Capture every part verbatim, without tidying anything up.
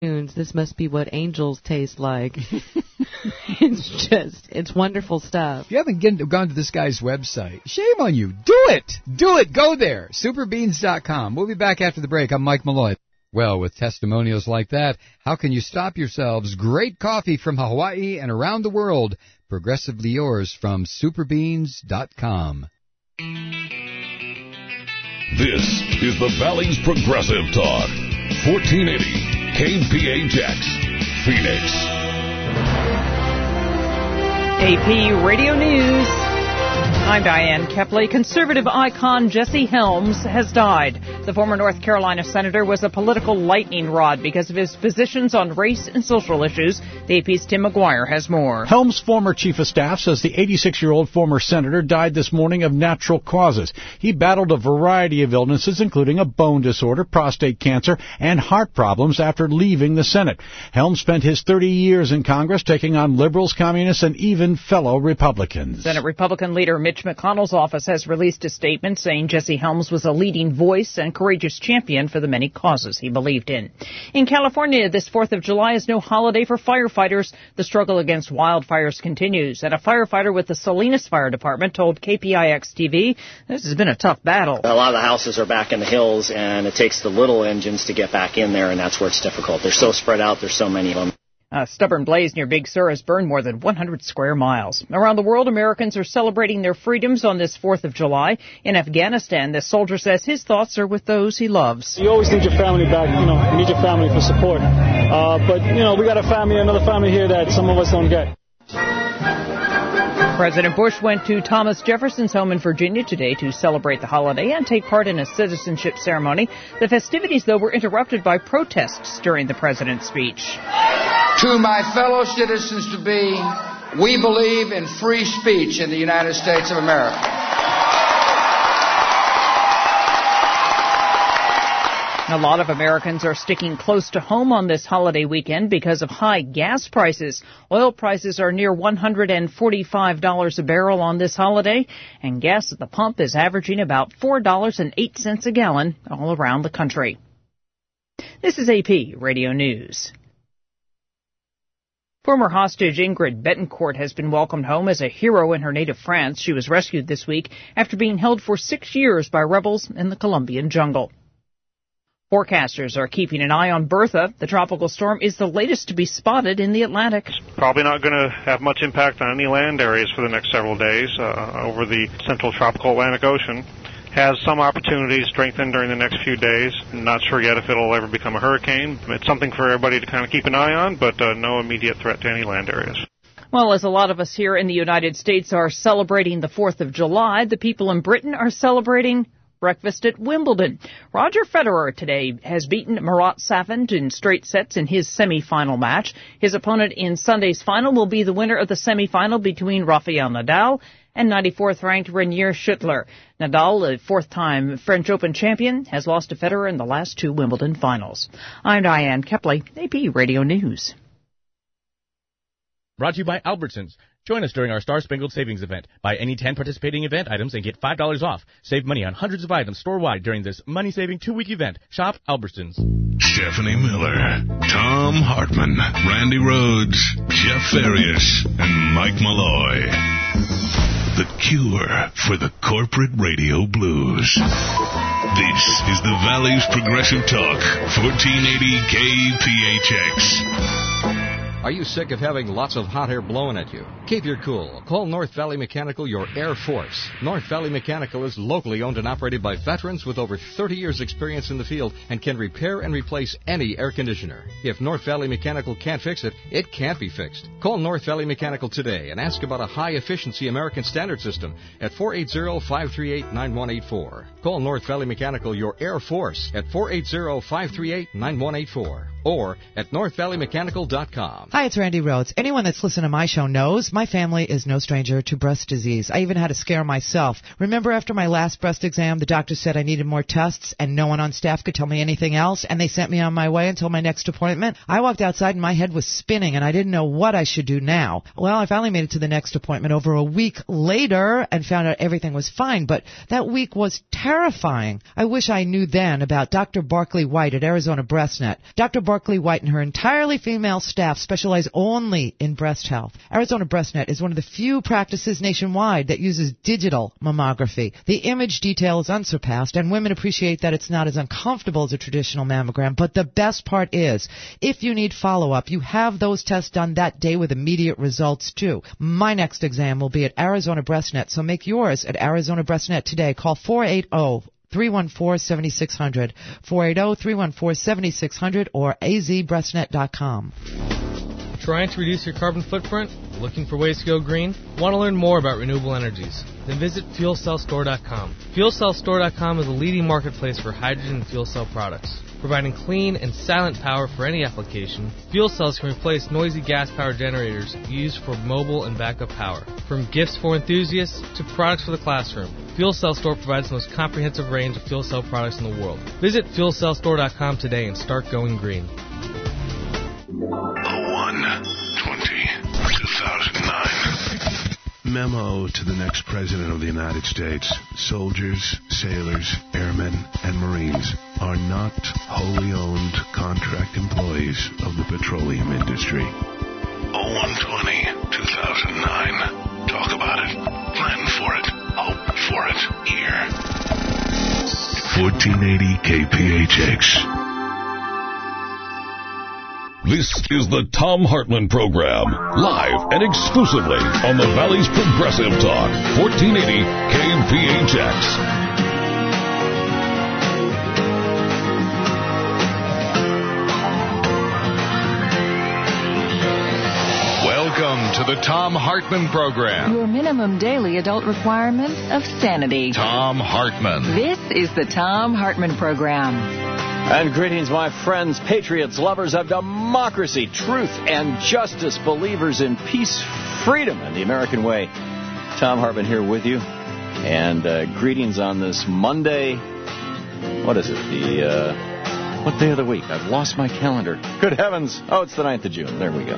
This must be what angels taste like. It's just, it's wonderful stuff. If you haven't get, gone to this guy's website, shame on you. Do it. Do it. Go there. superbeans dot com. We'll be back after the break. I'm Mike Malloy. Well, with testimonials like that, how can you stop yourselves? Great coffee from Hawaii and around the world. Progressively yours from superbeans dot com. This is the Valley's Progressive Talk. fourteen eighty K P H X, Phoenix. A P Radio News. I'm Diane Kepley. Conservative icon Jesse Helms has died. The former North Carolina senator was a political lightning rod because of his positions on race and social issues. The A P's Tim McGuire has more. Helms' former chief of staff says the eighty-six-year-old former senator died this morning of natural causes. He battled a variety of illnesses, including a bone disorder, prostate cancer, and heart problems after leaving the Senate. Helms spent his thirty years in Congress taking on liberals, communists, and even fellow Republicans. Senate Republican leader Mitch McConnell's office has released a statement saying Jesse Helms was a leading voice and courageous champion for the many causes he believed in. In California, this fourth of July is no holiday for firefighters. The struggle against wildfires continues, and a firefighter with the Salinas Fire Department told K P I X T V this has been a tough battle. A lot of the houses are back in the hills, and it takes the little engines to get back in there, and that's where it's difficult. They're so spread out. There's so many of them. A stubborn blaze near Big Sur has burned more than one hundred square miles. Around the world, Americans are celebrating their freedoms on this fourth of July. In Afghanistan, this soldier says his thoughts are with those he loves. You always need your family back, you know, you need your family for support. Uh, but, you know, we got a family, another family here that some of us don't get. President Bush went to Thomas Jefferson's home in Virginia today to celebrate the holiday and take part in a citizenship ceremony. The festivities, though, were interrupted by protests during the president's speech. To my fellow citizens-to-be, we believe in free speech in the United States of America. A lot of Americans are sticking close to home on this holiday weekend because of high gas prices. Oil prices are near one hundred forty-five dollars a barrel on this holiday, and gas at the pump is averaging about four dollars and eight cents a gallon all around the country. This is A P Radio News. Former hostage Ingrid Betancourt has been welcomed home as a hero in her native France. She was rescued this week after being held for six years by rebels in the Colombian jungle. Forecasters are keeping an eye on Bertha. The tropical storm is the latest to be spotted in the Atlantic. Probably not going to have much impact on any land areas for the next several days uh, over the central tropical Atlantic Ocean. Has some opportunity to strengthen during the next few days. Not sure yet if it'll ever become a hurricane. It's something for everybody to kind of keep an eye on, but uh, no immediate threat to any land areas. Well, as a lot of us here in the United States are celebrating the fourth of July, the people in Britain are celebrating breakfast at Wimbledon. Roger Federer today has beaten Marat Safin in straight sets in his semifinal match. His opponent in Sunday's final will be the winner of the semifinal between Rafael Nadal and ninety-fourth ranked Renier Schuttler. Nadal, a fourth-time French Open champion, has lost to Federer in the last two Wimbledon finals. I'm Diane Kepley, A P Radio News. Brought to you by Albertsons. Join us during our Star Spangled Savings event. Buy any ten participating event items and get five dollars off. Save money on hundreds of items store-wide during this money-saving two-week event. Shop Albertsons. Stephanie Miller, Tom Hartman, Randy Rhodes, Jeff Farias, and Mike Malloy. The cure for the corporate radio blues. This is the Valley's Progressive Talk, fourteen eighty K P H X. Are you sick of having lots of hot air blowing at you? Keep your cool. Call North Valley Mechanical your Air Force. North Valley Mechanical is locally owned and operated by veterans with over thirty years experience in the field and can repair and replace any air conditioner. If North Valley Mechanical can't fix it, it can't be fixed. Call North Valley Mechanical today and ask about a high-efficiency American Standard system at four eight zero, five three eight, nine one eight four. Call North Valley Mechanical your Air Force at four eight zero, five three eight, nine one eight four or at north valley mechanical dot com. Hi, it's Randy Rhodes. Anyone that's listened to my show knows my family is no stranger to breast disease. I even had a scare myself. Remember after my last breast exam, the doctor said I needed more tests and no one on staff could tell me anything else, and they sent me on my way until my next appointment? I walked outside and my head was spinning and I didn't know what I should do now. Well, I finally made it to the next appointment over a week later and found out everything was fine, but that week was terrifying. I wish I knew then about Doctor Barkley White at Arizona BreastNet. Doctor Barkley Sparkly White and her entirely female staff specialize only in breast health. Arizona BreastNet is one of the few practices nationwide that uses digital mammography. The image detail is unsurpassed, and women appreciate that it's not as uncomfortable as a traditional mammogram. But the best part is, if you need follow-up, you have those tests done that day with immediate results, too. My next exam will be at Arizona BreastNet, so make yours at Arizona BreastNet today. Call four eight zero, three one four, seven six zero zero, four eight zero, three one four, seven six zero zero, or a z breast net dot com. Trying to reduce your carbon footprint? Looking for ways to go green? Want to learn more about renewable energies? Then visit fuel cell store dot com. fuel cell store dot com is a leading marketplace for hydrogen and fuel cell products. Providing clean and silent power for any application, fuel cells can replace noisy gas-powered generators used for mobile and backup power. From gifts for enthusiasts to products for the classroom, Fuel Cell Store provides the most comprehensive range of fuel cell products in the world. Visit fuel cell store dot com today and start going green. oh one twenty two thousand nine Memo to the next President of the United States. Soldiers, sailors, airmen, and Marines are not wholly owned contract employees of the petroleum industry. oh one twenty two thousand nine Talk about it. Plan for it. Hope for it. Here. fourteen eighty K P H X. This is the Thom Hartmann Program, live and exclusively on the Valley's Progressive Talk, fourteen eighty K P H X. Welcome to the Thom Hartmann Program. Your minimum daily adult requirement of sanity. Thom Hartmann. This is the Thom Hartmann Program. And greetings, my friends, patriots, lovers of democracy, truth, and justice, believers in peace, freedom, and the American way. Thom Hartmann here with you. And uh, greetings on this Monday. What is it? The, uh, what day of the week? I've lost my calendar. Good heavens. Oh, it's the ninth of June. There we go.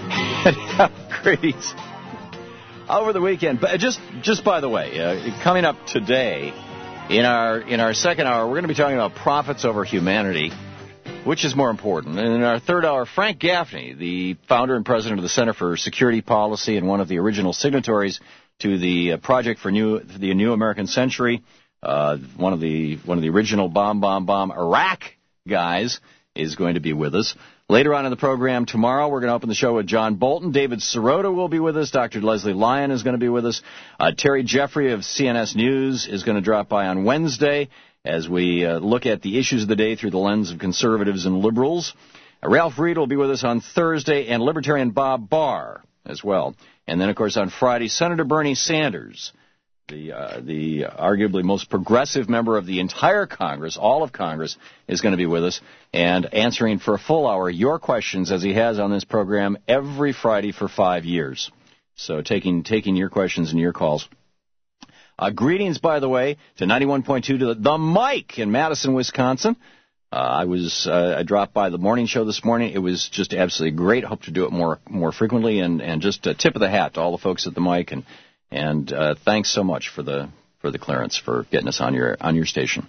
Greetings. Over the weekend. But just, just by the way, uh, coming up today, In our in our second hour, we're going to be talking about profits over humanity, which is more important. And in our third hour, Frank Gaffney, the founder and president of the Center for Security Policy and one of the original signatories to the uh, Project for New the New American Century, uh, one of the one of the original bomb bomb bomb Iraq guys, is going to be with us. Later on in the program tomorrow, we're going to open the show with John Bolton. David Sirota will be with us. Doctor Leslie Lyon is going to be with us. Uh, Terry Jeffrey of C N S News is going to drop by on Wednesday as we uh, look at the issues of the day through the lens of conservatives and liberals. Uh, Ralph Reed will be with us on Thursday, and Libertarian Bob Barr as well. And then, of course, on Friday, Senator Bernie Sanders, the uh, the arguably most progressive member of the entire Congress, all of Congress, is going to be with us and answering for a full hour your questions, as he has on this program every Friday for five years. So taking taking your questions and your calls. Uh, greetings, by the way, to ninety-one point two to the, the Mike in Madison, Wisconsin. Uh, I was uh, I dropped by the morning show this morning. It was just absolutely great. Hope to do it more more frequently, and and just a tip of the hat to all the folks at the Mike, and. And uh, thanks so much for the for the clearance for getting us on your on your station.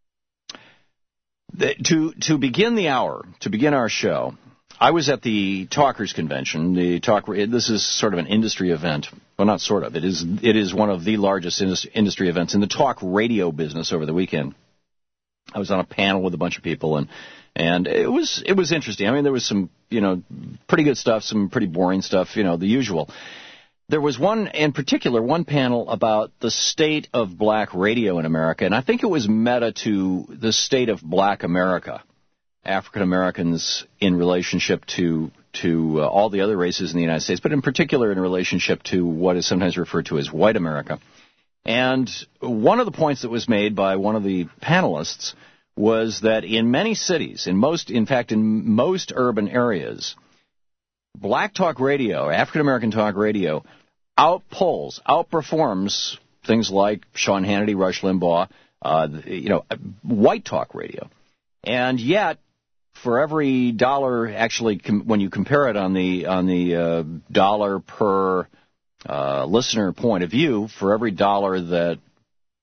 The, to to begin the hour, to begin our show, I was at the Talkers Convention. The talk this is sort of an industry event. Well, not sort of. It is it is one of the largest industry events in the talk radio business over the weekend. I was on a panel with a bunch of people, and and it was it was interesting. I mean, there was some you know pretty good stuff, some pretty boring stuff, you know, the usual. There was one, in particular, one panel about the state of black radio in America, and I think it was meta to the state of black America, African Americans in relationship to to uh, all the other races in the United States, but in particular in relationship to what is sometimes referred to as white America. And one of the points that was made by one of the panelists was that in many cities, in most, in fact, in most urban areas, black talk radio, African American talk radio, outpulls, outperforms things like Sean Hannity, Rush Limbaugh, uh, you know, white talk radio. And yet, for every dollar, actually, com- when you compare it on the on the uh, dollar per uh, listener point of view, for every dollar that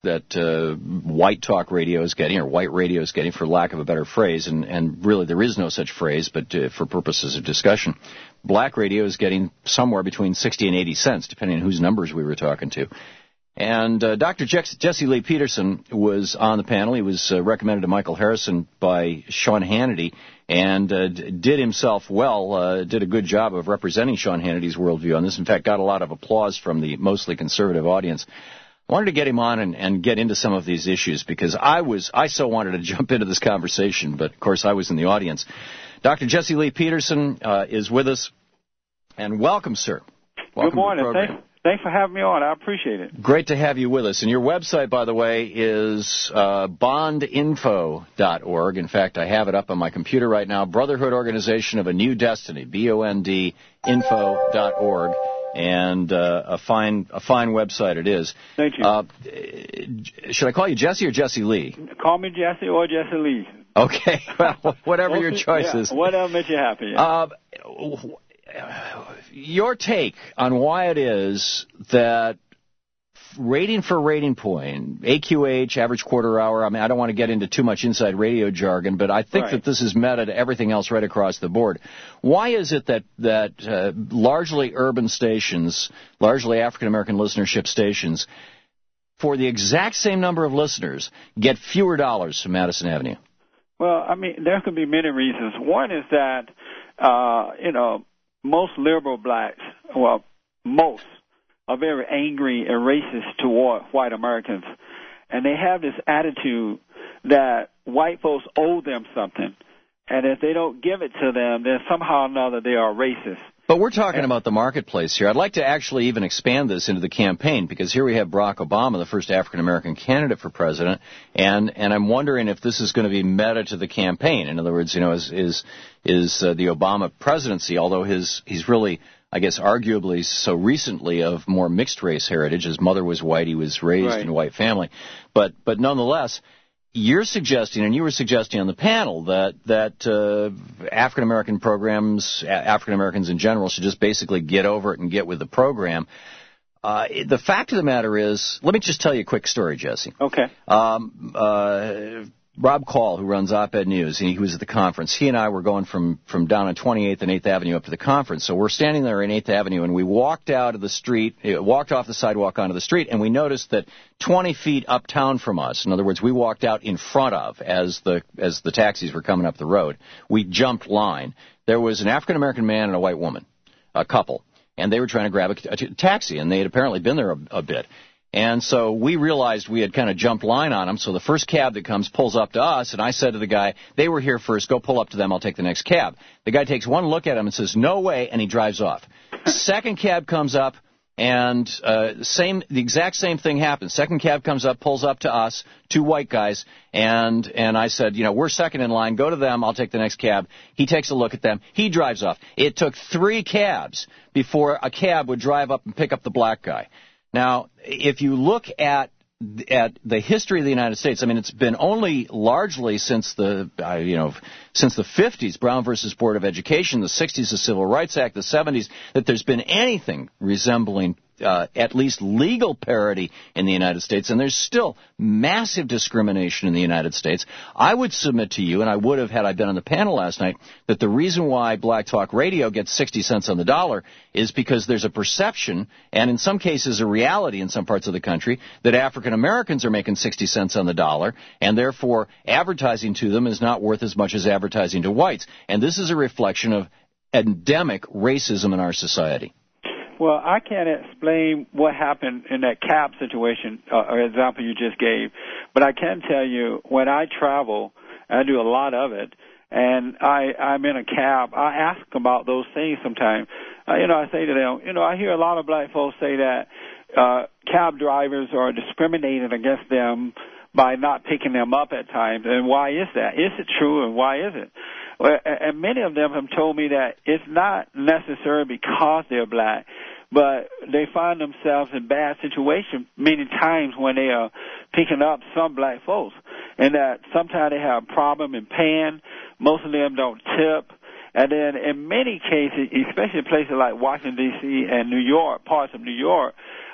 that uh, white talk radio is getting, or white radio is getting, for lack of a better phrase, and, and really there is no such phrase, but uh, for purposes of discussion, black radio is getting somewhere between sixty and eighty cents, depending on whose numbers we were talking to. And uh, Doctor Jesse Lee Peterson was on the panel. He was uh, recommended to Michael Harrison by Sean Hannity, and uh, d- did himself well, uh, did a good job of representing Sean Hannity's worldview on this. In fact, got a lot of applause from the mostly conservative audience. I wanted to get him on and, and get into some of these issues because I was I so wanted to jump into this conversation, but of course I was in the audience. Doctor Jesse Lee Peterson uh, is with us, and welcome, sir. Welcome Good morning. To the program. Thanks. Thanks for having me on. I appreciate it. Great to have you with us. And your website, by the way, is uh, bond info dot org. In fact, I have it up on my computer right now. Brotherhood Organization of a New Destiny, B O N D info dot org. And uh, a fine a fine website it is. Thank you. Uh, should I call you Jesse or Jesse Lee? Call me Jesse or Jesse Lee. Okay. Well, whatever your choice yeah, is. Whatever makes you happy. Yeah. Uh, your take on why it is that rating for rating point, A Q H, average quarter hour, I mean, I don't want to get into too much inside radio jargon, but I think right. that this is meta to everything else right across the board. Why is it that, that uh, largely urban stations, largely African-American listenership stations, for the exact same number of listeners, get fewer dollars from Madison Avenue? Well, I mean, there could be many reasons. One is that, uh, you know, most liberal blacks, well, most, are very angry and racist toward white Americans. And they have this attitude that white folks owe them something. And if they don't give it to them, then somehow or another they are racist. But we're talking about the marketplace here. I'd like to actually even expand this into the campaign, because here we have Barack Obama, the first African-American candidate for president, and, and I'm wondering if this is going to be meta to the campaign. In other words, you know, is is, is uh, the Obama presidency, although his he's really, I guess, arguably so recently of more mixed race heritage. His mother was white, he was raised right. in a white family, but but nonetheless, you're suggesting, and you were suggesting on the panel, that that uh, African American programs, African Americans in general, should just basically get over it and get with the program. Uh, the fact of the matter is, let me just tell you a quick story, Jesse. Okay. Um, uh, Rob Call, who runs Op-Ed News, he was at the conference. He and I were going from, from down on twenty-eighth and eighth Avenue up to the conference. So we're standing there in eighth Avenue, and we walked out of the street, walked off the sidewalk onto the street, and we noticed that twenty feet uptown from us, in other words, we walked out in front of, as the as the taxis were coming up the road, we jumped line. There was an African-American man and a white woman, a couple, and they were trying to grab a, a taxi, and they had apparently been there a, a bit. And so we realized we had kind of jumped line on them. So the first cab that comes pulls up to us, and I said to the guy, they were here first, go pull up to them, I'll take the next cab. The guy takes one look at him and says, no way, and he drives off. Second cab comes up, and uh, same the exact same thing happens. Second cab comes up, pulls up to us, two white guys, and and I said, you know, we're second in line, go to them, I'll take the next cab. He takes a look at them, he drives off. It took three cabs before a cab would drive up and pick up the black guy. Now, if you look at at the history of the United States, I mean, it's been only largely since the uh, you know since the fifties, Brown versus Board of Education, the sixties, the Civil Rights Act, the seventies, that there's been anything resembling uh, at least legal parity in the United States, and there's still massive discrimination in the United States. I would submit to you, and I would have had I been on the panel last night, that the reason why Black Talk Radio gets sixty cents on the dollar is because there's a perception, and in some cases a reality in some parts of the country, that African Americans are making sixty cents on the dollar, and therefore advertising to them is not worth as much as advertising to whites. And this is a reflection of endemic racism in our society. Well, I can't explain what happened in that cab situation, uh, or example you just gave, but I can tell you when I travel, I do a lot of it, and I, I'm in a cab, I ask about those things sometimes. Uh, you know, I say to them, you know, I hear a lot of black folks say that uh, cab drivers are discriminating against them by not picking them up at times, and why is that? Is it true, and why is it? Well, and many of them have told me that it's not necessarily because they're black, but they find themselves in bad situations many times when they are picking up some black folks, and that sometimes they have a problem in paying. Most of them don't tip. And then in many cases, especially in places like Washington, D C and New York, parts of New York,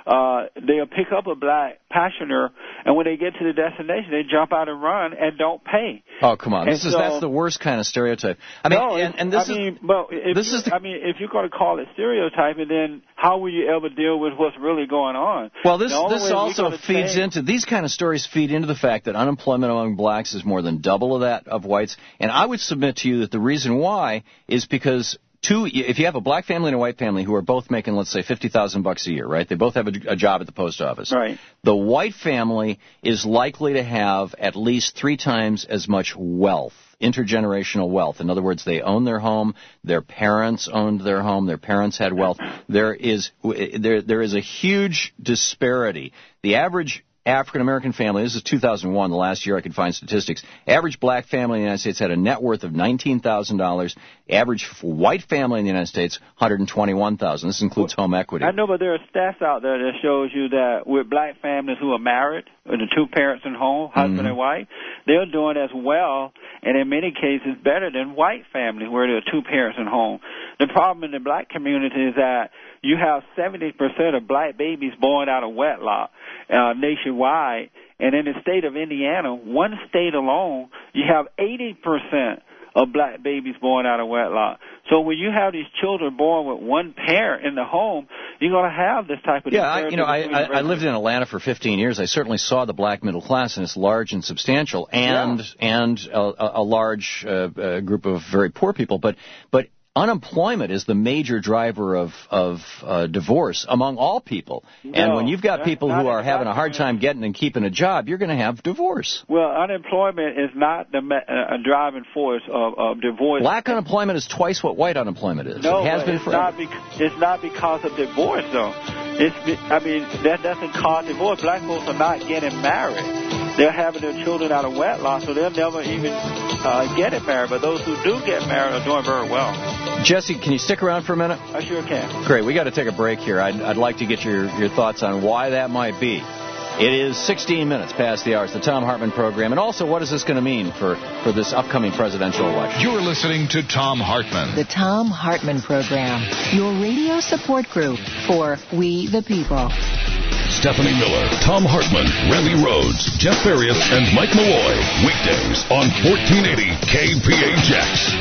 uh, they'll pick up a black passenger, and when they get to the destination, they jump out and run and don't pay. Oh, come on. And This is so- that's the worst kind of stereotype. I mean, no, and, and this I is mean, well, if this you, is the- I mean, if you're going to call it stereotyping, then how will you ever deal with what's really going on? Well, this The only this way we're also gonna feeds change- into these kind of stories feed into the fact that unemployment among blacks is more than double of that of whites. And I would submit to you that the reason why is because two, if you have a black family and a white family who are both making, let's say, fifty thousand bucks a year, right? They both have a, a job at the post office. Right. The white family is likely to have at least three times as much wealth, intergenerational wealth. In other words, they own their home, their parents owned their home, their parents had wealth. There is there there is a huge disparity. The average African American family, this is two thousand one, the last year I could find statistics. Average black family in the United States had a net worth of nineteen thousand dollars. Average white family in the United States, one hundred twenty-one thousand dollars. This includes home equity. I know, but there are stats out there that shows you that with black families who are married, with the two parents in home, husband Mm-hmm. and wife, they're doing as well, and in many cases better than white families where there are two parents in home. The problem in the black community is that you have seventy percent of black babies born out of wedlock uh, nationwide, and in the state of Indiana, one state alone, you have eighty percent of black babies born out of wedlock. So when you have these children born with one parent in the home, you're going to have this type of Yeah, I, disparity you know, I, between I, I residents. lived in Atlanta for fifteen years. I certainly saw the black middle class, and it's large and substantial, and and a, a large uh, uh, group of very poor people. But but unemployment is the major driver of of uh, divorce among all people. and No, when you've got that's people not who are in having a black hard time getting and keeping a job, you're going to have divorce. Well, unemployment is not the me- uh, a driving force of, of divorce. Black unemployment is twice what white unemployment is. No, it has but been it's forever. not, bec- it's not because of divorce, though. It's, be- I mean, that doesn't cause divorce. Black folks are not getting married. They're having their children out of wedlock, so they'll never even uh, get it married. But those who do get married are doing very well. Jesse, can you stick around for a minute? I sure can. Great. We got to take a break here. I'd, I'd like to get your, your thoughts on why that might be. It is sixteen minutes past the hour. It's the Tom Hartman program. And also, what is this going to mean for, for this upcoming presidential election? You're listening to Tom Hartman. The Tom Hartman Program, your radio support group for We the People. Stephanie Miller, Tom Hartman, Randy Rhodes, Jeff Farias, and Mike Malloy. Weekdays on fourteen eighty K P H X.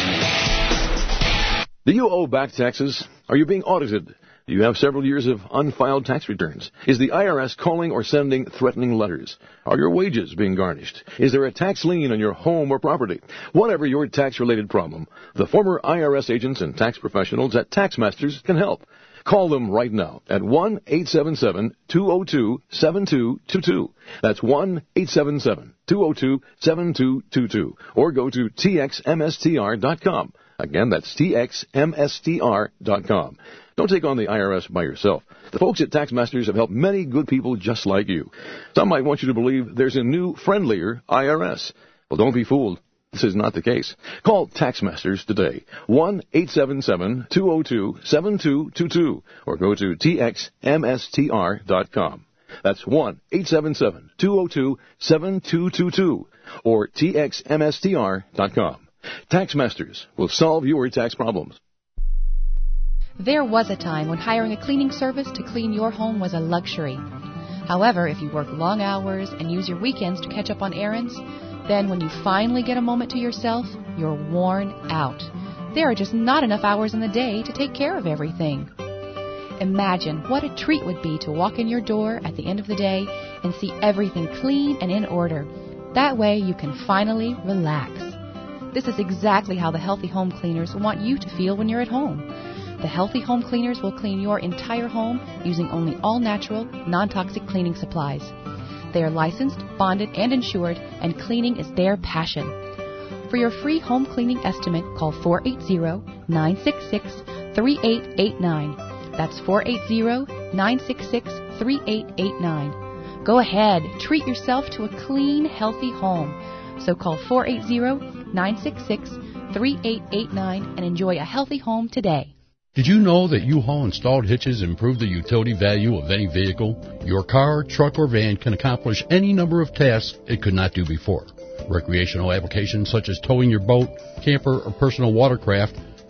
Do you owe back taxes? Are you being audited? Do you have several years of unfiled tax returns? Is the I R S calling or sending threatening letters? Are your wages being garnished? Is there a tax lien on your home or property? Whatever your tax-related problem, the former I R S agents and tax professionals at TaxMasters can help. Call them right now at one eight seven seven, two zero two, seven two two two. That's one eight seven seven, two zero two, seven two two two. Or go to T X M S T R dot com. Again, that's T X M S T R dot com. Don't take on the I R S by yourself. The folks at TaxMasters have helped many good people just like you. Some might want you to believe there's a new, friendlier I R S. Well, don't be fooled. This is not the case. Call TaxMasters today, one eight seven seven, two zero two, seven two two two, or go to T X M S T R dot com. That's one eight seven seven, two zero two, seven two two two, or T X M S T R dot com. TaxMasters will solve your tax problems. There was a time when hiring a cleaning service to clean your home was a luxury. However, if you work long hours and use your weekends to catch up on errands, then when you finally get a moment to yourself, you're worn out. There are just not enough hours in the day to take care of everything. Imagine what a treat would be to walk in your door at the end of the day and see everything clean and in order. That way you can finally relax. This is exactly how the Healthy Home Cleaners want you to feel when you're at home. The Healthy Home Cleaners will clean your entire home using only all-natural, non-toxic cleaning supplies. They are licensed, bonded, and insured, and cleaning is their passion. For your free home cleaning estimate, call four eight zero, nine six six, three eight eight nine. That's four eight zero, nine six six, three eight eight nine. Go ahead, treat yourself to a clean, healthy home. So call four eight zero, nine six six, three eight eight nine and enjoy a healthy home today. Did you know that U-Haul installed hitches improve the utility value of any vehicle? Your car, truck, or van can accomplish any number of tasks it could not do before. Recreational applications such as towing your boat, camper, or personal watercraft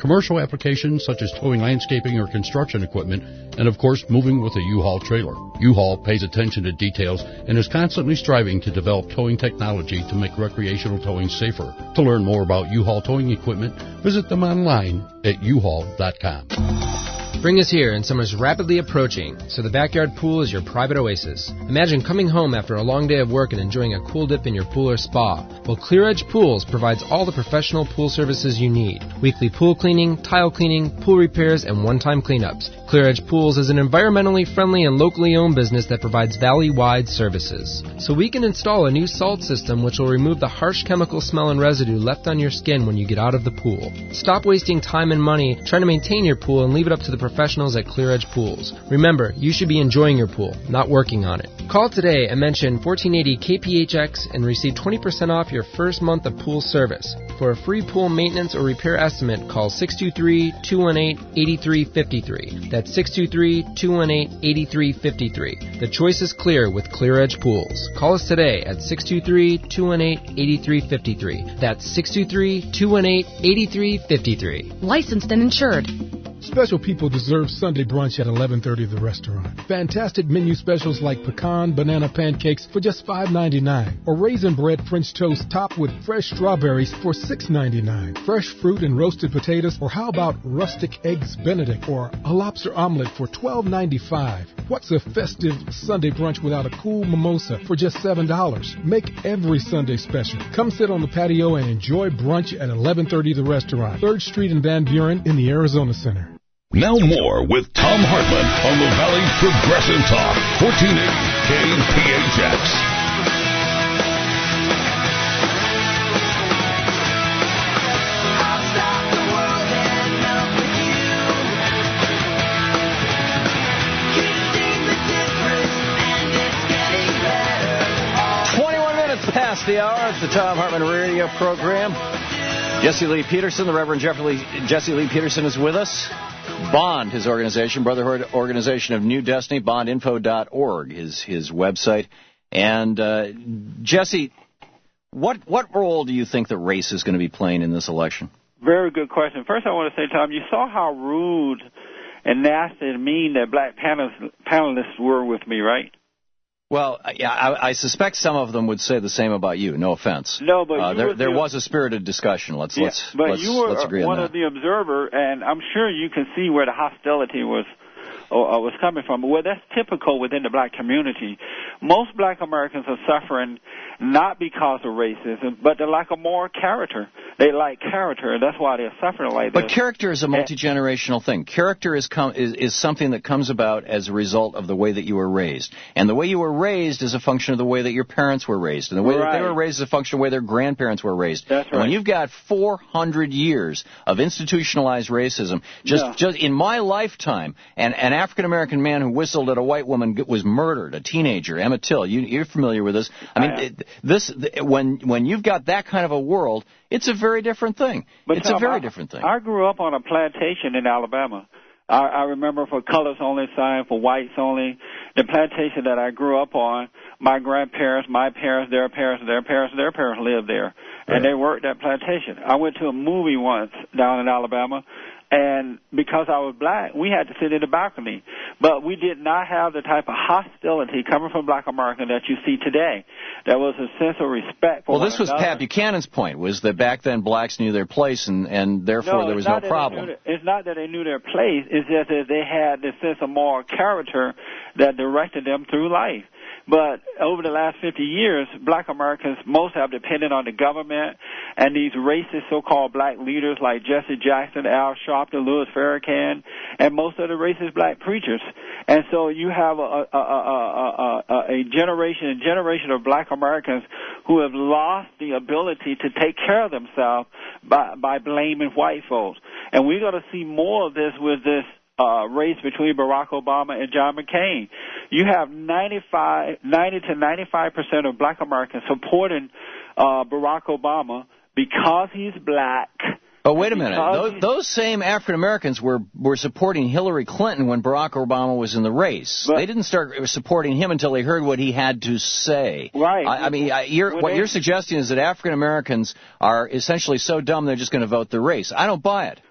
commercial applications such as towing landscaping or construction equipment, and of course moving with a U-Haul trailer. U-Haul pays attention to details and is constantly striving to develop towing technology to make recreational towing safer. To learn more about U-Haul towing equipment, visit them online at u haul dot com. Spring is here and summer's rapidly approaching, so the backyard pool is your private oasis. Imagine coming home after a long day of work and enjoying a cool dip in your pool or spa. Well, Clear Edge Pools provides all the professional pool services you need. Weekly pool cleaning, tile cleaning, pool repairs, and one-time cleanups. Clear Edge Pools is an environmentally friendly and locally owned business that provides valley-wide services. So we can install a new salt system which will remove the harsh chemical smell and residue left on your skin when you get out of the pool. Stop wasting time and money trying to maintain your pool and leave it up to the professionals at Clear Edge Pools. Remember, you should be enjoying your pool, not working on it. Call today and mention fourteen eighty K P H X and receive twenty percent off your first month of pool service. For a free pool maintenance or repair estimate, call six two three, two one eight, eight three five three. That's six two three, two one eight, eight three five three. The choice is clear with Clear Edge Pools. Call us today at six two three, two one eight, eight three five three. That's six two three, two one eight, eight three five three. Licensed and insured. Special people deserve Sunday brunch at eleven thirty at the restaurant. Fantastic menu specials like pecan banana pancakes for just five ninety-nine, or raisin bread French toast topped with fresh strawberries for six ninety-nine. Fresh fruit and roasted potatoes, or how about rustic eggs Benedict or a lobster omelet for twelve ninety-five. What's a festive Sunday brunch without a cool mimosa for just seven dollars? Make every Sunday special. Come sit on the patio and enjoy brunch at eleven thirty at the restaurant, third Street in Van Buren in the Arizona Center. Now more with Tom Hartman on the Valley Progressive Talk, fourteen eighty K P H X. twenty-one minutes past the hour. It's the Tom Hartman Radio program. Jesse Lee Peterson, the Reverend Jeffrey Lee, Jesse Lee Peterson is with us. Bond, his organization, Brotherhood Organization of New Destiny, bond info dot org is his website. And, uh, Jesse, what what role do you think that race is going to be playing in this election? Very good question. First, I want to say, Tom, you saw how rude and nasty and mean that black panelists, panelists were with me, right? Well, yeah, I, I suspect some of them would say the same about you. No offense. No, but uh, you there were there the, was a spirited discussion. Let's yeah, let's but let's, you were let's agree one on of that. the observer, and I'm sure you can see where the hostility was uh, was coming from. Well, that's typical within the black community. Most black Americans are suffering not because of racism, but they lack of moral character. They lack character, and that's why they're suffering like but this. But character is a multi-generational thing. Character is, com- is is something that comes about as a result of the way that you were raised. And the way you were raised is a function of the way that your parents were raised. And the way right. that they were raised is a function of the way their grandparents were raised. That's and right. when you've got four hundred years of institutionalized racism, just, no. just in my lifetime, an, an African-American man who whistled at a white woman was murdered, a teenager, Emmett Till. You, you're familiar with this. I mean, I it, this when when you've got that kind of a world, it's a very different thing. But it's Tom, a very I, different thing. I grew up on a plantation in Alabama. I, I remember for colors only sign, for whites only. The plantation that I grew up on, my grandparents, my parents, their parents, their parents, their parents lived there. And they worked that plantation. I went to a movie once down in Alabama, and because I was black, we had to sit in the balcony. But we did not have the type of hostility coming from black America that you see today. There was a sense of respect for Well, one this was another. Pat Buchanan's point, was that back then blacks knew their place, and, and therefore no, there was it's no not that problem. They knew their, it's not that they knew their place. It's just that they had this sense of moral character that directed them through life. But over the last fifty years, black Americans, most have depended on the government and these racist so-called black leaders like Jesse Jackson, Al Sharpton, Louis Farrakhan, and most of the racist black preachers. And so you have a, a, a, a, a, a generation, a generation of black Americans who have lost the ability to take care of themselves by, by blaming white folks. And we're going to see more of this with this Uh, race between Barack Obama and John McCain. You have ninety-five, ninety to ninety-five percent of black Americans supporting uh, Barack Obama because he's black. Oh, wait a minute. Those, those same African Americans were were supporting Hillary Clinton when Barack Obama was in the race. But they didn't start supporting him until they heard what he had to say. Right. I, I mean, I, you're, what they, you're suggesting is that African Americans are essentially so dumb they're just going to vote the race. I don't buy it.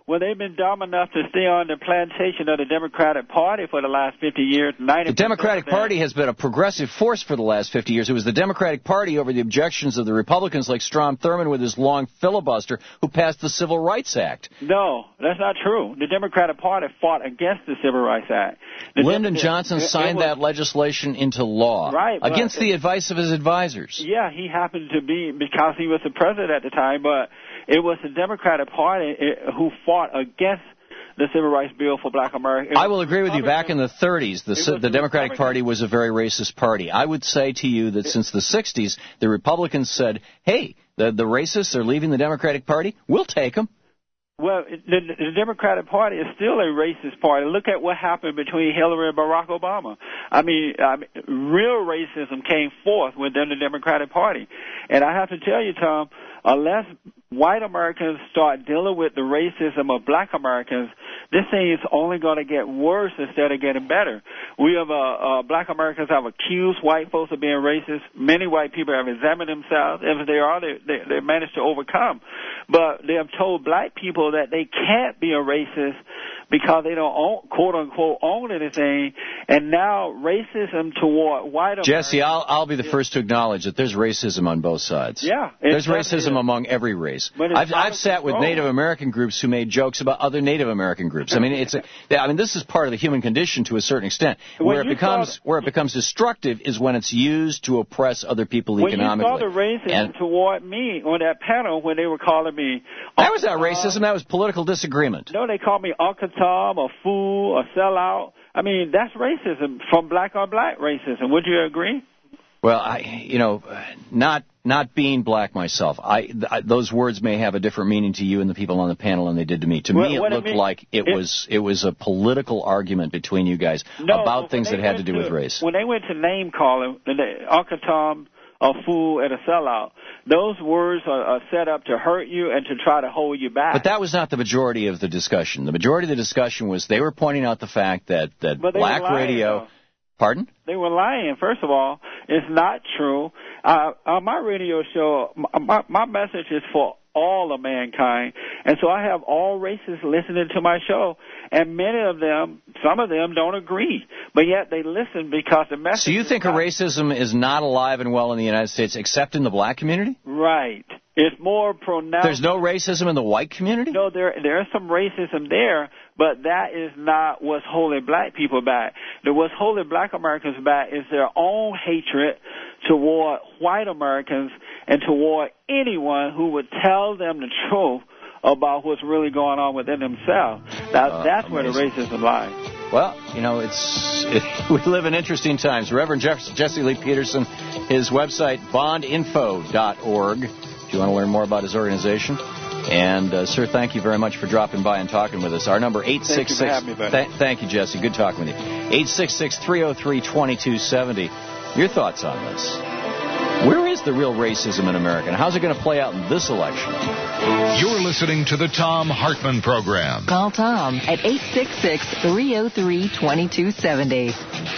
Well, they've been dumb enough to stay on the plantation of the Democratic Party for the last fifty years. The Democratic Party has been a progressive force for the last fifty years. It was the Democratic Party over the objections of the Republicans like Strom Thurmond with his long filibuster who passed the Civil Rights Act. No, that's not true. The Democratic Party fought against the Civil Rights Act. The Lyndon Dem- Johnson it, signed it was, that legislation into law right, against the advice of his advisors. Yeah, he happened to be, because he was the president at the time, but it was the Democratic Party who fought against the Civil Rights Bill for Black Americans. I will agree with you. Back in the thirties, the, the, the Democratic Party was a very racist party. I would say to you that since the sixties, the Republicans said, hey, the, the racists are leaving the Democratic Party. We'll take them. Well, the, the Democratic Party is still a racist party. Look at what happened between Hillary and Barack Obama. I mean, I mean real racism came forth within the Democratic Party. And I have to tell you, Tom, unless white Americans start dealing with the racism of black Americans, this thing is only going to get worse instead of getting better. We have, uh, uh, black Americans have accused white folks of being racist. Many white people have examined themselves. If they are, they, they, they managed to overcome. But they have told black people that they can't be a racist because they don't own, quote unquote, own anything. And now racism toward white Americans. Jesse, I'll, I'll be the first to acknowledge that there's racism on both sides. Yeah. There's racism among every race. I've, I've sat with Native American groups who made jokes about other Native American groups. I mean, it's a, I mean, this is part of the human condition to a certain extent. Where it becomes where it becomes destructive is when it's used to oppress other people when economically. When you saw the racism and, toward me on that panel when they were calling me... That was not racism. That was political disagreement. No, they called me Uncle Tom, a fool, a sellout. I mean, that's racism from black on black racism. Would you agree? Well, I, you know, not not being black myself, I, I those words may have a different meaning to you and the people on the panel than they did to me. To well, me, it looked it mean, like it, it was it was a political argument between you guys no, about things that had to do to, with race. When they went to name calling, Uncle Tom, a fool, and a sellout, those words are, are set up to hurt you and to try to hold you back. But that was not the majority of the discussion. The majority of the discussion was they were pointing out the fact that that but black lying, radio. Though. Pardon? They were lying. First of all, it's not true. Uh, on my radio show, my, my message is for all of mankind. And so I have all races listening to my show. And many of them, some of them don't agree. But yet they listen because the message... So you think not, racism is not alive and well in the United States except in the black community? Right. It's more pronounced. There's no racism in the white community? No, there there is some racism there, but that is not what's holding black people back. The what's holding black Americans back is their own hatred toward white Americans and toward anyone who would tell them the truth about what's really going on within themselves. That, uh, that's amazing. Where the racism lies. Well, you know, it's it, we live in interesting times. Reverend Jeff, Jesse Lee Peterson, his website, bond info dot org, if you want to learn more about his organization. And, uh, sir, thank you very much for dropping by and talking with us. Our number, eight six six... Thank you for having me, buddy. Th- thank you, Jesse. Good talking with you. eight six six, three oh three, two two seven oh. Your thoughts on this? Where is the real racism in America, and how's it going to play out in this election? You're listening to the Thom Hartmann Program. Call Tom at eight six six, three oh three, two two seven oh.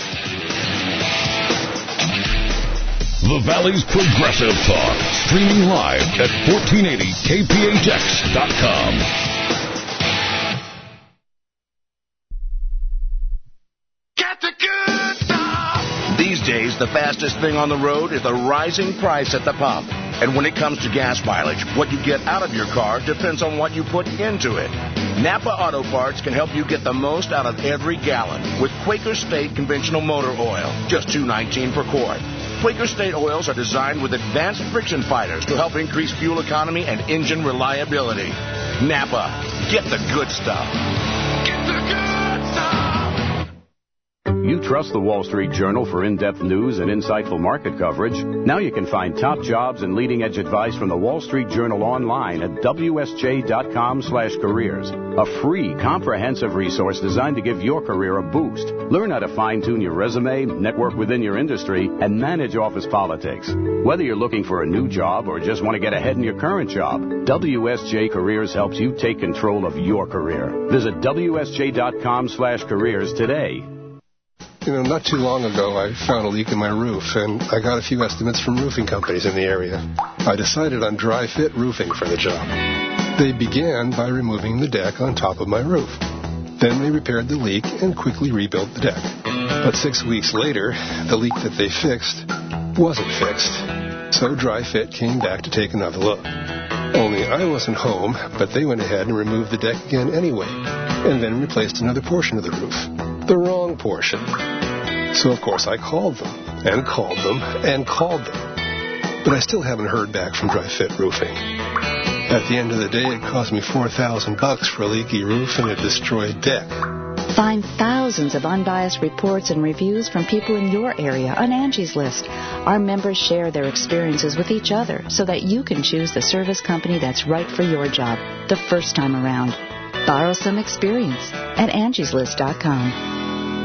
The Valley's Progressive Talk, streaming live at fourteen eighty K P H X dot com. Get the good stuff! These days, the fastest thing on the road is the rising price at the pump. And when it comes to gas mileage, what you get out of your car depends on what you put into it. Napa Auto Parts can help you get the most out of every gallon with Quaker State Conventional Motor Oil, just two nineteen per quart. Quaker State oils are designed with advanced friction fighters to help increase fuel economy and engine reliability. Napa, get the good stuff. Get the good stuff! You trust the Wall Street Journal for in-depth news and insightful market coverage? Now you can find top jobs and leading-edge advice from the Wall Street Journal online at W S J dot com slash careers. A free, comprehensive resource designed to give your career a boost. Learn how to fine-tune your resume, network within your industry, and manage office politics. Whether you're looking for a new job or just want to get ahead in your current job, W S J Careers helps you take control of your career. Visit W S J dot com slash careers today. You know, not too long ago, I found a leak in my roof, and I got a few estimates from roofing companies in the area. I decided on Dry Fit Roofing for the job. They began by removing the deck on top of my roof. Then they repaired the leak and quickly rebuilt the deck. But six weeks later, the leak that they fixed wasn't fixed. So Dry Fit came back to take another look. Only I wasn't home, but they went ahead and removed the deck again anyway, and then replaced another portion of the roof. The wrong portion. So of course I called them, and called them, and called them. But I still haven't heard back from Dry Fit Roofing. At the end of the day, it cost me four thousand bucks for a leaky roof and a destroyed deck. Find thousands of unbiased reports and reviews from people in your area on Angie's List. Our members share their experiences with each other so that you can choose the service company that's right for your job the first time around. Borrow some experience at angies list dot com.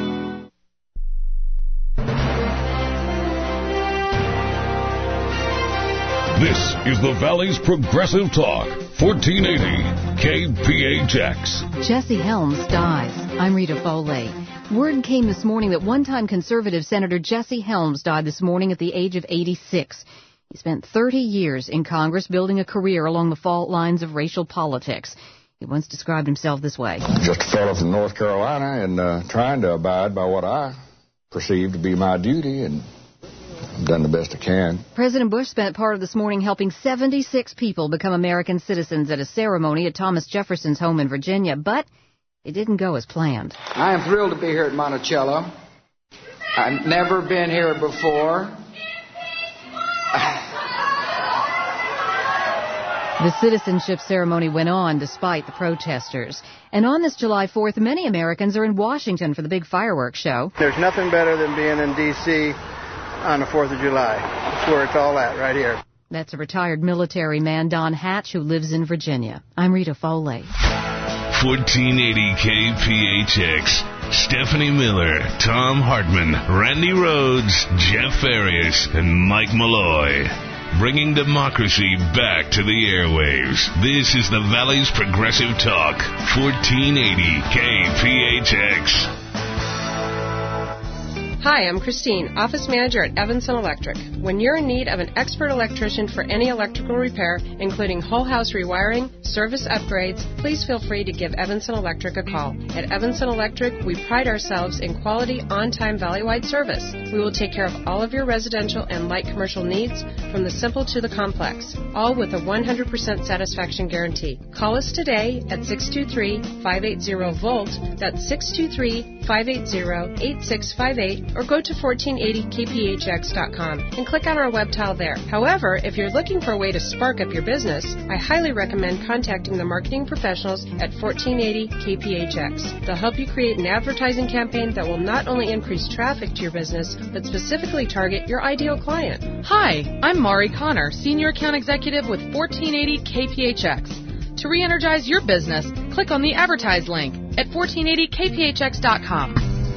This is the Valley's Progressive Talk, fourteen eighty K P H X. Jesse Helms dies. I'm Rita Foley. Word came this morning that one-time conservative Senator Jesse Helms died this morning at the age of eighty-six. He spent thirty years in Congress building a career along the fault lines of racial politics. He once described himself this way. Just a fellow from North Carolina and uh, trying to abide by what I perceive to be my duty, and I've done the best I can. President Bush spent part of this morning helping seventy-six people become American citizens at a ceremony at Thomas Jefferson's home in Virginia, but it didn't go as planned. I am thrilled to be here at Monticello. I've never been here before. The citizenship ceremony went on despite the protesters. And on this July fourth, many Americans are in Washington for the big fireworks show. There's nothing better than being in D C on the fourth of July. That's where it's all at, right here. That's a retired military man, Don Hatch, who lives in Virginia. I'm Rita Foley. fourteen eighty K P H X. Stephanie Miller, Tom Hartman, Randy Rhodes, Jeff Farias, and Mike Malloy. Bringing democracy back to the airwaves. This is the Valley's Progressive Talk, fourteen eighty K P H X. Hi, I'm Christine, Office Manager at Evanson Electric. When you're in need of an expert electrician for any electrical repair, including whole house rewiring, service upgrades, please feel free to give Evanson Electric a call. At Evanson Electric, we pride ourselves in quality, on-time, valley-wide service. We will take care of all of your residential and light commercial needs, from the simple to the complex, all with a one hundred percent satisfaction guarantee. Call us today at six two three, five eight zero, volt. That's six two three, five eight zero, eight six five eight. Or go to fourteen eighty K P H X dot com and click on our web tile there. However, if you're looking for a way to spark up your business, I highly recommend contacting the marketing professionals at fourteen eighty K P H X. They'll help you create an advertising campaign that will not only increase traffic to your business, but specifically target your ideal client. Hi, I'm Mari Connor, Senior Account Executive with fourteen eighty K P H X. To re-energize your business, click on the advertise link at fourteen eighty K P H X dot com.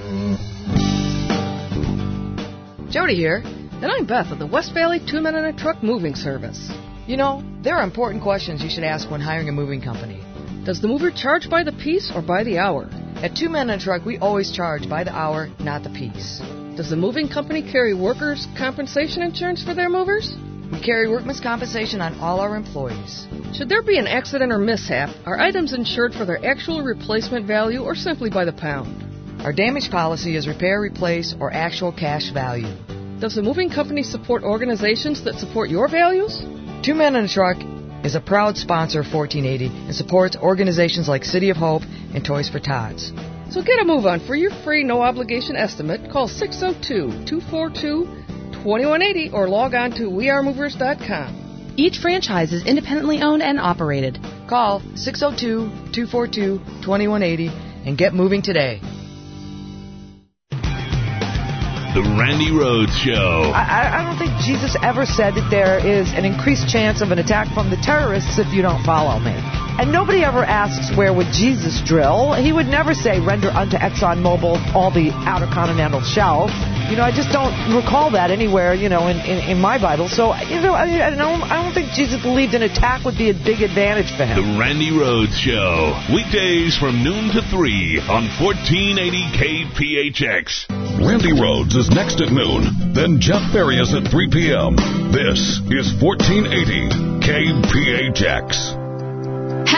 Jody here, and I'm Beth of the West Valley Two Men and a Truck Moving Service. You know, there are important questions you should ask when hiring a moving company. Does the mover charge by the piece or by the hour? At Two Men and a Truck, we always charge by the hour, not the piece. Does the moving company carry workers' compensation insurance for their movers? We carry workman's compensation on all our employees. Should there be an accident or mishap, are items insured for their actual replacement value or simply by the pound? Our damage policy is repair, replace, or actual cash value. Does the moving company support organizations that support your values? Two Men and a Truck is a proud sponsor of fourteen eighty and supports organizations like City of Hope and Toys for Tots. So get a move on. For your free, no-obligation estimate, call six oh two, two four two, two one eight oh or log on to we are movers dot com. Each franchise is independently owned and operated. Call six oh two, two four two, two one eight oh and get moving today. The Randy Rhodes Show. I, I don't think Jesus ever said that there is an increased chance of an attack from the terrorists if you don't follow me. And nobody ever asks, where would Jesus drill? He would never say, render unto ExxonMobil all the outer continental shelf. You know, I just don't recall that anywhere, you know, in, in, in my Bible. So, you know, I, I, don't, I don't think Jesus believed an attack would be a big advantage for him. The Randy Rhodes Show. Weekdays from noon to three on fourteen eighty K P H X. Randy Rhodes is next at noon, then Jeff Farias at three p.m. This is fourteen eighty K P H X.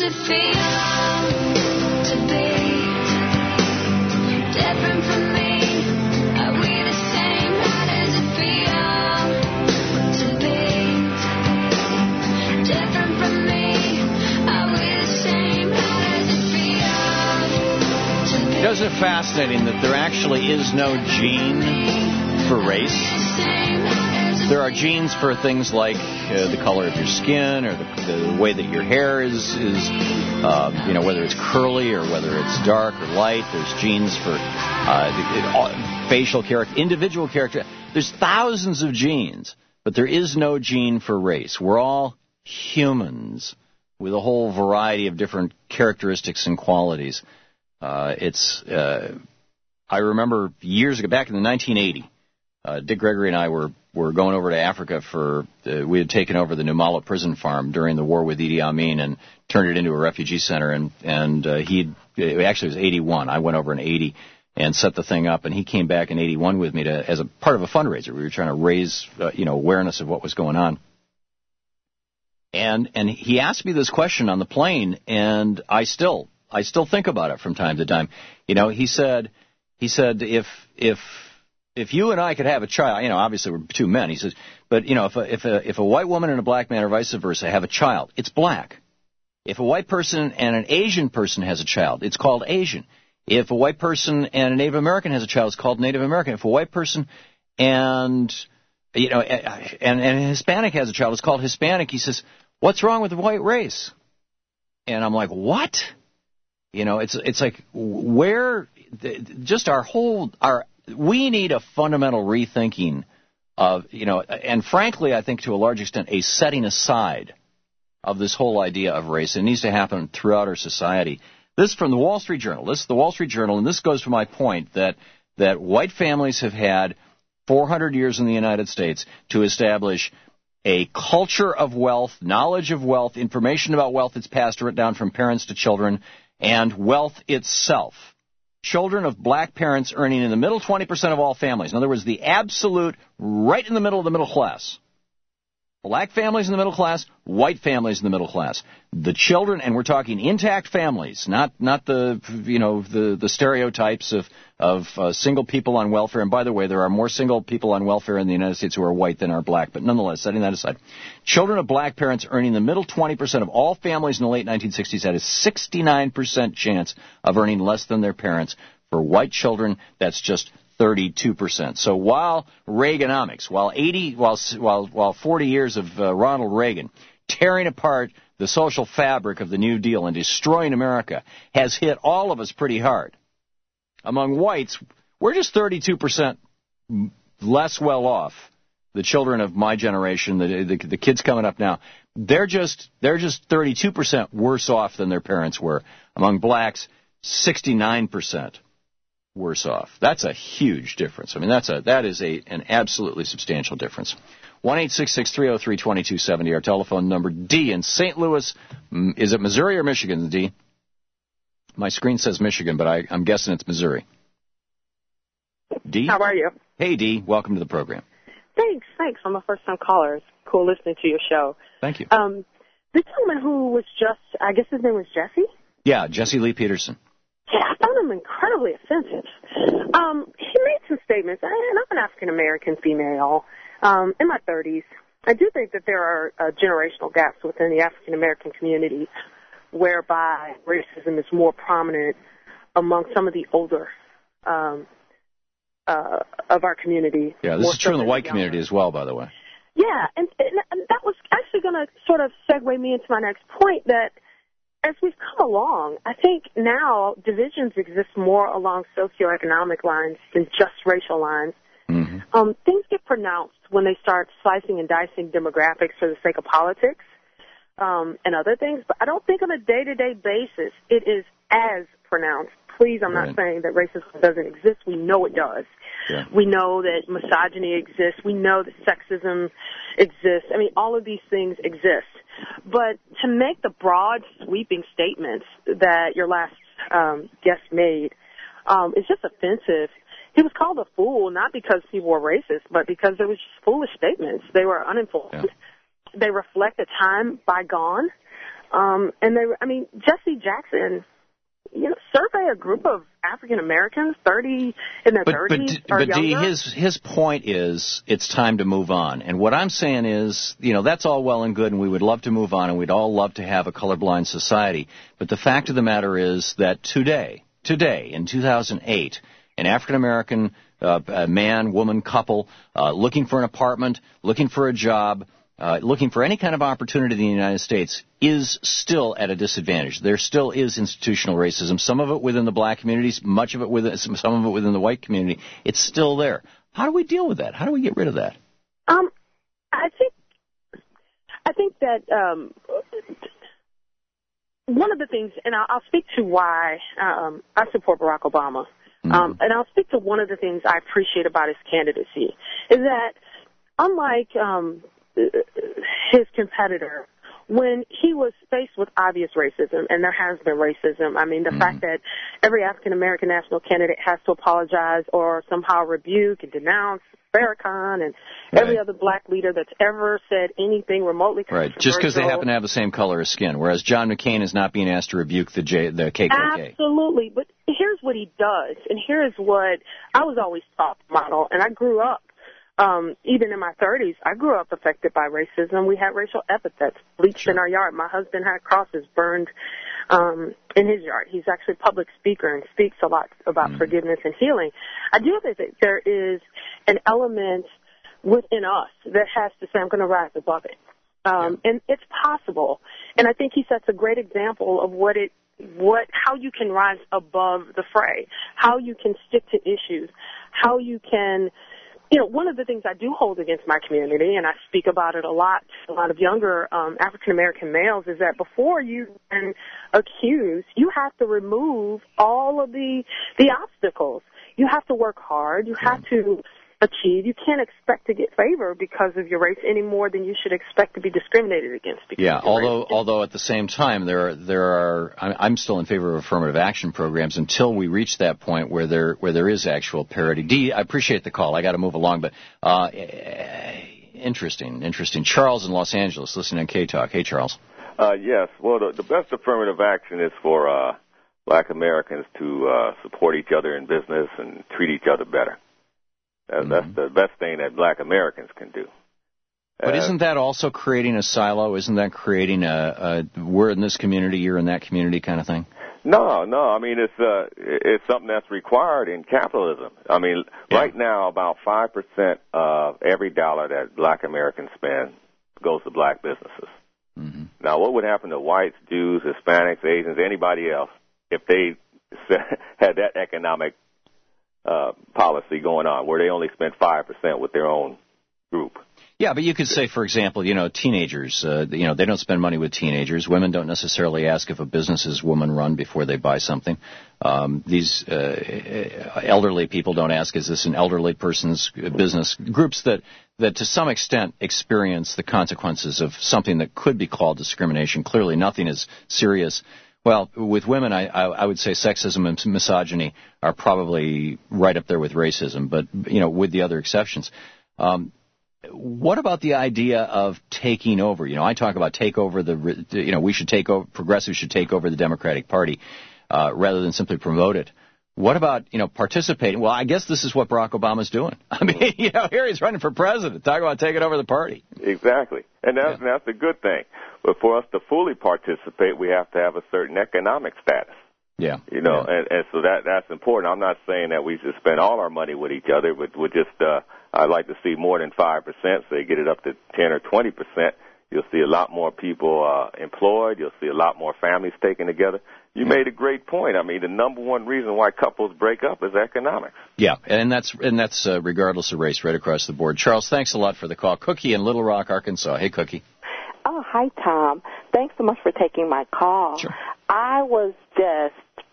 it feel to be different from me? Are we the same? How does it feel to be different from me? Are we the same? How does it feel to be? Isn't it fascinating that there actually is no gene for race? There are genes for things like uh, the color of your skin or the, the way that your hair is, is uh, you know, whether it's curly or whether it's dark or light. There's genes for uh, the, it, all, facial character, individual character. There's thousands of genes, but there is no gene for race. We're all humans with a whole variety of different characteristics and qualities. Uh, it's, uh, I remember years ago, back in the nineteen eighty, uh, Dick Gregory and I were, were going over to Africa for, uh, we had taken over the Numala prison farm during the war with Idi Amin and turned it into a refugee center, and, and, uh, he, actually it was eighty-one. I went over in eighty and set the thing up, and he came back in eighty-one with me to, as a part of a fundraiser. We were trying to raise, uh, you know, awareness of what was going on. And, and he asked me this question on the plane, and I still, I still think about it from time to time. You know, he said, he said, if, if, if you and I could have a child, you know, obviously we're two men, he says, but, you know, if a, if a, if a white woman and a black man or vice versa have a child, it's black. If a white person and an Asian person has a child, it's called Asian. If a white person and a Native American has a child, it's called Native American. If a white person and, you know, and, and a Hispanic has a child, it's called Hispanic. He says, what's wrong with the white race? And I'm like, what? You know, it's it's like where just our whole our we need a fundamental rethinking of, you know, and frankly, I think to a large extent a setting aside of this whole idea of race. It needs to happen throughout our society. This from the Wall Street Journal. This is the Wall Street Journal, and this goes to my point that that white families have had four hundred years in the United States to establish a culture of wealth, knowledge of wealth, information about wealth that's passed down from parents to children, and wealth itself. Children of black parents earning in the middle twenty percent of all families. In other words, the absolute right in the middle of the middle class. Black families in the middle class, white families in the middle class. The children, and we're talking intact families, not not the you know the the stereotypes of of uh, single people on welfare. And by the way, there are more single people on welfare in the United States who are white than are black. But nonetheless, setting that aside, children of black parents earning the middle twenty percent of all families in the late nineteen sixties had a sixty-nine percent chance of earning less than their parents. For white children, that's just thirty-two percent. So while Reaganomics, while eighty, while while while forty years of uh, Ronald Reagan tearing apart the social fabric of the New Deal and destroying America has hit all of us pretty hard. Among whites, we're just thirty-two percent less well off. The children of my generation, the, the the kids coming up now, they're just they're just thirty-two percent worse off than their parents were. Among blacks, sixty-nine percent. Worse off. That's a huge difference. I mean, that's a that is a an absolutely substantial difference. one eight six six, three oh three, two two seven oh, our telephone number. D in Saint Louis. Is it Missouri or Michigan, D? My screen says Michigan, but I, I'm guessing it's Missouri. D? How are you? Hey, D. Welcome to the program. Thanks, thanks. I'm a first-time caller. It's cool listening to your show. Thank you. Um, the gentleman who was just, I guess his name was Jesse? Yeah, Jesse Lee Peterson. Yeah, I found him incredibly offensive. Um, he made some statements, and I'm an African-American female um, in my thirties. I do think that there are uh, generational gaps within the African-American community whereby racism is more prominent among some of the older um, uh, of our community. Yeah, this is true in the white community as well, by the way. Yeah, and, and that was actually going to sort of segue me into my next point that as we've come along, I think now divisions exist more along socioeconomic lines than just racial lines. Mm-hmm. Um, things get pronounced when they start slicing and dicing demographics for the sake of politics um, and other things. But I don't think on a day-to-day basis it is as pronounced. Please, I'm right. not saying that racism doesn't exist. We know it does. Yeah. We know that misogyny exists. We know that sexism exists. I mean, all of these things exist. But to make the broad, sweeping statements that your last um, guest made um, is just offensive. He was called a fool not because people were racist, but because they were just foolish statements. They were uninformed. Yeah. They reflect a time bygone. Um, and they, I mean, Jesse Jackson, you know, survey a group of African Americans, thirty in their but, thirties but, or but younger. Dee, his his point is it's time to move on. And what I'm saying is, you know, that's all well and good, and we would love to move on, and we'd all love to have a colorblind society. But the fact of the matter is that today, today in two thousand eight, an African American uh, man, woman, couple uh, looking for an apartment, looking for a job, Uh, looking for any kind of opportunity in the United States is still at a disadvantage. There still is institutional racism, some of it within the black communities, much of it within, some of it within the white community. It's still there. How do we deal with that? How do we get rid of that? Um, I think, I think that um, one of the things, and I'll, I'll speak to why um, I support Barack Obama, mm-hmm. um, and I'll speak to one of the things I appreciate about his candidacy, is that unlike um, his competitor, when he was faced with obvious racism, and there has been racism, I mean, the mm-hmm. fact that every African-American national candidate has to apologize or somehow rebuke and denounce Farrakhan and right. every other black leader that's ever said anything remotely controversial. Right, just because they happen to have the same color of skin, whereas John McCain is not being asked to rebuke the, J, the K K K. Absolutely, but here's what he does, and here's what I was always taught, model, and I grew up. Um, even in my thirties, I grew up affected by racism. We had racial epithets bleached sure. in our yard. My husband had crosses burned um, in his yard. He's actually a public speaker and speaks a lot about mm. forgiveness and healing. I do think that there is an element within us that has to say, I'm going to rise above it. Um, yeah. And it's possible. And I think he sets a great example of what it what how you can rise above the fray, how you can stick to issues, how you can... You know, one of the things I do hold against my community, and I speak about it a lot to a lot of younger um, African-American males, is that before you can accuse, you have to remove all of the the obstacles. You have to work hard. You have to achieve. You can't expect to get favor because of your race any more than you should expect to be discriminated against. Because yeah, of your although race. although at the same time there are there are I'm still in favor of affirmative action programs until we reach that point where there where there is actual parity. Dee, I appreciate the call. I got to move along, but uh, interesting, interesting. Charles in Los Angeles, listening on K Talk. Hey, Charles. Uh, yes. Well, the, the best affirmative action is for uh, Black Americans to uh, support each other in business and treat each other better. Uh, mm-hmm. That's the best thing that Black Americans can do. But uh, isn't that also creating a silo? Isn't that creating a, a we're in this community, you're in that community kind of thing? No, no. I mean, it's uh, it's something that's required in capitalism. I mean, yeah. right now, about five percent of every dollar that Black Americans spend goes to Black businesses. Mm-hmm. Now, what would happen to whites, Jews, Hispanics, Asians, anybody else if they had that economic Uh, policy going on where they only spend five percent with their own group? Yeah, but you could say, for example, you know, teenagers, uh, you know, they don't spend money with teenagers. Women don't necessarily ask if a business is woman-run before they buy something. Um, these uh, elderly people don't ask, is this an elderly person's business? Groups that, that to some extent experience the consequences of something that could be called discrimination. Clearly nothing is serious. Well, with women, I, I, I would say sexism and misogyny are probably right up there with racism, but, you know, with the other exceptions. Um, what about the idea of taking over? You know, I talk about take over the, you know, we should take over, progressives should take over the Democratic Party uh, rather than simply promote it. What about, you know, participating? Well, I guess this is what Barack Obama's doing. I mean, you know, here he's running for president. Talk about taking over the party. Exactly. And that's, yeah. that's a good thing. But for us to fully participate, we have to have a certain economic status. Yeah. You know, yeah. and, and so that that's important. I'm not saying that we should spend all our money with each other, but we just, uh, I'd like to see more than five percent, so you get it up to ten or twenty percent. You'll see a lot more people uh, employed. You'll see a lot more families taken together. You yeah. made a great point. I mean, the number one reason why couples break up is economics. Yeah, and that's and that's uh, regardless of race, right across the board. Charles, thanks a lot for the call. Cookie in Little Rock, Arkansas. Hey, Cookie. Oh, hi, Tom. Thanks so much for taking my call. Sure. I was just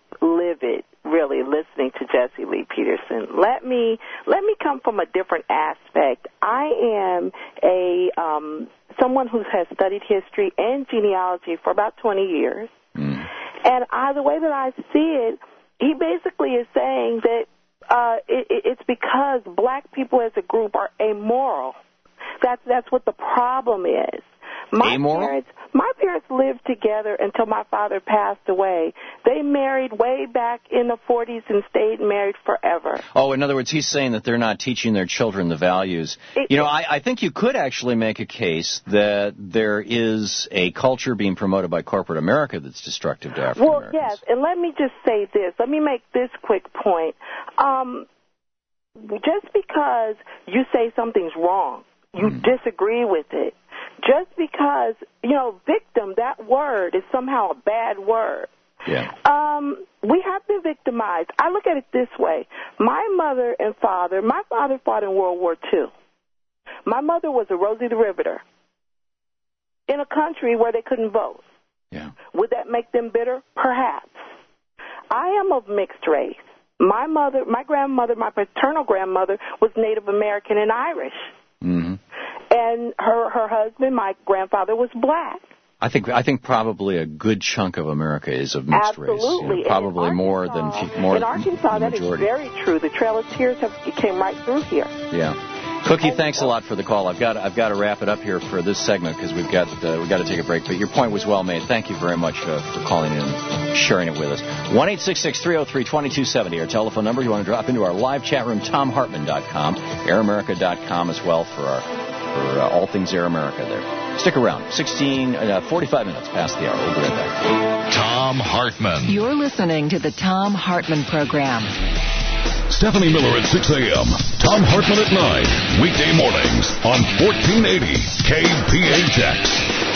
livid, really, listening to Jesse Lee Peterson. Let me let me come from a different aspect. I am a um, someone who has studied history and genealogy for about twenty years. Mm. And I, the way that I see it, he basically is saying that uh, it, it's because black people as a group are amoral. That's that's what the problem is. My Amoral? parents, my parents lived together until my father passed away. They married way back in the forties and stayed married forever. Oh, in other words, he's saying that they're not teaching their children the values. It, you know, I, I think you could actually make a case that there is a culture being promoted by corporate America that's destructive to African Well, Americans. yes, and let me just say this. Let me make this quick point. Um, just because you say something's wrong, you mm. disagree with it, just because, you know, victim, that word is somehow a bad word. Yeah. Um, we have been victimized. I look at it this way. My mother and father, my father fought in World War Two. My mother was a Rosie the Riveter in a country where they couldn't vote. Yeah. Would that make them bitter? Perhaps. I am of mixed race. My mother, my grandmother, my paternal grandmother was Native American and Irish. Mm-hmm. And her, her husband, my grandfather, was black. I think I think probably a good chunk of America is of mixed Absolutely. race. You know, probably more than more in Arkansas, than the that is majority. very true. The Trail of Tears have came right through here. Yeah. Cookie, thanks a lot for the call. I've got I've got to wrap it up here for this segment because we've got uh, we've got to take a break. But your point was well made. Thank you very much uh, for calling in and sharing it with us. one eight six six, three oh three, two two seven oh, our telephone number. You want to drop into our live chat room, tom hartman dot com, air america dot com as well for our for uh, all things Air America there. Stick around. sixteen, uh, forty-five minutes past the hour. We'll be right back. Tom Hartman. You're listening to the Tom Hartman Program. Stephanie Miller at six a.m. Tom Hartman at nine. Weekday mornings on fourteen eighty K P H X.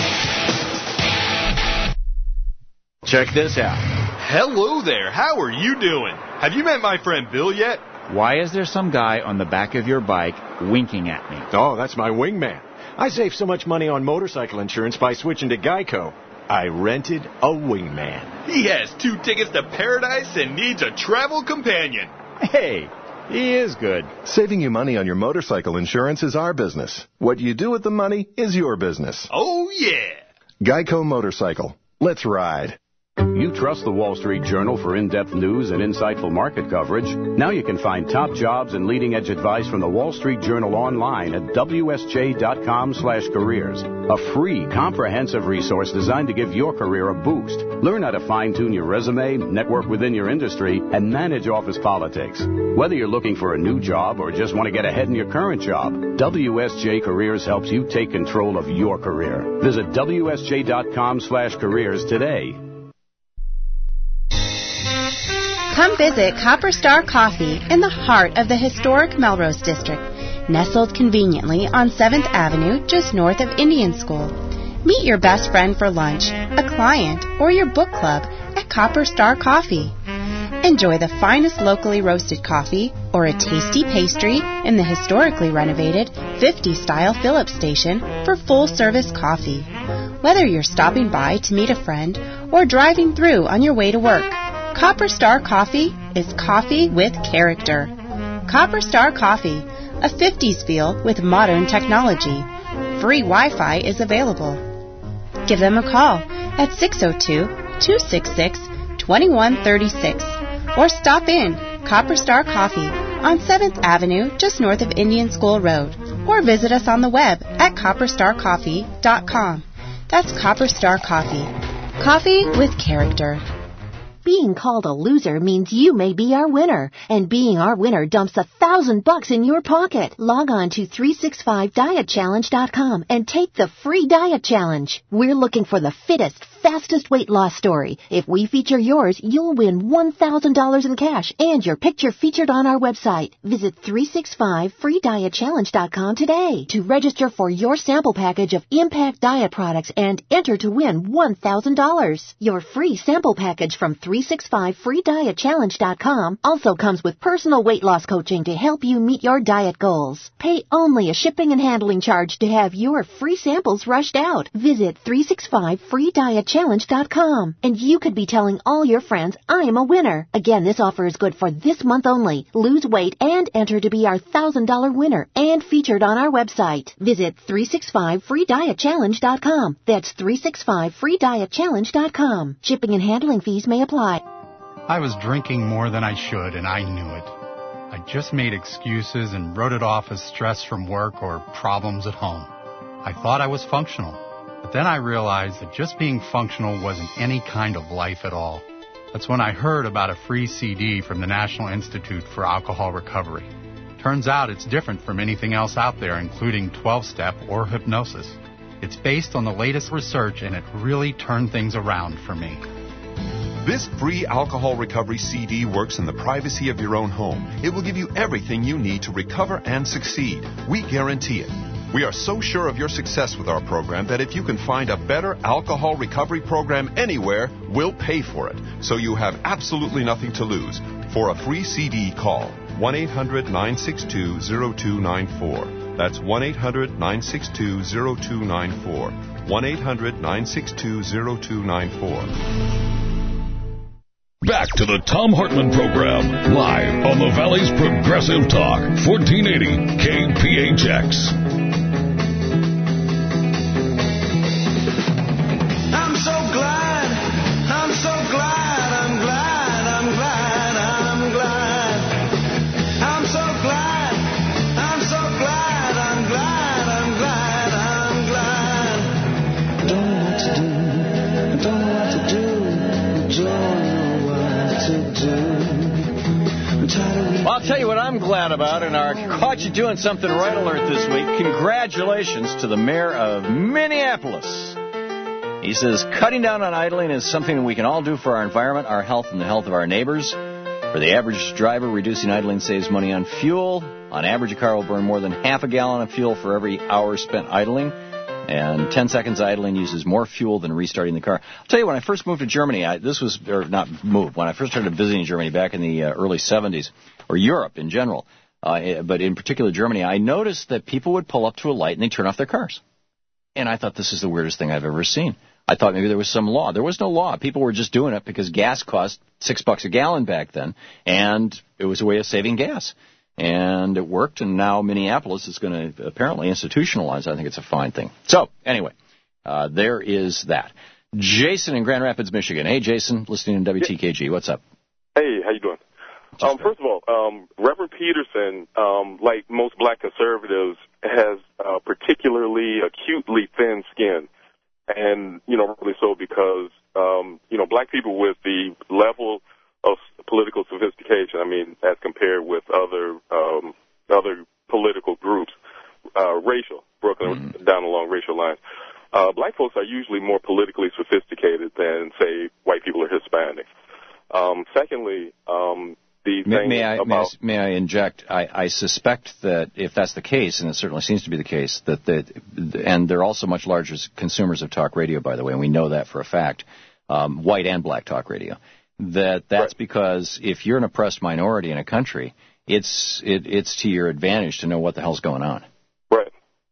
Check this out. Hello there. How are you doing? Have you met my friend Bill yet? Why is there some guy on the back of your bike winking at me? Oh, that's my wingman. I save so much money on motorcycle insurance by switching to Geico. I rented a wingman. He has two tickets to paradise and needs a travel companion. Hey, he is good. Saving you money on your motorcycle insurance is our business. What you do with the money is your business. Oh, yeah. Geico Motorcycle. Let's ride. You trust the Wall Street Journal for in-depth news and insightful market coverage? Now you can find top jobs and leading-edge advice from the Wall Street Journal online at W S J dot com slash careers. A free, comprehensive resource designed to give your career a boost. Learn how to fine-tune your resume, network within your industry, and manage office politics. Whether you're looking for a new job or just want to get ahead in your current job, W S J Careers helps you take control of your career. Visit W S J dot com slash careers today. Come visit Copper Star Coffee in the heart of the historic Melrose District, nestled conveniently on seventh Avenue just north of Indian School. Meet your best friend for lunch, a client, or your book club at Copper Star Coffee. Enjoy the finest locally roasted coffee or a tasty pastry in the historically renovated fifties-style Phillips Station for full-service coffee. Whether you're stopping by to meet a friend or driving through on your way to work, Copper Star Coffee is coffee with character. Copper Star Coffee, a fifties feel with modern technology. Free Wi-Fi is available. Give them a call at six oh two, two six six, two one three six or stop in Copper Star Coffee on seventh Avenue just north of Indian School Road or visit us on the web at copper star coffee dot com. That's Copper Star Coffee. Coffee with character. Being called a loser means you may be our winner, and being our winner dumps a thousand bucks in your pocket. Log on to three sixty-five diet challenge dot com and take the free diet challenge. We're looking for the fittest, fastest weight loss story. If we feature yours, you'll win one thousand dollars in cash and your picture featured on our website. Visit three sixty-five free diet challenge dot com today to register for your sample package of Impact Diet products and enter to win one thousand dollars. Your free sample package from three sixty-five free diet challenge dot com also comes with personal weight loss coaching to help you meet your diet goals. Pay only a shipping and handling charge to have your free samples rushed out. Visit three sixty-five free diet challenge dot com and you could be telling all your friends, I'm a winner. Again, this offer is good for this month only. Lose weight and enter to be our one thousand dollars winner and featured on our website. Visit three sixty-five free diet challenge dot com. That's three sixty-five free diet challenge dot com. Shipping and handling fees may apply. I was drinking more than I should, and I knew it. I just made excuses and wrote it off as stress from work or problems at home. I thought I was functional. But then I realized that just being functional wasn't any kind of life at all. That's when I heard about a free C D from the National Institute for Alcohol Recovery. Turns out it's different from anything else out there, including twelve-step or hypnosis. It's based on the latest research, and it really turned things around for me. This free alcohol recovery C D works in the privacy of your own home. It will give you everything you need to recover and succeed. We guarantee it. We are so sure of your success with our program that if you can find a better alcohol recovery program anywhere, we'll pay for it. So you have absolutely nothing to lose. For a free C D, call one eight hundred nine six two zero two nine four. That's one eight hundred nine six two zero two nine four. one eight hundred nine six two zero two nine four. Back to the Thom Hartmann Program, live on the Valley's Progressive Talk, fourteen eighty K P H X. I'm so glad, I'm so glad, I'm glad, I'm glad, I'm glad. I'm so glad, I'm so glad, I'm glad, I'm glad, I'm glad. Don't know what to do, don't know what to do, don't know what to do. Well, I'll tell you what I'm glad about in our Caught You Doing Something Right alert this week. Congratulations to the mayor of Minneapolis. He says cutting down on idling is something we can all do for our environment, our health, and the health of our neighbors. For the average driver, reducing idling saves money on fuel. On average, a car will burn more than half a gallon of fuel for every hour spent idling. And ten seconds idling uses more fuel than restarting the car. I'll tell you, when I first moved to Germany, I, this was, or not moved, when I first started visiting Germany back in the uh, early seventies, or Europe in general, uh, but in particular Germany, I noticed that people would pull up to a light and they'd turn off their cars. And I thought, this is the weirdest thing I've ever seen. I thought maybe there was some law. There was no law. People were just doing it because gas cost six bucks a gallon back then, and it was a way of saving gas. And it worked, and now Minneapolis is going to apparently institutionalize. I think it's a fine thing. So, anyway, uh, there is that. Jason in Grand Rapids, Michigan. Hey, Jason, listening to W T K G. What's up? Hey, how you doing? Um, first of all, um, Reverend Peterson, um, like most black conservatives, has uh, particularly acutely thin skin. And, you know, really so because, um, you know, black people with the level of political sophistication, I mean, as compared with other um, other political groups, uh, racial, broken mm-hmm. down along racial lines. Uh, black folks are usually more politically sophisticated than, say, white people or Hispanic. Um, secondly, um, the may, thing may I, about... May I, may I inject? I, I suspect that if that's the case, and it certainly seems to be the case, that, that and they're also much larger consumers of talk radio, by the way, and we know that for a fact, um, white and black talk radio, that that's right. Because if you're an oppressed minority in a country, it's it, it's to your advantage to know what the hell's going on. Right.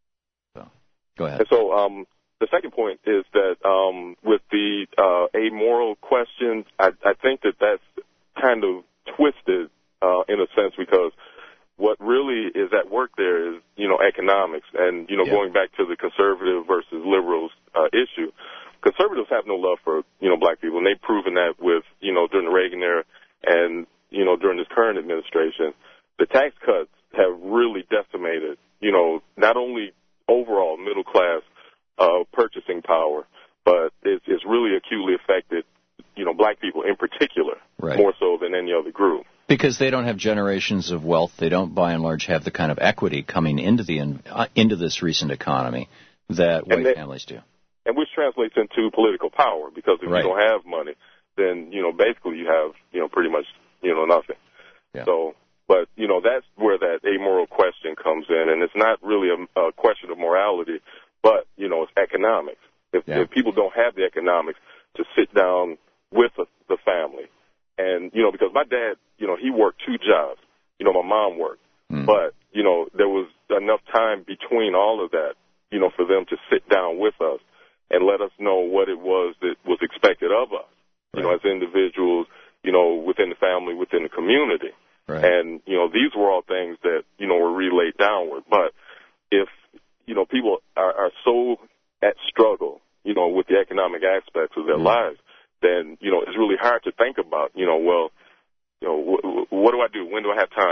So, go ahead. And so um, the second point is that um, with the uh, amoral questions, I, I think that that's kind of twisted uh, in a sense because what really is at work there is, you know, economics. And, you know, yeah. going back to the conservative versus liberals uh, issue, conservatives have no love for, you know, black people, and they've proven that with, you know, during the Reagan era and, you know, during this current administration. The tax cuts have really decimated, you know, not only overall middle class uh, purchasing power, but it's, it's really acutely affected, you know, black people in particular, right. more so than any other group. Because they don't have generations of wealth. They don't, by and large, have the kind of equity coming into the uh, into this recent economy that white they, families do. And which translates into political power, because if right. you don't have money, then, you know, basically you have, you know, pretty much, you know, nothing. Yeah. So, but, you know, that's where that amoral question comes in, and it's not really a, a question of morality, but, you know, it's economics. If, yeah. if people don't have the economics to sit down with a, the family, and, you know, because my dad, you know, he worked two jobs. You know, my mom worked. Mm. But, you know, there was enough time between all of that, you know, for them to sit down with us and let us know what it was that was expected of us, you right. know, as individuals, you know, within the family, within the community. Right. And, you know, these were all things that, you know, were relayed downward. But if, you know, people are, are so at struggle, you know, with the economic aspects of their mm. lives, then, you know, it's really hard to think about, you know, well, you know, wh- what do I do? When do I have time,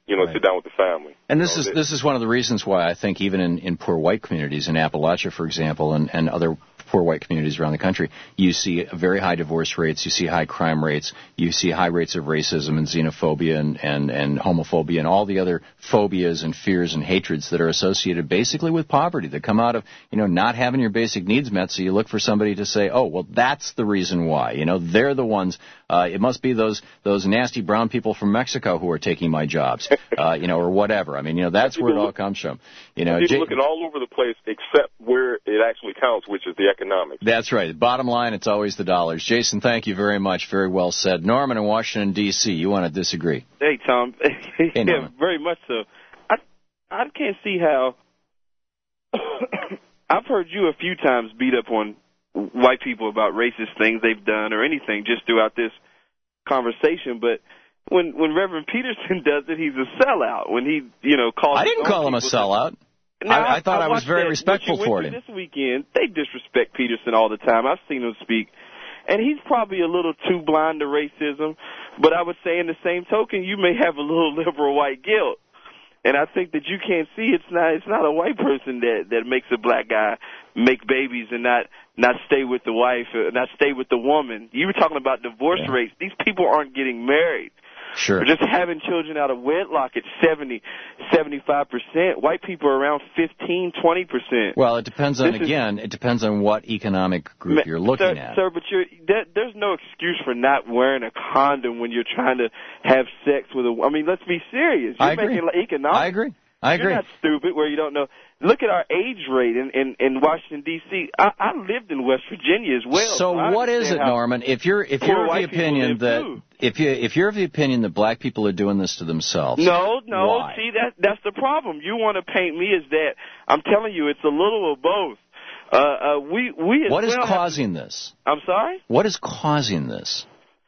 you know, Right. sit down with the family. And this You know, is they- this is one of the reasons why I think even in, in poor white communities in Appalachia, for example, and, and other poor white communities around the country, you see very high divorce rates, you see high crime rates, you see high rates of racism and xenophobia and, and, and homophobia and all the other phobias and fears and hatreds that are associated basically with poverty that come out of, you know, not having your basic needs met. So you look for somebody to say, oh, well, that's the reason why. You know, they're the ones. Uh, it must be those those nasty brown people from Mexico who are taking my jobs, uh, you know, or whatever. I mean, you know, that's where it all comes from. You know, people J- looking all over the place except where it actually counts, which is the economics. That's right. Bottom line, it's always the dollars. Jason, thank you very much. Very well said. Norman in Washington, D C, you want to disagree? Hey, Tom. Hey, yeah, Norman. very much so. I I can't see how. I've heard you a few times beat up on white people about racist things they've done or anything just throughout this conversation, but when when Reverend Peterson does it, he's a sellout. When he, you know, calls. I didn't call him a sellout. Now, I, I thought I, was watched very that. respectful What you for went him. through This weekend, they disrespect Peterson all the time. I've seen him speak, and he's probably a little too blind to racism. But I would say, in the same token, you may have a little liberal white guilt, and I think that you can't see it's not it's not a white person that that makes a black guy make babies and not not stay with the wife, or not stay with the woman. You were talking about divorce Yeah. rates. These people aren't getting married. Sure. Or just having children out of wedlock at seventy, seventy-five percent. White people are around fifteen, twenty percent. Well, it depends on, This is- again, it depends on what economic group you're looking sir, at. Sir, but you're, there, there's no excuse for not wearing a condom when you're trying to have sex with a. I mean, let's be serious. You're I agree. making like economic. I agree. I agree. You're not stupid where you don't know. Look at our age rate in, in, in Washington, D C I, I lived in West Virginia as well. So I what is it, understand how Norman? If you're if poor you're of the white people opinion live, that too. if you if you're of the opinion that black people are doing this to themselves, No, no. why? See, that that's the problem. You want to paint me as that. I'm telling you, it's a little of both. Uh, uh, we we. As What is well have- causing this? I'm sorry. What is causing this?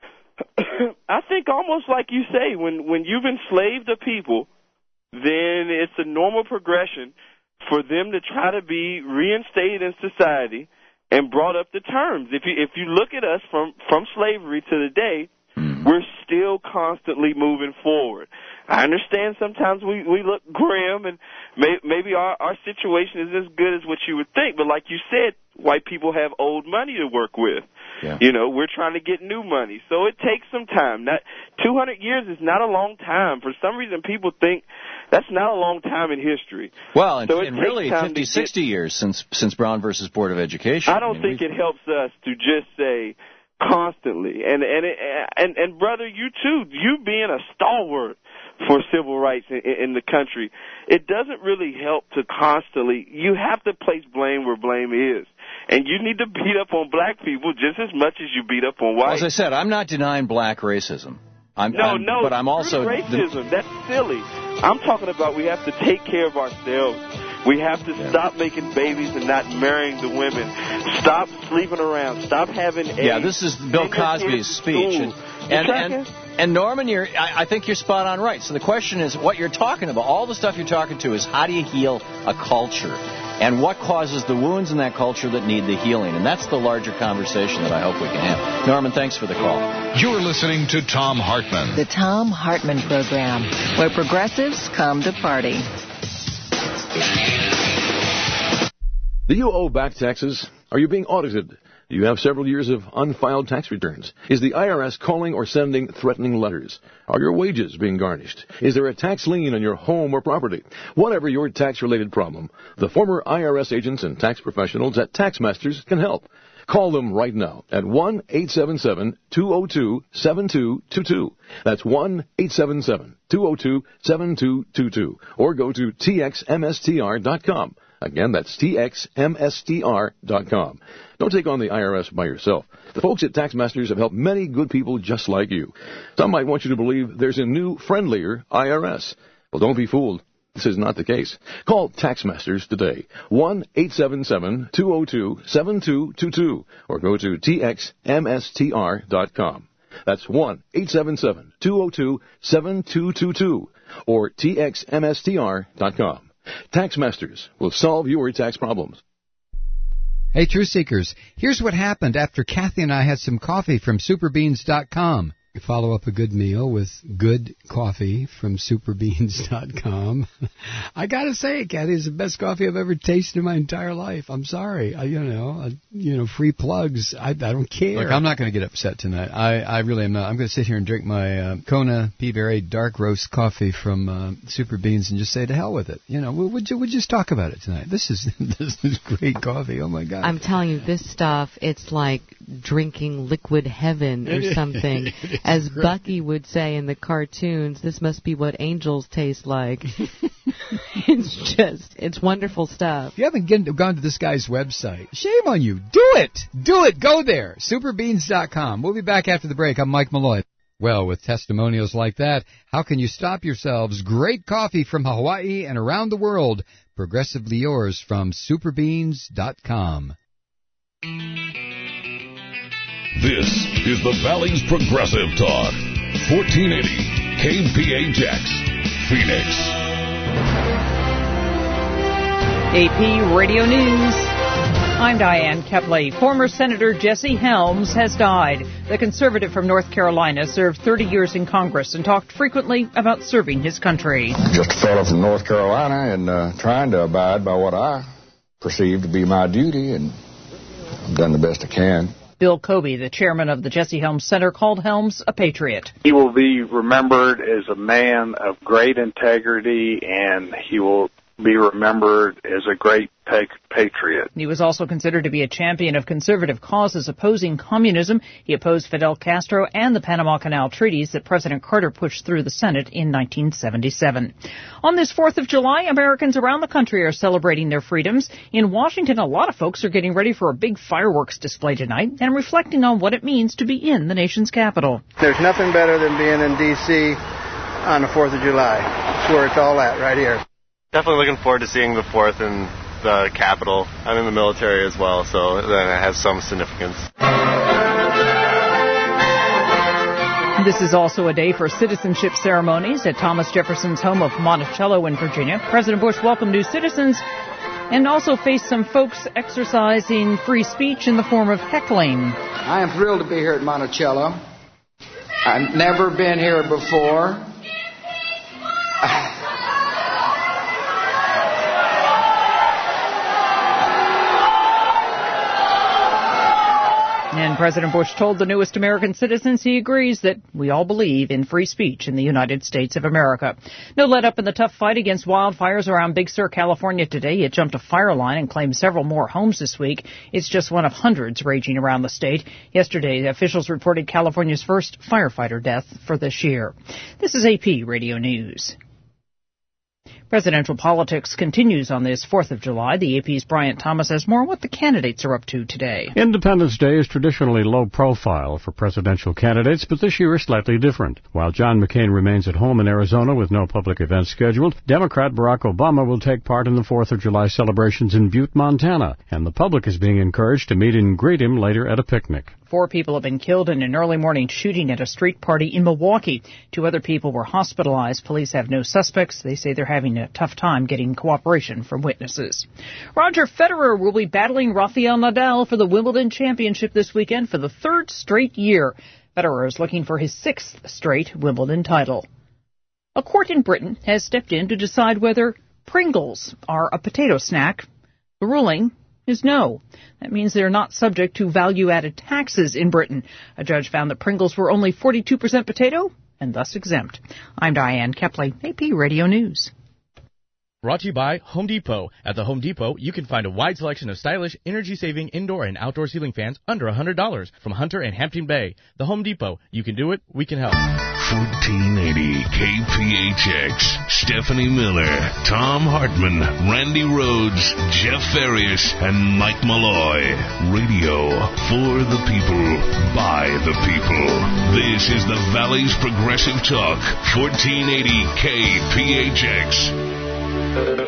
I think almost like you say, when when you've enslaved a people, then it's a normal progression for them to try to be reinstated in society and brought up to terms. If you if you look at us from from slavery to today, we're still constantly moving forward. I understand sometimes we we look grim and may, maybe our our situation is as good as what you would think, but like you said, white people have old money to work with. Yeah. You know, we're trying to get new money, so it takes some time. Not two hundred years is not a long time. For some reason, people think that's not a long time in history. Well, and, So it and takes really time to fifty, get- sixty years since since Brown versus Board of Education. I don't mean, think we've- it helps us to just say constantly. And and it, and and brother, you too, you being a stalwart for civil rights in, in the country, it doesn't really help to constantly. You have to place blame where blame is, and you need to beat up on black people just as much as you beat up on white. As I said, I'm not denying black racism. I'm, No, I'm, no, but I'm screw also the racism. That's silly. I'm talking about we have to take care of ourselves. We have to stop making babies and not marrying the women. Stop sleeping around. Stop having Yeah, AIDS. this is Bill Send your kids Cosby's to speech, school. and You and, tracking? and and Norman, you're I, I think you're spot on right. So the question is, what you're talking about, all the stuff you're talking to, is how do you heal a culture, and what causes the wounds in that culture that need the healing, and that's the larger conversation that I hope we can have. Norman, thanks for the call. You're listening to Tom Hartman. The Tom Hartman Program, where progressives come to party. Do you owe back taxes? Are you being audited? Do you have several years of unfiled tax returns? Is the I R S calling or sending threatening letters? Are your wages being garnished? Is there a tax lien on your home or property? Whatever your tax-related problem, the former I R S agents and tax professionals at TaxMasters can help. Call them right now at one eight seven seven, two zero two, seven two two two. That's one eight seven seven, two zero two, seven two two two. Or go to T X M S T R dot com. Again, that's T X M S T R dot com. Don't take on the I R S by yourself. The folks at TaxMasters have helped many good people just like you. Some might want you to believe there's a new, friendlier I R S. Well, don't be fooled. This is not the case. Call TaxMasters today. one eight seven seven, two zero two, seven two two two. Or go to T X M S T R dot com. That's one eight seven seven, two zero two, seven two two two. Or T X M S T R dot com. TaxMasters will solve your tax problems. Hey, Truth Seekers, here's what happened after Kathy and I had some coffee from super beans dot com. Follow up a good meal with good coffee from super beans dot com. I got to say, Kathy, it's the best coffee I've ever tasted in my entire life. I'm sorry. I, you know, I, you know, free plugs. I, I don't care. Look, I'm not going to get upset tonight. I, I really am not. I'm going to sit here and drink my uh, Kona Peaberry dark roast coffee from uh, Super Beans and just say to hell with it. You know, we'll, we'll, we'll just talk about it tonight. This is this is great coffee. Oh, my God. I'm telling you, this stuff, it's like drinking liquid heaven or something. As Bucky would say in the cartoons, this must be what angels taste like. It's just, it's wonderful stuff. If you haven't get, gone to this guy's website, shame on you. Do it. Do it. Go there. super beans dot com. We'll be back after the break. I'm Mike Malloy. Well, with testimonials like that, how can you stop yourselves? Great coffee from Hawaii and around the world. Progressively yours from super beans dot com. This is the Valley's Progressive Talk. fourteen eighty K P H X, Phoenix. A P Radio News. I'm Diane Kepley. Former Senator Jesse Helms has died. The conservative from North Carolina served thirty years in Congress and talked frequently about serving his country. Just a fellow from North Carolina and uh, trying to abide by what I perceive to be my duty, and I've done the best I can. Bill Kobe, the chairman of the Jesse Helms Center, called Helms a patriot. He will be remembered as a man of great integrity, and he will be remembered as a great patriot. He was also considered to be a champion of conservative causes opposing communism. He opposed Fidel Castro and the Panama Canal treaties that President Carter pushed through the Senate in nineteen seventy-seven. On this fourth of July, Americans around the country are celebrating their freedoms. In Washington, a lot of folks are getting ready for a big fireworks display tonight and reflecting on what it means to be in the nation's capital. There's nothing better than being in D C on the fourth of July. That's where it's all at, right here. Definitely looking forward to seeing the fourth in the Capitol. I'm in the military as well, so then it has some significance. This is also a day for citizenship ceremonies at Thomas Jefferson's home of Monticello in Virginia. President Bush welcomed new citizens and also faced some folks exercising free speech in the form of heckling. I am thrilled to be here at Monticello. I've never been here before. And President Bush told the newest American citizens he agrees that we all believe in free speech in the United States of America. No let up in the tough fight against wildfires around Big Sur, California today. It jumped a fire line and claimed several more homes this week. It's just one of hundreds raging around the state. Yesterday, officials reported California's first firefighter death for this year. This is A P Radio News. Presidential politics continues on this fourth of July. The A P's Bryant Thomas has more on what the candidates are up to today. Independence Day is traditionally low profile for presidential candidates, but this year is slightly different. While John McCain remains at home in Arizona with no public events scheduled, Democrat Barack Obama will take part in the fourth of July celebrations in Butte, Montana, and the public is being encouraged to meet and greet him later at a picnic. Four people have been killed in an early morning shooting at a street party in Milwaukee. Two other people were hospitalized. Police have no suspects. They say they're having a tough time getting cooperation from witnesses. Roger Federer will be battling Rafael Nadal for the Wimbledon Championship this weekend for the third straight year. Federer is looking for his sixth straight Wimbledon title. A court in Britain has stepped in to decide whether Pringles are a potato snack. The ruling is no. That means they're not subject to value-added taxes in Britain. A judge found that Pringles were only forty-two percent potato and thus exempt. I'm Diane Kepley, A P Radio News. Brought to you by Home Depot. At the Home Depot, you can find a wide selection of stylish, energy-saving indoor and outdoor ceiling fans under one hundred dollars from Hunter and Hampton Bay. The Home Depot. You can do it. We can help. fourteen eighty K P H X. Stephanie Miller, Tom Hartman, Randy Rhodes, Jeff Farias, and Mike Malloy. Radio for the people, by the people. This is the Valley's Progressive Talk. fourteen eighty K P H X.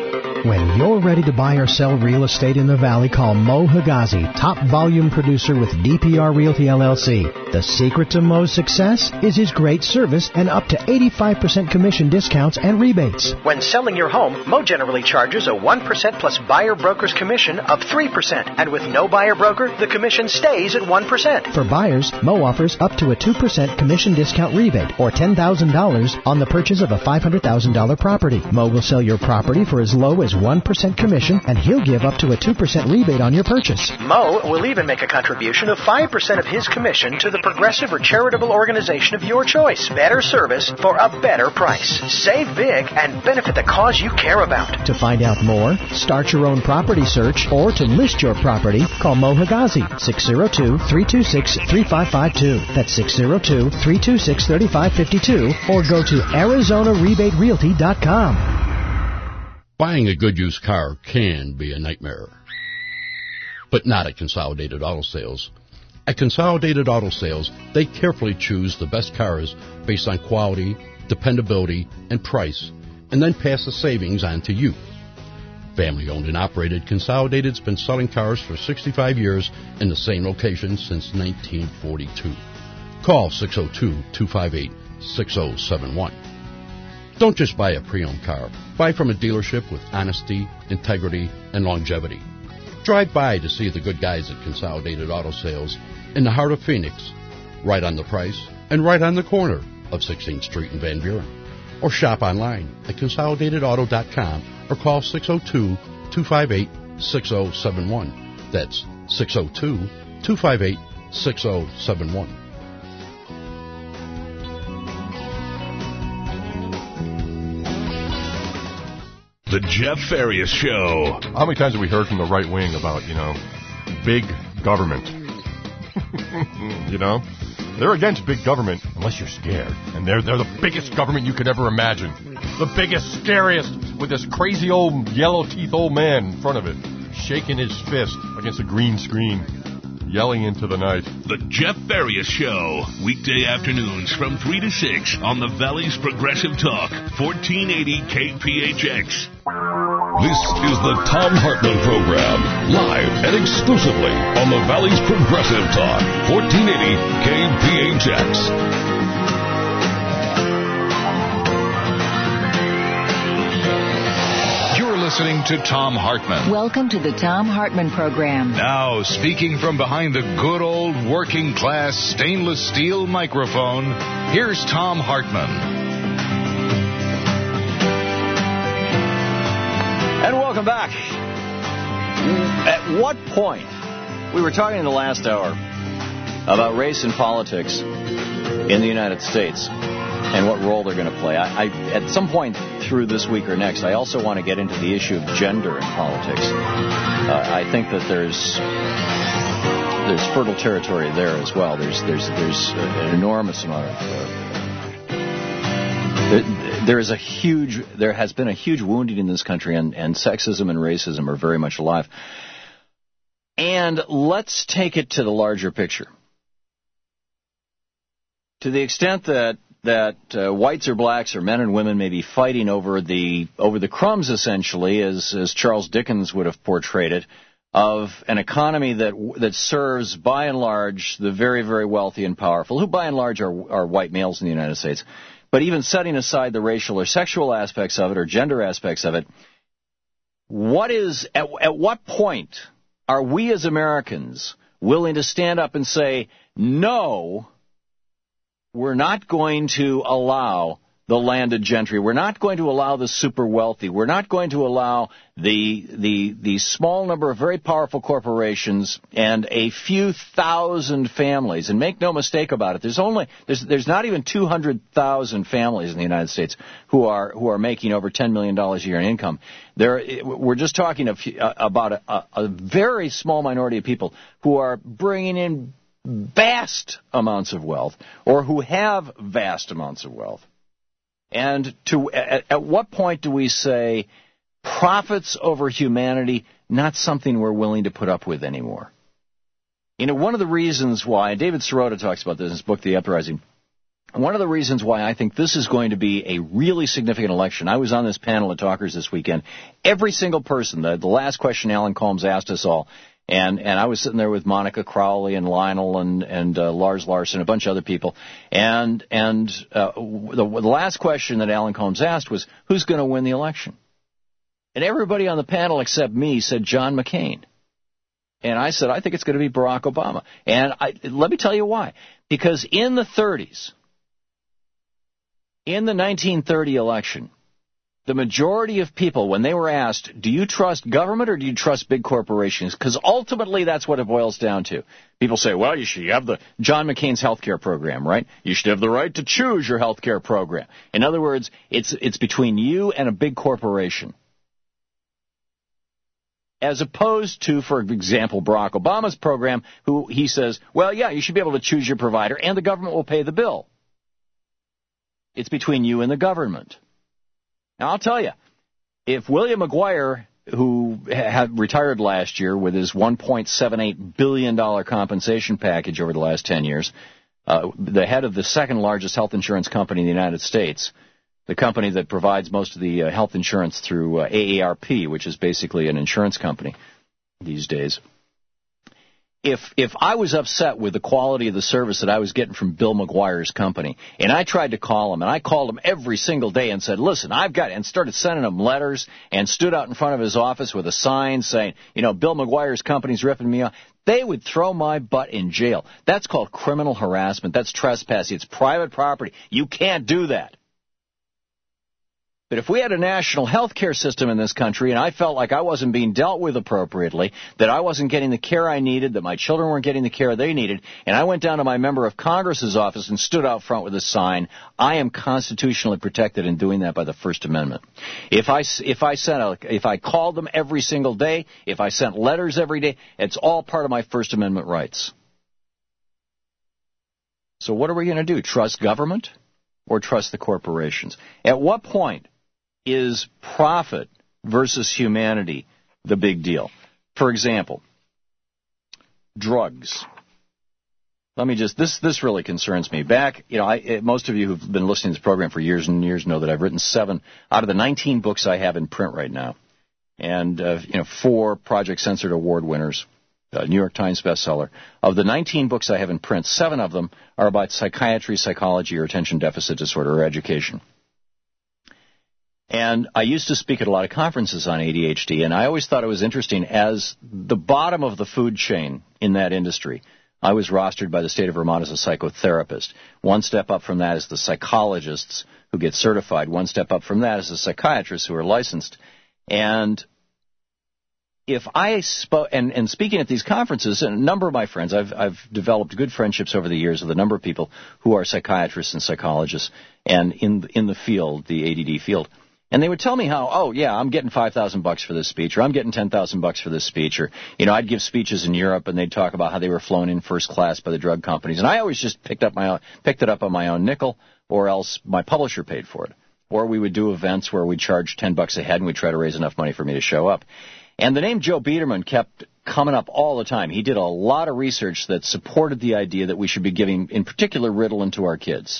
When you're ready to buy or sell real estate in the Valley, call Mo Higazi, top volume producer with D P R Realty L L C. The secret to Mo's success is his great service and up to eighty-five percent commission discounts and rebates. When selling your home, Mo generally charges a one percent plus buyer broker's commission of three percent. And with no buyer broker, the commission stays at one percent. For buyers, Mo offers up to a two percent commission discount rebate or ten thousand dollars on the purchase of a five hundred thousand dollars property. Mo will sell your property for as low as one percent commission, and he'll give up to a two percent rebate on your purchase. Mo will even make a contribution of five percent of his commission to the progressive or charitable organization of your choice. Better service for a better price. Save big and benefit the cause you care about. To find out more, start your own property search, or to list your property, call Mo Higazi, six oh two, three two six, three five five two. That's six oh two, three two six, three five five two, or go to Arizona Rebate Realty dot com. Buying a good used car can be a nightmare, but not at Consolidated Auto Sales. At Consolidated Auto Sales, they carefully choose the best cars based on quality, dependability, and price, and then pass the savings on to you. Family-owned and operated, Consolidated's been selling cars for sixty-five years in the same location since nineteen forty-two. Call six oh two, two five eight, six oh seven one. Don't just buy a pre-owned car. Buy from a dealership with honesty, integrity, and longevity. Drive by to see the good guys at Consolidated Auto Sales in the heart of Phoenix, right on the Price and right on the corner of sixteenth Street in Van Buren. Or shop online at consolidated auto dot com or call six oh two, two five eight, six oh seven one. That's six oh two, two five eight, six oh seven one. The Jeff Farias Show. How many times have we heard from the right wing about, you know, big government? You know? They're against big government unless you're scared. And they're, they're the biggest government you could ever imagine. The biggest, scariest, with this crazy old yellow-teeth old man in front of it, shaking his fist against a green screen, yelling into the night. The Jeff Farias Show. Weekday afternoons from three to six on the Valley's Progressive Talk, fourteen eighty K P H X. This is the Thom Hartmann Program, live and exclusively on the Valley's Progressive Talk, fourteen eighty K P H X. Listening to Thom Hartmann. Welcome to the Thom Hartmann Program. Now, speaking from behind the good old working class stainless steel microphone, here's Thom Hartmann. And welcome back. At what point, we were talking in the last hour about race and politics in the United States and what role they're going to play. I, I, at some point through this week or next, I also want to get into the issue of gender in politics. Uh, I think that there's there's fertile territory there as well. There's there's there's an enormous amount of uh, there, there is a huge there has been a huge wounding in this country, and, and sexism and racism are very much alive. And let's take it to the larger picture. To the extent that that uh, whites or blacks or men and women may be fighting over the over the crumbs, essentially, as as Charles Dickens would have portrayed it, of an economy that that serves, by and large, the very, very wealthy and powerful, who by and large are, are white males in the United States. But even setting aside the racial or sexual aspects of it or gender aspects of it, what is at, at what point are we as Americans willing to stand up and say, no, we're not going to allow the landed gentry. We're not going to allow the super wealthy. We're not going to allow the the the small number of very powerful corporations and a few thousand families. And make no mistake about it, there's only there's there's not even two hundred thousand families in the United States who are who are making over ten million dollars a year in income. There, we're just talking a few, uh, about a, a very small minority of people who are bringing in vast amounts of wealth, or who have vast amounts of wealth. And to at, at what point do we say profits over humanity, not something we're willing to put up with anymore? You know, one of the reasons why, and David Sirota talks about this in his book, The Uprising, One of the reasons why I think this is going to be a really significant election, I was on this panel of talkers this weekend. Every single person, the, the last question Alan Colmes asked us all, and, and I was sitting there with Monica Crowley and Lionel and, and uh, Lars Larson, a bunch of other people, and, and uh, the, the last question that Alan Colmes asked was, who's going to win the election? And everybody on the panel except me said John McCain. And I said, I think it's going to be Barack Obama. And I, let me tell you why. Because in the thirties, in the nineteen thirty election, the majority of people, when they were asked, do you trust government or do you trust big corporations? Because ultimately that's what it boils down to. People say, well, you should have the John McCain's health care program, right? You should have the right to choose your health care program. In other words, it's it's between you and a big corporation. As opposed to, for example, Barack Obama's program, who he says, well, yeah, you should be able to choose your provider and the government will pay the bill. It's between you and the government. Now, I'll tell you, if William McGuire, who had retired last year with his one point seven eight billion dollars compensation package over the last ten years, uh, the head of the second largest health insurance company in the United States, the company that provides most of the uh, health insurance through uh, A A R P, which is basically an insurance company these days. If if I was upset with the quality of the service that I was getting from Bill McGuire's company, and I tried to call him, and I called him every single day and said, listen, I've got, and started sending him letters and stood out in front of his office with a sign saying, you know, Bill McGuire's company's ripping me off, they would throw my butt in jail. That's called criminal harassment. That's trespassing. It's private property. You can't do that. But if we had a national health care system in this country and I felt like I wasn't being dealt with appropriately, that I wasn't getting the care I needed, that my children weren't getting the care they needed, and I went down to my member of Congress's office and stood out front with a sign, I am constitutionally protected in doing that by the First Amendment. If I, if I sent a, if I called them every single day, if I sent letters every day, it's all part of my First Amendment rights. So what are we going to do? Trust government or trust the corporations? At what point is profit versus humanity the big deal? For example, drugs. Let me just, this this really concerns me. Back, you know, I, most of you who've been listening to this program for years and years know that I've written seven out of the nineteen books I have in print right now. And, uh, you know, four Project Censored Award winners, uh, New York Times bestseller. Of the nineteen books I have in print, seven of them are about psychiatry, psychology, or attention deficit disorder or education. And I used to speak at a lot of conferences on A D H D, and I always thought it was interesting as the bottom of the food chain in that industry. I was rostered by the state of Vermont as a psychotherapist. One step up from that is the psychologists who get certified. One step up from that is the psychiatrists who are licensed. And if I spoke, and, and speaking at these conferences, and a number of my friends, I've, I've developed good friendships over the years with a number of people who are psychiatrists and psychologists and in, in the field, the A D D field. And they would tell me how, oh, yeah, I'm getting five thousand bucks for this speech, or I'm getting ten thousand bucks for this speech, or, you know, I'd give speeches in Europe, and they'd talk about how they were flown in first class by the drug companies. And I always just picked up my own, picked it up on my own nickel, or else my publisher paid for it. Or we would do events where we'd charge ten bucks a head, and we'd try to raise enough money for me to show up. And the name Joe Biederman kept coming up all the time. He did a lot of research that supported the idea that we should be giving, in particular, Ritalin to our kids.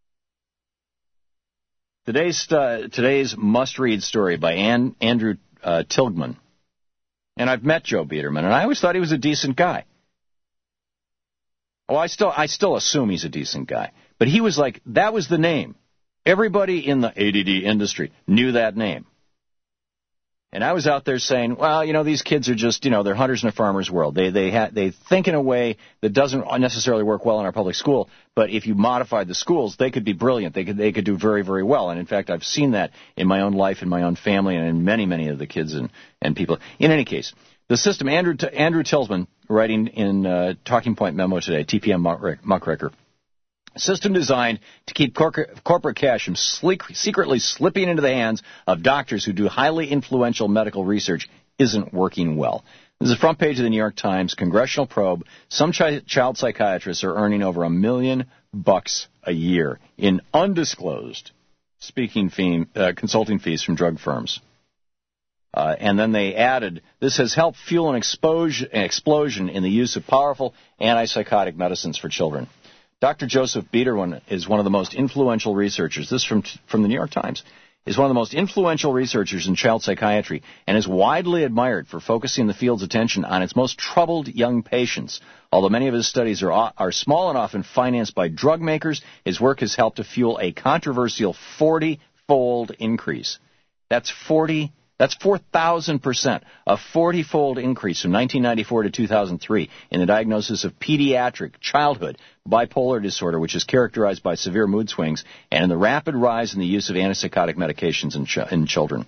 Today's uh, today's must-read story by Ann, Andrew uh, Tilghman. And I've met Joe Biederman, and I always thought he was a decent guy. Oh, I still I still assume he's a decent guy. But he was like, that was the name. Everybody in the A D D industry knew that name. And I was out there saying, well, you know, these kids are just, you know, they're hunters in a farmer's world. They they ha- they think in a way that doesn't necessarily work well in our public school, but if you modified the schools, they could be brilliant. They could they could do very, very well. And in fact, I've seen that in my own life, in my own family, and in many, many of the kids and, and people. In any case, the system, Andrew Andrew Tilghman, writing in uh, Talking Point Memo today, T P M Muckraker, system designed to keep cor- corporate cash from sleek, secretly slipping into the hands of doctors who do highly influential medical research isn't working well. This is the front page of the New York Times, Congressional Probe. Some chi- child psychiatrists are earning over a million bucks a year in undisclosed speaking fee, uh, consulting fees from drug firms. Uh, and then they added, this has helped fuel an, expos- an explosion in the use of powerful antipsychotic medicines for children. Doctor Joseph Biederman is one of the most influential researchers. This is from, from the New York Times. Is one of the most influential researchers in child psychiatry and is widely admired for focusing the field's attention on its most troubled young patients. Although many of his studies are, are small and often financed by drug makers, his work has helped to fuel a controversial forty-fold increase. That's forty. That's four thousand percent, a forty-fold increase from nineteen ninety-four to two thousand three in the diagnosis of pediatric childhood bipolar disorder, which is characterized by severe mood swings, and in the rapid rise in the use of antipsychotic medications in, ch- in children.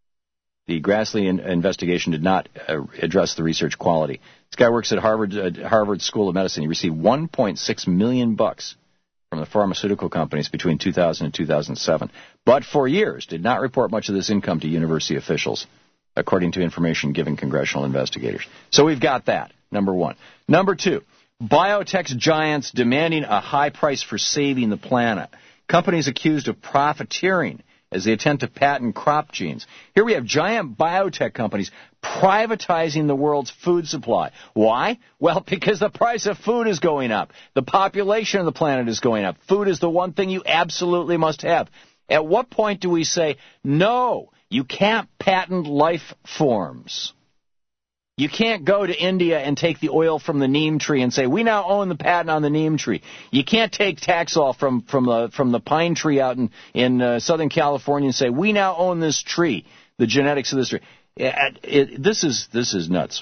The Grassley in- investigation did not uh, address the research quality. This guy works at Harvard uh, Harvard School of Medicine. He received one point six million bucks from the pharmaceutical companies between two thousand and two thousand seven, but for years did not report much of this income to university officials, according to information given congressional investigators. So we've got that, number one. Number two, biotech giants demanding a high price for saving the planet. Companies accused of profiteering as they attempt to patent crop genes. Here we have giant biotech companies privatizing the world's food supply. Why? Well, because the price of food is going up. The population of the planet is going up. Food is the one thing you absolutely must have. At what point do we say, no, you can't patent life forms? You can't go to India and take the oil from the neem tree and say, we now own the patent on the neem tree. You can't take Taxol from, from, the, from the pine tree out in, in uh, Southern California and say, we now own this tree, the genetics of this tree. It, it, this is this is nuts.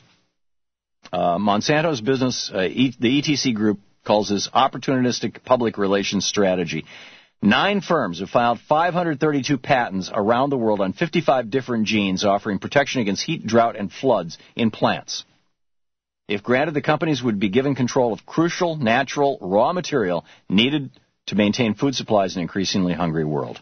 Uh, Monsanto's business, uh, e, the E T C group, calls this opportunistic public relations strategy. Nine firms have filed five hundred thirty-two patents around the world on fifty-five different genes offering protection against heat, drought, and floods in plants. If granted, the companies would be given control of crucial natural raw material needed to maintain food supplies in an increasingly hungry world.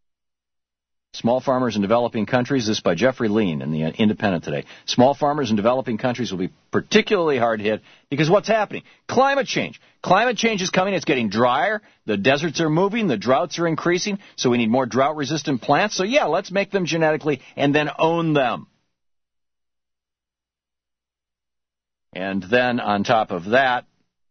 Small farmers in developing countries, this by Jeffrey Lean in the Independent today. Small farmers in developing countries will be particularly hard hit because what's happening? Climate change. Climate change is coming. It's getting drier. The deserts are moving. The droughts are increasing. So we need more drought-resistant plants. So, yeah, let's make them genetically and then own them. And then on top of that,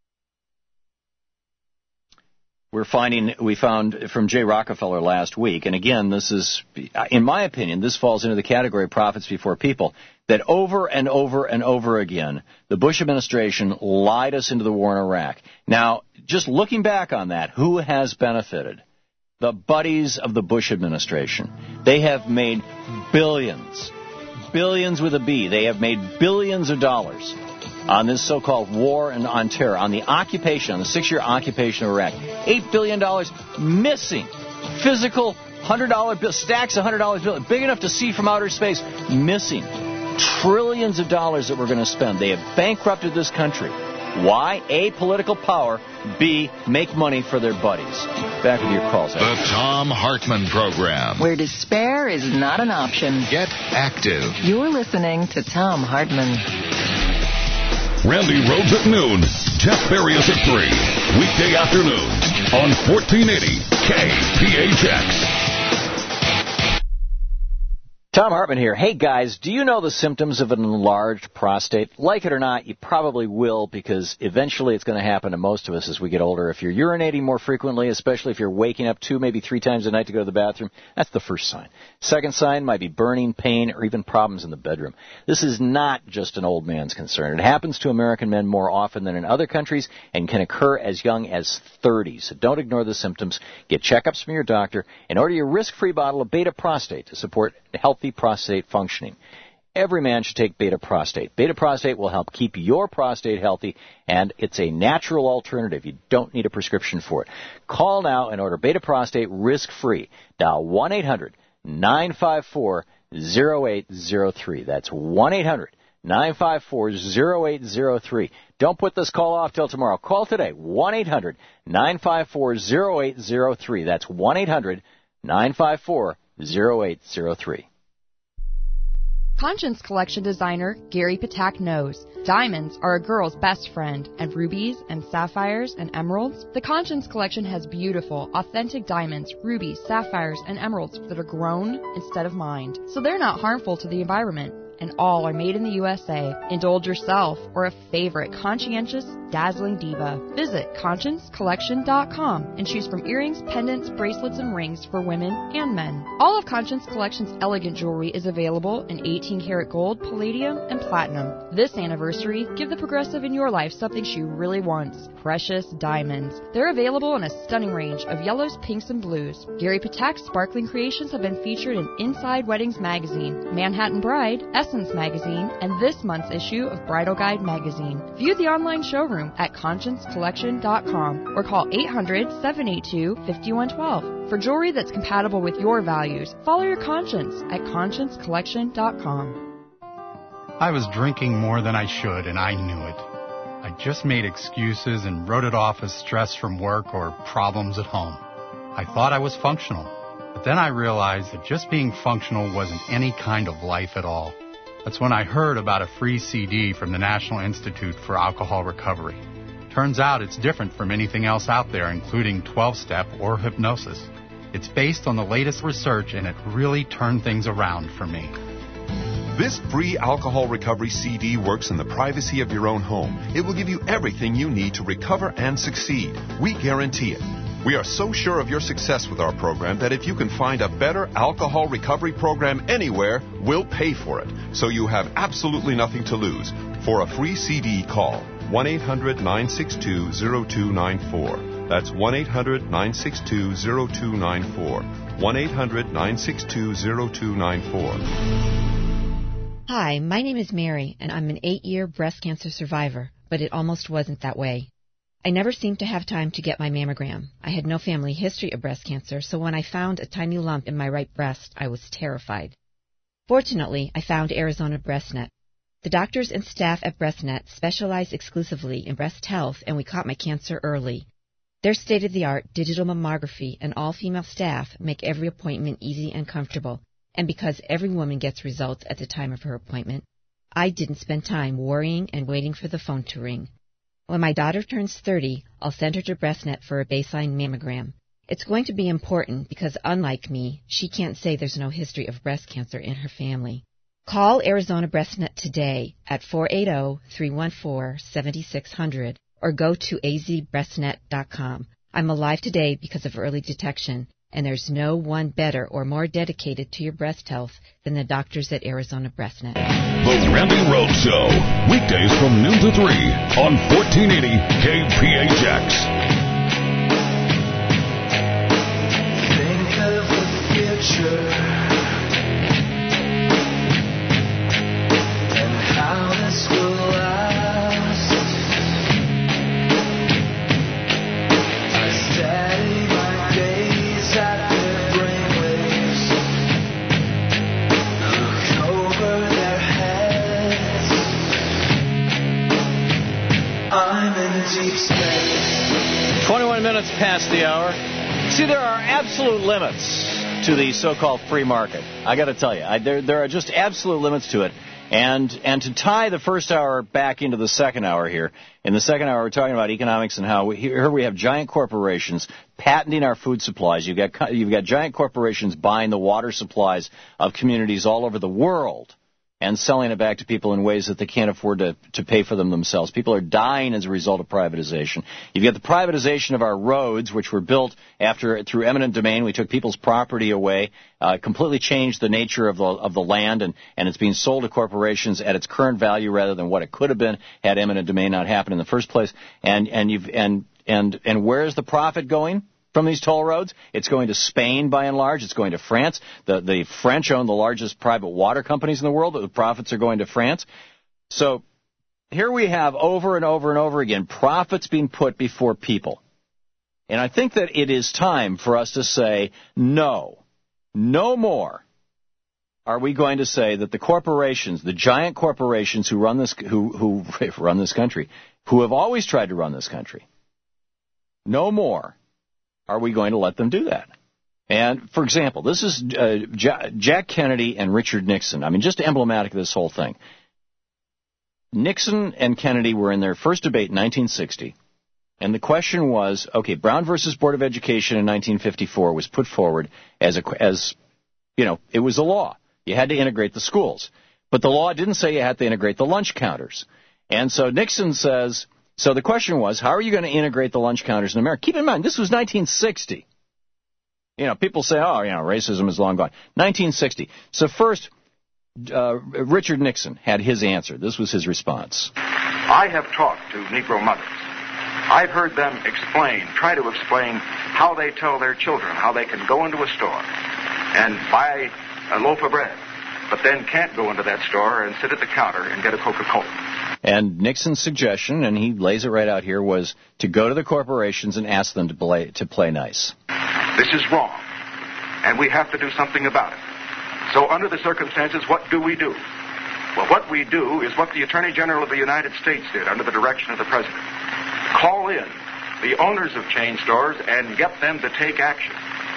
We're finding, we found from Jay Rockefeller last week, and again, this is, in my opinion, this falls into the category of profits before people, that over and over and over again, the Bush administration lied us into the war in Iraq. Now, just looking back on that, who has benefited? The buddies of the Bush administration. They have made billions, billions with a B. They have made billions of dollars on this so-called war and on terror, on the occupation, on the six-year occupation of Iraq. Eight billion dollars missing. Physical one hundred dollar bill, stacks of one hundred dollar bills, big enough to see from outer space, missing. Trillions of dollars that we're going to spend. They have bankrupted this country. Why? A, political power. B, make money for their buddies. Back with your calls. The Thom Hartmann Program. Where despair is not an option. Get active. You're listening to Thom Hartmann. Randy Rhodes at noon. Jeff Farias at three. Weekday afternoons on fourteen eighty K P H X. Thom Hartmann here. Hey, guys, do you know the symptoms of an enlarged prostate? Like it or not, you probably will, because eventually it's going to happen to most of us as we get older. If you're urinating more frequently, especially if you're waking up two, maybe three times a night to go to the bathroom, that's the first sign. Second sign might be burning, pain, or even problems in the bedroom. This is not just an old man's concern. It happens to American men more often than in other countries and can occur as young as thirty. So don't ignore the symptoms. Get checkups from your doctor and order your risk-free bottle of Beta Prostate to support healthy prostate functioning. Every man should take Beta Prostate. Beta Prostate will help keep your prostate healthy, and it's a natural alternative. You don't need a prescription for it. Call now and order Beta Prostate risk-free. Dial one eight hundred nine five four oh eight oh three. That's one eight hundred nine five four oh eight oh three. Don't put this call off till tomorrow. Call today, one eight hundred nine five four oh eight oh three. That's one eight hundred nine five four oh eight oh three. Conscience Collection designer Gary Patak knows diamonds are a girl's best friend, and rubies and sapphires and emeralds. The Conscience Collection has beautiful, authentic diamonds, rubies, sapphires, and emeralds that are grown instead of mined, so they're not harmful to the environment. and all are made in the U S A. Indulge yourself or a favorite conscientious, dazzling diva. Visit conscience collection dot com and choose from earrings, pendants, bracelets, and rings for women and men. All of Conscience Collection's elegant jewelry is available in eighteen karat gold, palladium, and platinum. This anniversary, give the progressive in your life something she really wants: precious diamonds. They're available in a stunning range of yellows, pinks, and blues. Gary Patak's sparkling creations have been featured in Inside Weddings magazine, Manhattan Bride, Essence magazine, and this month's issue of Bridal Guide magazine. View the online showroom at conscience collection dot com or call eight hundred, seven eight two, five one one two. For jewelry that's compatible with your values, follow your conscience at conscience collection dot com. I was drinking more than I should, and I knew it. I just made excuses and wrote it off as stress from work or problems at home. I thought I was functional, but then I realized that just being functional wasn't any kind of life at all. That's when I heard about a free C D from the National Institute for Alcohol Recovery. Turns out it's different from anything else out there, including twelve-step or hypnosis. It's based on the latest research, and it really turned things around for me. This free alcohol recovery C D works in the privacy of your own home. It will give you everything you need to recover and succeed. We guarantee it. We are so sure of your success with our program that if you can find a better alcohol recovery program anywhere, we'll pay for it. So you have absolutely nothing to lose. For a free C D, call one eight hundred, nine six two, zero two nine four. That's one eight hundred, nine six two, zero two nine four. one eight hundred, nine six two, zero two nine four. Hi, my name is Mary, and I'm an eight-year breast cancer survivor, but it almost wasn't that way. I never seemed to have time to get my mammogram. I had no family history of breast cancer, so when I found a tiny lump in my right breast, I was terrified. Fortunately, I found Arizona BreastNet. The doctors and staff at BreastNet specialize exclusively in breast health, and we caught my cancer early. Their state-of-the-art digital mammography and all-female staff make every appointment easy and comfortable. And because every woman gets results at the time of her appointment, I didn't spend time worrying and waiting for the phone to ring. When my daughter turns thirty, I'll send her to BreastNet for a baseline mammogram. It's going to be important because, unlike me, she can't say there's no history of breast cancer in her family. Call Arizona BreastNet today at four eight zero, three one four, seven six zero zero or go to a z breast net dot com. I'm alive today because of early detection, and there's no one better or more dedicated to your breast health than the doctors at Arizona BreastNet. The Randy Rhoads Show, weekdays from noon to three on fourteen eighty K P H X. Think of the future and how this will last. I steady my gaze at their brainwaves, look over their heads. I'm in deep space. twenty-one minutes past the hour. See, there are absolute limits to the so-called free market. I got to tell you, I, there there are just absolute limits to it. And and to tie the first hour back into the second hour here, in the second hour we're talking about economics and how we, here we have giant corporations patenting our food supplies. You've got you've got giant corporations buying the water supplies of communities all over the world and selling it back to people in ways that they can't afford to, to pay for them themselves. People are dying as a result of privatization. You've got the privatization of our roads, which were built after through eminent domain. We took people's property away, uh, completely changed the nature of the of the land, and, and it's being sold to corporations at its current value rather than what it could have been had eminent domain not happened in the first place. And and you've and and and where is the profit going from these toll roads? It's going to Spain, by and large. It's going to France. The the French own the largest private water companies in the world. The profits are going to France. So here we have over and over and over again profits being put before people. And I think that it is time for us to say no, no more are we going to say that the corporations, the giant corporations who run this, who who run this country, who have always tried to run this country, no more are we going to let them do that? And, for example, this is uh, J- Jack Kennedy and Richard Nixon. I mean, just emblematic of this whole thing. Nixon and Kennedy were in their first debate in nineteen sixty, and the question was, okay, Brown versus Board of Education in nineteen fifty-four was put forward as, a, as you know, it was a law. You had to integrate the schools. But the law didn't say you had to integrate the lunch counters. And so Nixon says, so the question was, how are you going to integrate the lunch counters in America? Keep in mind, this was nineteen sixty. You know, people say, oh, you know, racism is long gone. nineteen sixty. So first, uh, Richard Nixon had his answer. This was his response. I have talked to Negro mothers. I've heard them explain, try to explain how they tell their children how they can go into a store and buy a loaf of bread, but then can't go into that store and sit at the counter and get a Coca-Cola. And Nixon's suggestion, and he lays it right out here, was to go to the corporations and ask them to play, to play nice. This is wrong, and we have to do something about it. So under the circumstances, what do we do? Well, what we do is what the Attorney General of the United States did under the direction of the President. Call in the owners of chain stores and get them to take action.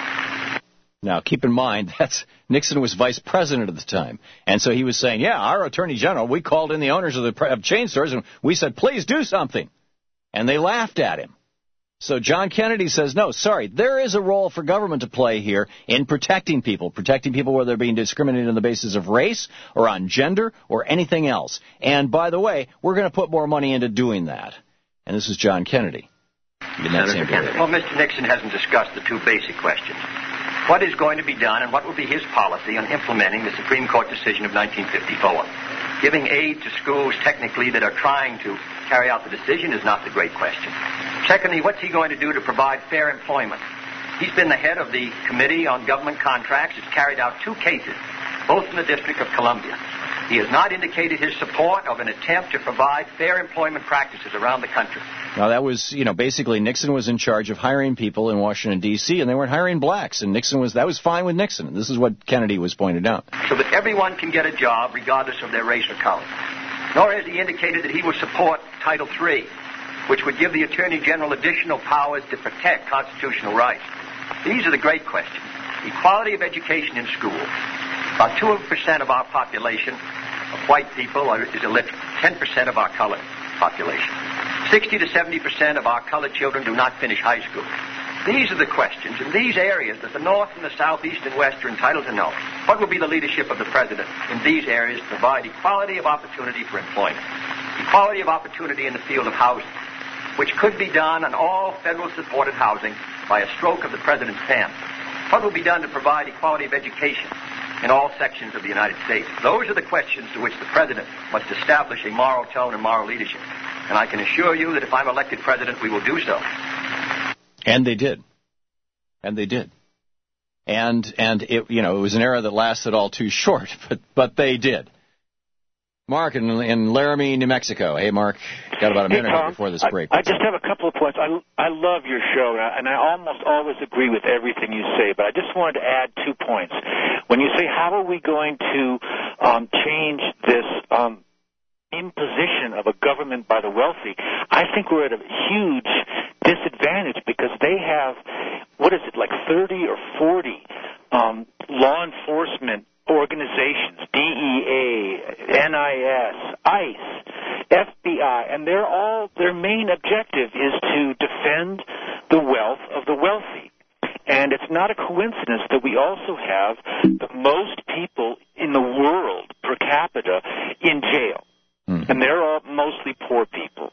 Now, keep in mind, that's Nixon was vice president at the time. And so he was saying, yeah, our Attorney General, we called in the owners of the of chain stores, and we said, please do something. And they laughed at him. So John Kennedy says, no, sorry, there is a role for government to play here in protecting people, protecting people whether they're being discriminated on the basis of race or on gender or anything else. And by the way, we're going to put more money into doing that. And this is John Kennedy. Senator Kennedy. Well, Mister Nixon hasn't discussed the two basic questions. What is going to be done and what will be his policy on implementing the Supreme Court decision of nineteen fifty-four? Giving aid to schools technically that are trying to carry out the decision is not the great question. Secondly, what's he going to do to provide fair employment? He's been the head of the Committee on Government Contracts. It's carried out two cases, both in the District of Columbia. He has not indicated his support of an attempt to provide fair employment practices around the country. Now, that was, you know, basically Nixon was in charge of hiring people in Washington, D C, and they weren't hiring blacks. And Nixon was, that was fine with Nixon. This is what Kennedy was pointed out. So that everyone can get a job regardless of their race or color. Nor has he indicated that he will support Title three, which would give the Attorney General additional powers to protect constitutional rights. These are the great questions. Equality of education in schools. About two percent of our population of white people are, is illiterate. ten percent of our colored population. sixty to seventy percent of our colored children do not finish high school. These are the questions in these areas that the North and the South, East and West are entitled to know. What will be the leadership of the President in these areas to provide equality of opportunity for employment? Equality of opportunity in the field of housing, which could be done on all federal-supported housing by a stroke of the President's pen. What will be done to provide equality of education in all sections of the United States? Those are the questions to which the President must establish a moral tone and moral leadership. And I can assure you that if I'm elected President, we will do so. And they did. And they did. And, and it, you know, it was an era that lasted all too short, but, but they did. Mark in, in Laramie, New Mexico. Hey, Mark, got about a minute hey, Tom, before this break. I, I just have a couple of points. I, I love your show, and I almost always agree with everything you say, but I just wanted to add two points. When you say, how are we going to um, change this um, imposition of a government by the wealthy, I think we're at a huge disadvantage because they have, what is it, like thirty or forty um, law enforcement organizations, D E A, N I S, ICE, F B I, and they're all, their main objective is to defend the wealth of the wealthy. And it's not a coincidence that we also have the most people in the world per capita in jail. Mm. And they're all mostly poor people.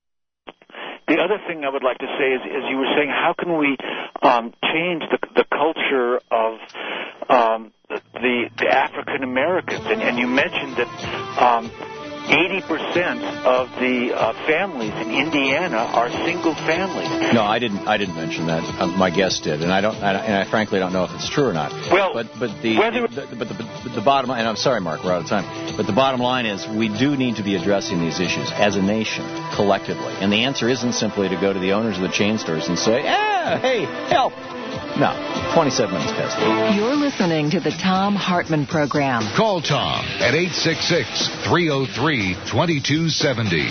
The other thing I would like to say is, as you were saying, how can we um, change the, the culture of um, the, the African Americans? And, and you mentioned that um, eighty percent of the uh, families in Indiana are single families. No, I didn't. I didn't mention that. Um, my guest did, and I don't. I, and I frankly don't know if it's true or not. Well, but but the, whether, the but the, the, the bottom line. And I'm sorry, Mark, we're out of time. But the bottom line is we do need to be addressing these issues as a nation collectively. And the answer isn't simply to go to the owners of the chain stores and say, "Ah, hey, help." No, twenty-seven minutes past eight. You're listening to the Tom Hartman Program. Call Tom at eight six six, three oh three, two two seven oh.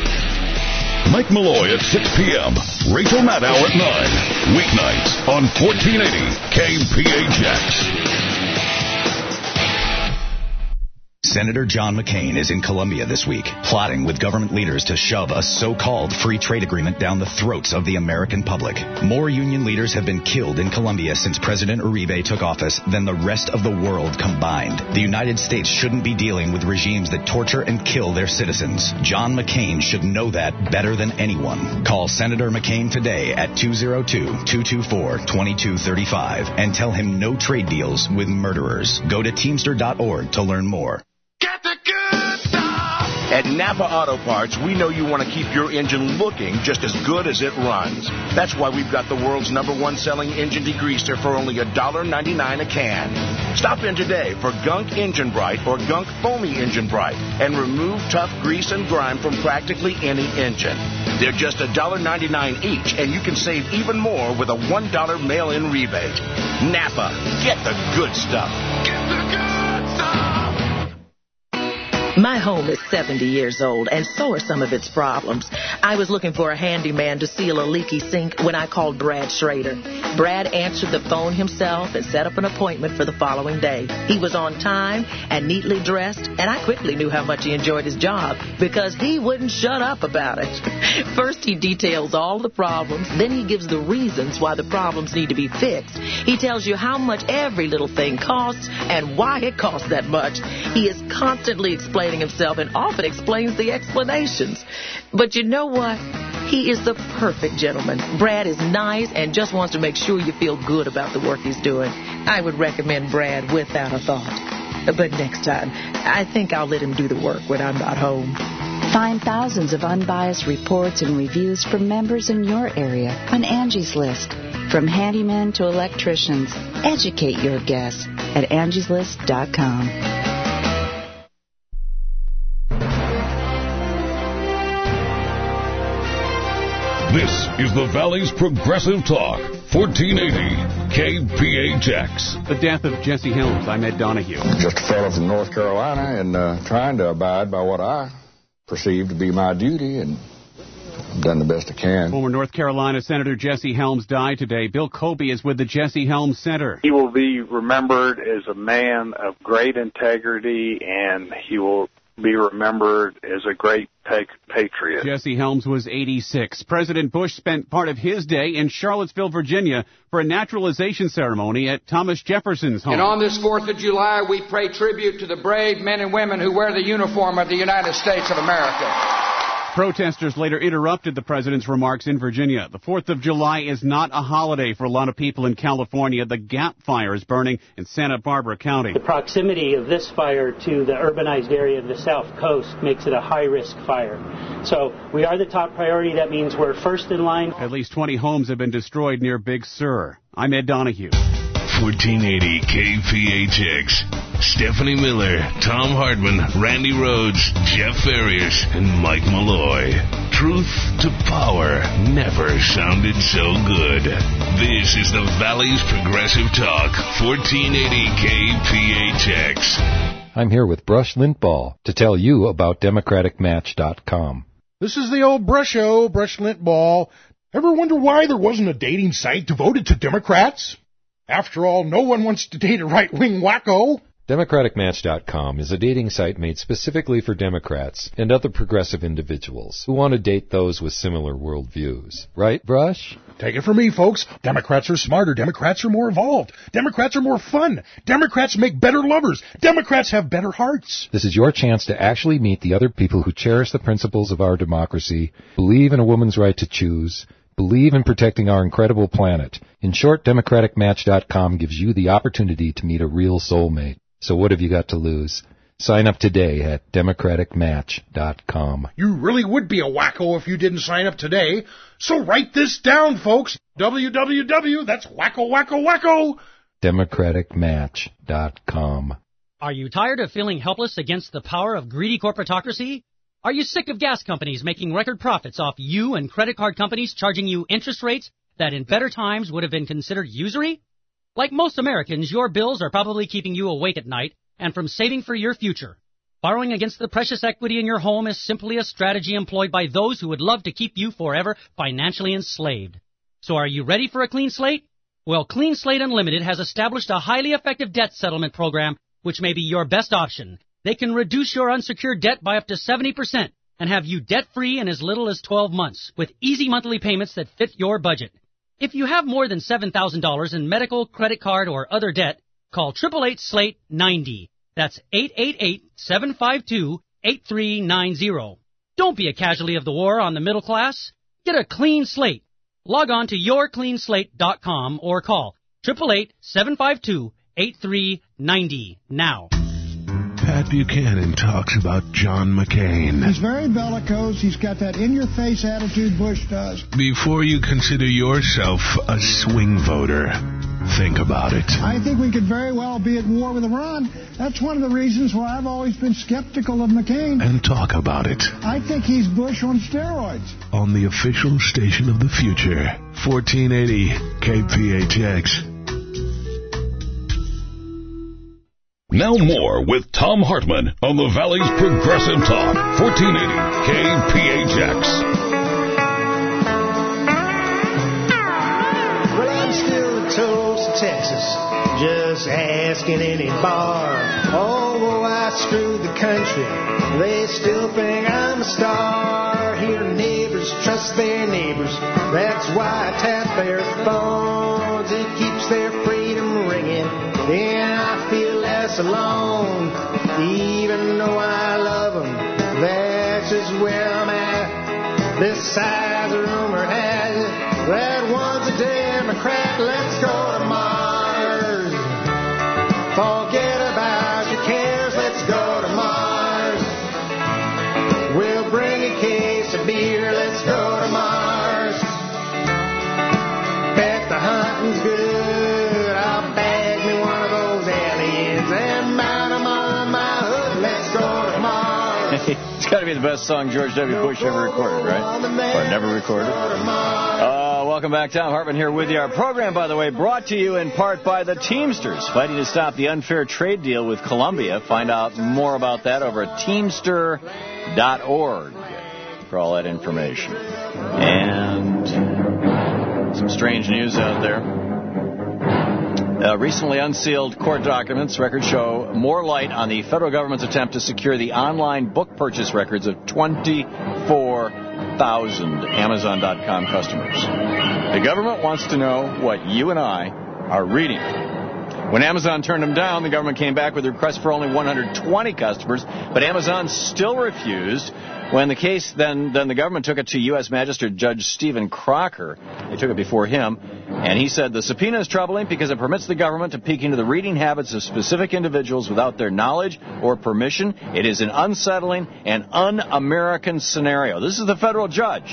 Mike Malloy at six p.m. Rachel Maddow at nine. Weeknights on fourteen eighty K P H X. Senator John McCain is in Colombia this week, plotting with government leaders to shove a so-called free trade agreement down the throats of the American public. More union leaders have been killed in Colombia since President Uribe took office than the rest of the world combined. The United States shouldn't be dealing with regimes that torture and kill their citizens. John McCain should know that better than anyone. Call Senator McCain today at two oh two, two two four, two two three five and tell him no trade deals with murderers. Go to Teamster dot org to learn more. At Napa Auto Parts, we know you want to keep your engine looking just as good as it runs. That's why we've got the world's number one selling engine degreaser for only one dollar ninety-nine a can. Stop in today for Gunk Engine Bright or Gunk Foamy Engine Bright and remove tough grease and grime from practically any engine. They're just one dollar ninety-nine each, and you can save even more with a one dollar mail-in rebate. Napa, get the good stuff. Get the good stuff! My home is seventy years old, and so are some of its problems. I was looking for a handyman to seal a leaky sink when I called Brad Schrader. Brad answered the phone himself and set up an appointment for the following day. He was on time and neatly dressed, and I quickly knew how much he enjoyed his job because he wouldn't shut up about it. First, he details all the problems. Then he gives the reasons why the problems need to be fixed. He tells you how much every little thing costs and why it costs that much. He is constantly explaining himself and often explains the explanations. But you know what? He is the perfect gentleman. Brad is nice and just wants to make sure you feel good about the work he's doing. I would recommend Brad without a thought. But next time, I think I'll let him do the work when I'm not home. Find thousands of unbiased reports and reviews from members in your area on Angie's List. From handymen to electricians, educate your guests at angies list dot com. This is the Valley's Progressive Talk, fourteen eighty K P H X. The death of Jesse Helms. I'm Ed Donahue. Just a fellow from North Carolina and uh, trying to abide by what I perceive to be my duty, and I've done the best I can. Former North Carolina Senator Jesse Helms died today. Bill Colby is with the Jesse Helms Center. He will be remembered as a man of great integrity, and he will be remembered as a great patriot. Jesse Helms was eighty-six. President Bush spent part of his day in Charlottesville, Virginia, for a naturalization ceremony at Thomas Jefferson's home. And on this fourth of July, we pay tribute to the brave men and women who wear the uniform of the United States of America. Protesters later interrupted the president's remarks in Virginia. The fourth of July is not a holiday for a lot of people in California. The Gap Fire is burning in Santa Barbara County. The proximity of this fire to the urbanized area of the South Coast makes it a high-risk fire. So we are the top priority. That means we're first in line. At least twenty homes have been destroyed near Big Sur. I'm Ed Donahue. fourteen eighty K P H X. Stephanie Miller, Tom Hartman, Randy Rhodes, Jeff Farias, and Mike Malloy. Truth to power never sounded so good. This is the Valley's Progressive Talk, fourteen eighty K P H X. I'm here with Brush Lintball to tell you about Democratic Match dot com. This is the old Brusho, Brush Lintball. Ever wonder why there wasn't a dating site devoted to Democrats? After all, no one wants to date a right-wing wacko. Democratic Match dot com is a dating site made specifically for Democrats and other progressive individuals who want to date those with similar worldviews. Right, Brush? Take it from me, folks. Democrats are smarter. Democrats are more evolved. Democrats are more fun. Democrats make better lovers. Democrats have better hearts. This is your chance to actually meet the other people who cherish the principles of our democracy, believe in a woman's right to choose, believe in protecting our incredible planet. In short, Democratic Match dot com gives you the opportunity to meet a real soulmate. So what have you got to lose? Sign up today at Democratic Match dot com. You really would be a wacko if you didn't sign up today. So write this down, folks. W W W, that's wacko, wacko, wacko. Democratic Match dot com. Are you tired of feeling helpless against the power of greedy corporatocracy? Are you sick of gas companies making record profits off you and credit card companies charging you interest rates that in better times would have been considered usury? Like most Americans, your bills are probably keeping you awake at night and from saving for your future. Borrowing against the precious equity in your home is simply a strategy employed by those who would love to keep you forever financially enslaved. So are you ready for a clean slate? Well, Clean Slate Unlimited has established a highly effective debt settlement program which may be your best option. They can reduce your unsecured debt by up to seventy percent and have you debt-free in as little as twelve months with easy monthly payments that fit your budget. If you have more than seven thousand dollars in medical, credit card, or other debt, call eight eight eight, S L A T E, ninety. That's eight eight eight, seven five two, eight three nine zero. Don't be a casualty of the war on the middle class. Get a clean slate. Log on to your clean slate dot com or call eight eight eight, seven five two, eight three nine zero now. Pat Buchanan talks about John McCain. He's very bellicose. He's got that in-your-face attitude Bush does. Before you consider yourself a swing voter, think about it. I think we could very well be at war with Iran. That's one of the reasons why I've always been skeptical of McCain. And talk about it. I think he's Bush on steroids. On the official station of the future, fourteen eighty K P H X. Now more with Tom Hartman on the Valley's Progressive Talk, fourteen eighty K P H X. Well, I'm still a toast of Texas, just asking any bar. Although I screwed the country, they still think I'm a star. Here neighbors trust their neighbors, that's why I tap their phones. It keeps their freedom ringing, and I feel less alone. Even though I love them, that's just where I'm at. This side's a rumor has it that one's a Democrat. Let's go to Mars. Forget about your cares, let's go to Mars. We'll bring a case of beer, let's go to Mars. Bet the hunting's good, I'll bag me one of those aliens and mount them on my hood, let's go to Mars. It's got to be the best song George W. Bush ever recorded, right? Or never recorded. Uh, welcome back. Tom Hartman here with you. Our program, by the way, brought to you in part by the Teamsters, fighting to stop the unfair trade deal with Colombia. Find out more about that over at teamster dot org for all that information. And some strange news out there. Uh, recently unsealed court documents records show more light on the federal government's attempt to secure the online book purchase records of twenty-four thousand Amazon dot com customers. The government wants to know what you and I are reading. When Amazon turned them down, the government came back with a request for only one hundred twenty customers, but Amazon still refused. When the case, then, then the government took it to U S Magistrate Judge Stephen Crocker. They took it before him, and he said the subpoena is troubling because it permits the government to peek into the reading habits of specific individuals without their knowledge or permission. It is an unsettling and un-American scenario. This is the federal judge.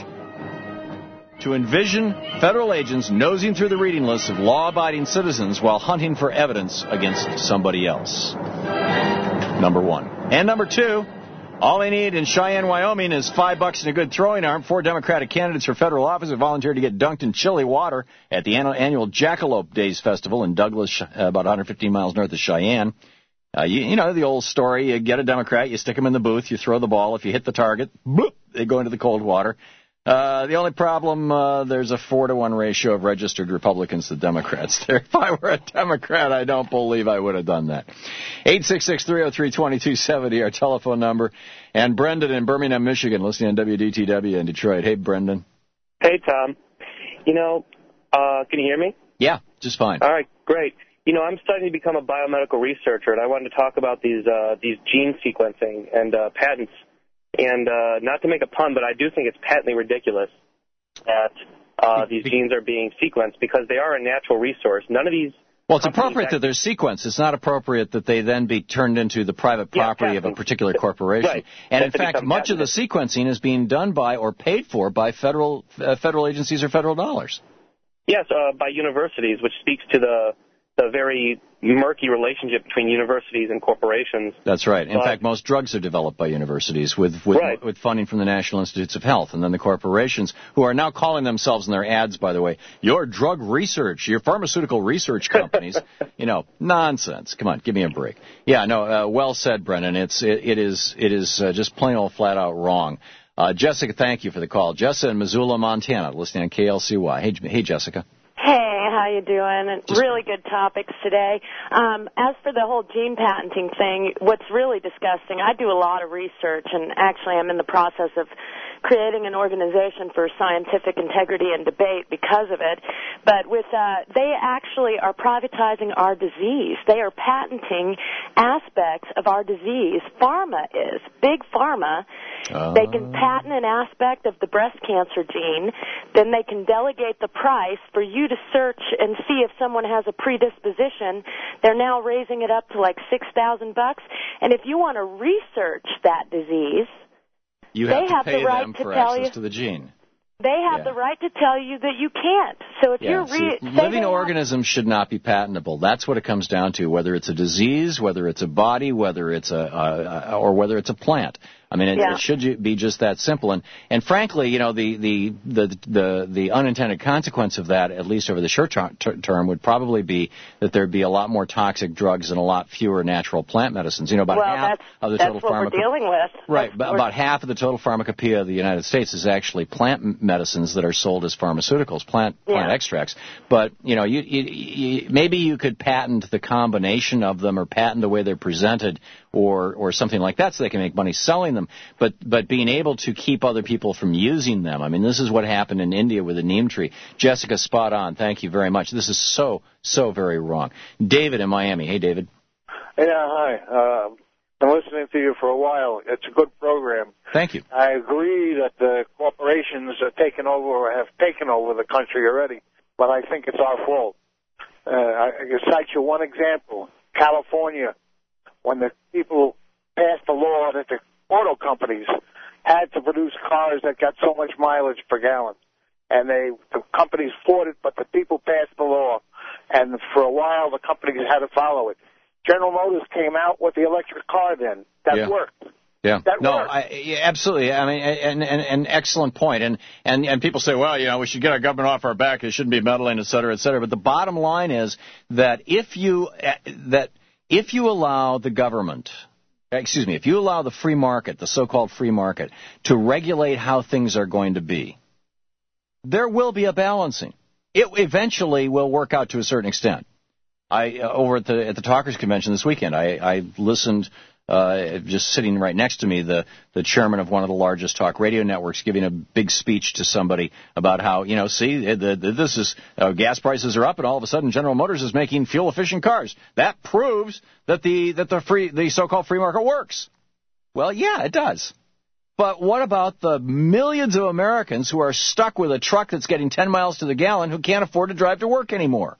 To envision federal agents nosing through the reading lists of law-abiding citizens while hunting for evidence against somebody else. Number one. And number two, all they need in Cheyenne, Wyoming is five bucks and a good throwing arm. Four Democratic candidates for federal office have volunteered to get dunked in chilly water at the annual Jackalope Days Festival in Douglas, uh, about one hundred fifteen miles north of Cheyenne. Uh, you, you know, the old story, you get a Democrat, you stick them in the booth, you throw the ball. If you hit the target, bloop, they go into the cold water. Uh, the only problem, uh, there's a four to one ratio of registered Republicans to Democrats there. If I were a Democrat, I don't believe I would have done that. eight six six, three oh three, two two seven oh, our telephone number. And Brendan in Birmingham, Michigan, listening on W D T W in Detroit. Hey, Brendan. Hey, Tom. You know, uh, can you hear me? Yeah, just fine. All right, great. You know, I'm starting to become a biomedical researcher, and I wanted to talk about these uh, these gene sequencing and uh, patents. And uh, not to make a pun, but I do think it's patently ridiculous that uh, these genes are being sequenced because they are a natural resource. None of these... Well, it's appropriate that they're sequenced. It's not appropriate that they then be turned into the private property yeah, of a particular corporation. Right. And, in fact, much of the sequencing is being done by or paid for by federal uh, federal agencies or federal dollars. Yes, uh, by universities, which speaks to the the very murky relationship between universities and corporations. That's right. In but, fact, most drugs are developed by universities with with, right. with funding from the National Institutes of Health, and then the corporations, who are now calling themselves in their ads, by the way, your drug research, your pharmaceutical research companies. You know, nonsense. Come on, give me a break. Yeah, no, uh, well said, Brennan. It's it, it is it is uh, just plain old flat out wrong. Uh, Jessica, thank you for the call. Jessica in Missoula, Montana, listening on K L C Y. Hey, hey, Jessica. Hey, how How you doing? And really good topics today. Um, as for the whole gene patenting thing, what's really disgusting, I do a lot of research, and actually I'm in the process of creating an organization for scientific integrity and debate because of it. But with uh, they actually are privatizing our disease. They are patenting aspects of our disease. Pharma is. Big Pharma. Uh. They can patent an aspect of the breast cancer gene. Then they can delegate the price for you to search and see if someone has a predisposition. They're now raising it up to like six thousand bucks. And if you want to research that disease, you have they to have pay the right them to for tell access you, to the gene. They have Yeah. the right to tell you that you can't. So if Yeah, you're re- see, say living they organisms should not be patentable. That's what it comes down to. Whether it's a disease, whether it's a body, whether it's a uh, or whether it's a plant. I mean, it, Yeah. it should be just that simple. And and frankly, you know, the the the the, the unintended consequence of that, at least over the short ter- ter- term, would probably be that there'd be a lot more toxic drugs and a lot fewer natural plant medicines. You know, about well, half that's, of the that's total what we're pharmaco- dealing with. Right, That's but what about half of the total pharmacopoeia of the United States is actually plant m- medicines that are sold as pharmaceuticals, plant plant Yeah. extracts. But you know, you, you, you maybe you could patent the combination of them, or patent the way they're presented, or or something like that, so they can make money selling them. But but being able to keep other people from using them. I mean, this is what happened in India with the neem tree. Jessica, spot on. Thank you very much. This is so so very wrong. David in Miami. Hey, David. Yeah, hi. Uh, I'm listening to you for a while. It's a good program. Thank you. I agree that the corporations are taking over or have taken over the country already, but I think it's our fault. Uh, I can cite you one example. California, when the people passed the law that the auto companies had to produce cars that got so much mileage per gallon. And they, the companies fought it, but the people passed the law. And for a while, the companies had to follow it. General Motors came out with the electric car then. That Yeah. worked. Yeah. That no, worked. I, yeah, absolutely. I mean, and, and, and excellent point. And, and, and people say, well, you know, we should get our government off our back. It shouldn't be meddling, et cetera, et cetera. But the bottom line is that if you, that if you allow the government, excuse me, if you allow the free market, the so-called free market, to regulate how things are going to be, there will be a balancing. It eventually will work out to a certain extent. I uh, over at the at the Talkers Convention this weekend, I, I listened, uh, just sitting right next to me, the the chairman of one of the largest talk radio networks giving a big speech to somebody about how, you know, see, the, the, this is uh, gas prices are up, and all of a sudden General Motors is making fuel efficient cars. That proves that the that the free the so-called free market works. Well, yeah, it does. But what about the millions of Americans who are stuck with a truck that's getting ten miles to the gallon who can't afford to drive to work anymore?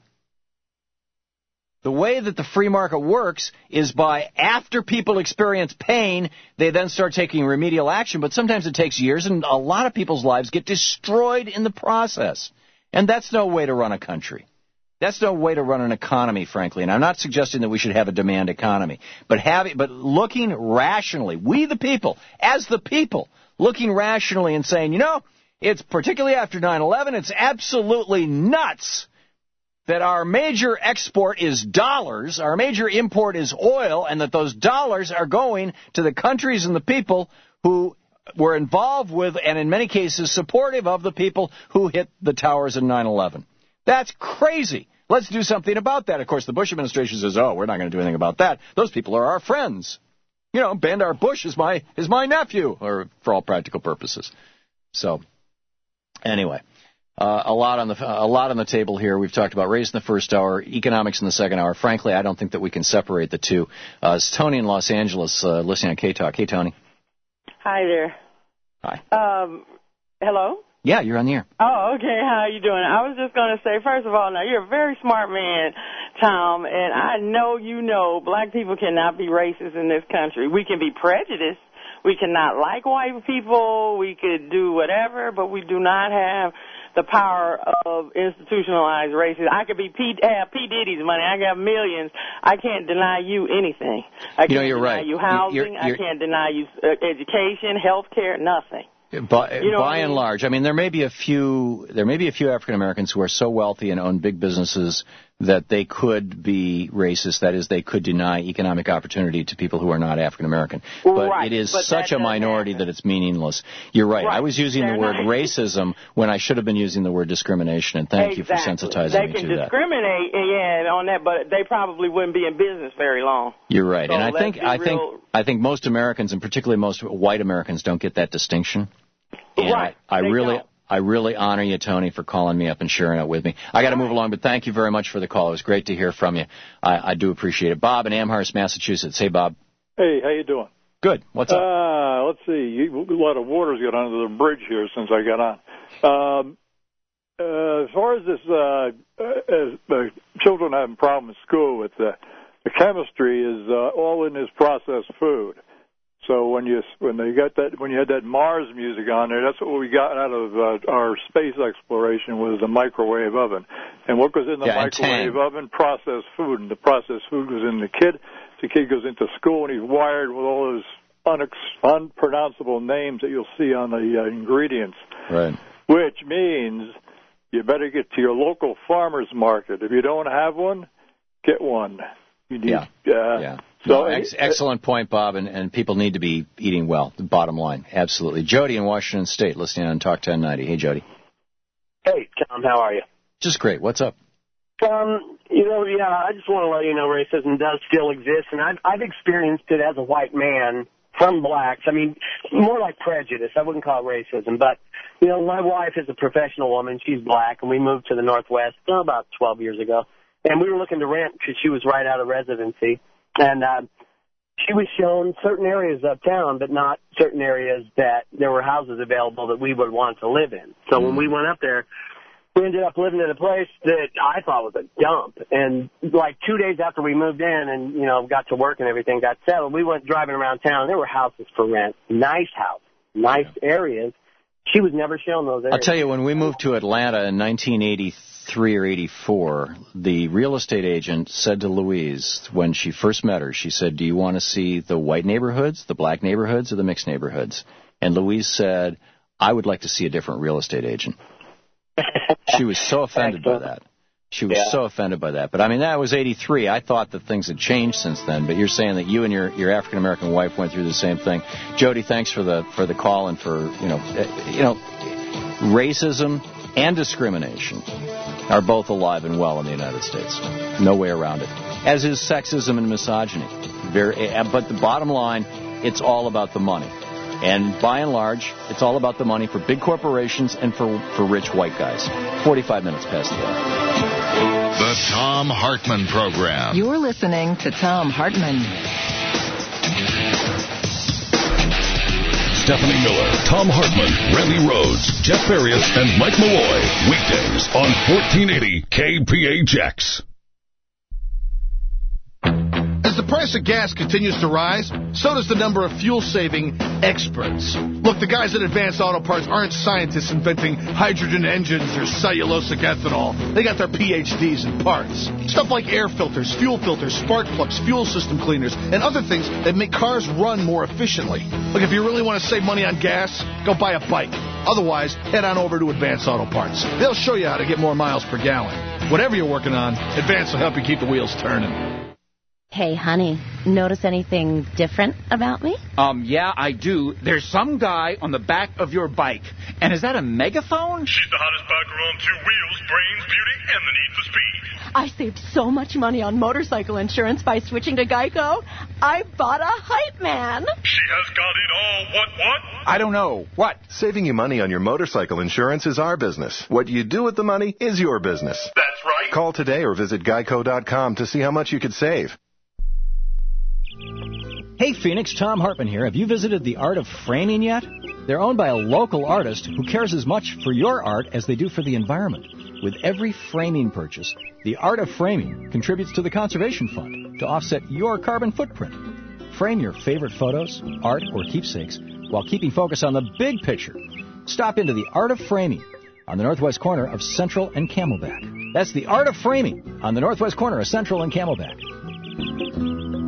The way that the free market works is by, after people experience pain, they then start taking remedial action. But sometimes it takes years, and a lot of people's lives get destroyed in the process. And that's no way to run a country. That's no way to run an economy, frankly. And I'm not suggesting that we should have a demand economy. But having, but looking rationally, we the people, as the people, looking rationally and saying, you know, it's particularly after nine eleven, it's absolutely nuts that our major export is dollars, our major import is oil, and that those dollars are going to the countries and the people who were involved with, and in many cases supportive of, the people who hit the towers in nine eleven. That's crazy. Let's do something about that. Of course, the Bush administration says, oh, we're not going to do anything about that. Those people are our friends. You know, Bandar Bush is my is my nephew, or for all practical purposes. So, anyway. Uh, a lot on the a lot on the table here. We've talked about race in the first hour, economics in the second hour. Frankly, I don't think that we can separate the two. Uh, it's Tony in Los Angeles uh, listening on K-Talk. Hey, Tony. Hi there. Hi. Um, hello? Yeah, you're on the air. Oh, okay. How you doing? I was just going to say, first of all, now, you're a very smart man, Tom, and I know you know black people cannot be racist in this country. We can be prejudiced. We cannot like white people. We could do whatever, but we do not have the power of institutionalized racism. I could be P, have P. Diddy's money. I got millions. I can't deny you anything. I can't you know, you're deny right. you housing. You're, you're, I can't deny you uh, education, health care, nothing. By, you know, by I mean, and large, I mean, there may be a few, there may be a few African Americans who are so wealthy and own big businesses that they could be racist. That is, they could deny economic opportunity to people who are not African American. But right, it is but such a minority happen. that it's meaningless. You're right. right. I was using They're the word not. racism when I should have been using the word discrimination, and thank exactly. you for sensitizing they me can to that. discriminate, yeah, on that, but they probably wouldn't be in business very long. You're right. So and I let's think be I real... think I think most Americans, and particularly most white Americans, don't get that distinction. And right. I, I really don't. I really honor you, Tony, for calling me up and sharing it with me. I got to move along, but thank you very much for the call. It was great to hear from you. I, I do appreciate it. Bob in Amherst, Massachusetts. Hey, Bob. Hey, how you doing? Good. What's up? Uh, let's see. You, a lot of water's got under the bridge here since I got on. Um, uh, as far as this, uh, as uh, children having problems in school with uh, the chemistry is uh, all in this processed food. So when you when they got that when you had that Mars music on there, that's what we got out of uh, our space exploration was the microwave oven. And what goes in the yeah, microwave oven? Processed food, and the processed food goes in the kid. The kid goes into school and he's wired with all those unex- unpronounceable names that you'll see on the uh, ingredients. Right. Which means you better get to your local farmer's market. If you don't have one, get one. You need. Yeah. Uh, yeah. So no, ex- excellent point, Bob, and, and people need to be eating well, the bottom line. Absolutely. Jody in Washington State, listening on Talk ten ninety. Hey, Jody. Hey, Tom, how are you? Just great. What's up? Um, you know, yeah, I just want to let you know racism does still exist, and I've, I've experienced it as a white man from blacks. I mean, more like prejudice. I wouldn't call it racism, but, you know, my wife is a professional woman. She's black, and we moved to the Northwest oh, about twelve years ago, and we were looking to rent because she was right out of residency. And uh, she was shown certain areas of town, but not certain areas that there were houses available that we would want to live in. So when we went up there, we ended up living in a place that I thought was a dump. And like two days after we moved in and, you know, got to work and everything got settled, we went driving around town. There were houses for rent, nice houses, nice yeah. areas. She was never shown those areas. I'll tell you, when we moved to Atlanta in nineteen eighty-three or eighty-four, the real estate agent said to Louise, when she first met her, she said, do you want to see the white neighborhoods, the black neighborhoods, or the mixed neighborhoods? And Louise said, I would like to see a different real estate agent. She was so offended by that. She was yeah. so offended by that. But, I mean, that was eighty-three. I thought that things had changed since then. But you're saying that you and your, your African-American wife went through the same thing. Jody, thanks for the for the call and for, you know, uh, you know, racism and discrimination are both alive and well in the United States. No way around it. As is sexism and misogyny. Very, but the bottom line, it's all about the money. And by and large, it's all about the money for big corporations and for, for rich white guys. forty-five minutes past the hour. The Thom Hartmann Program. You're listening to Thom Hartmann. Stephanie Miller, Thom Hartmann, Randy Rhodes, Jeff Farias, and Mike Malloy. Weekdays on fourteen eighty K P H X. As the price of gas continues to rise, so does the number of fuel-saving experts. Look, the guys at Advanced Auto Parts aren't scientists inventing hydrogen engines or cellulosic ethanol. They got their P H Ds in parts. Stuff like air filters, fuel filters, spark plugs, fuel system cleaners, and other things that make cars run more efficiently. Look, if you really want to save money on gas, go buy a bike. Otherwise, head on over to Advanced Auto Parts. They'll show you how to get more miles per gallon. Whatever you're working on, Advanced will help you keep the wheels turning. Hey, honey, notice anything different about me? Um, yeah, I do. There's some guy on the back of your bike. And is that a megaphone? She's the hottest biker on two wheels, brains, beauty, and the need for speed. I saved so much money on motorcycle insurance by switching to Geico. I bought a hype man. She has got it all. What, what? I don't know. What? Saving you money on your motorcycle insurance is our business. What you do with the money is your business. That's right. Call today or visit geico dot com to see how much you could save. Hey Phoenix, Thom Hartmann here. Have you visited The Art of Framing yet? They're owned by a local artist who cares as much for your art as they do for the environment. With every framing purchase, The Art of Framing contributes to the Conservation Fund to offset your carbon footprint. Frame your favorite photos, art, or keepsakes while keeping focus on the big picture. Stop into The Art of Framing on the northwest corner of Central and Camelback. That's The Art of Framing on the northwest corner of Central and Camelback.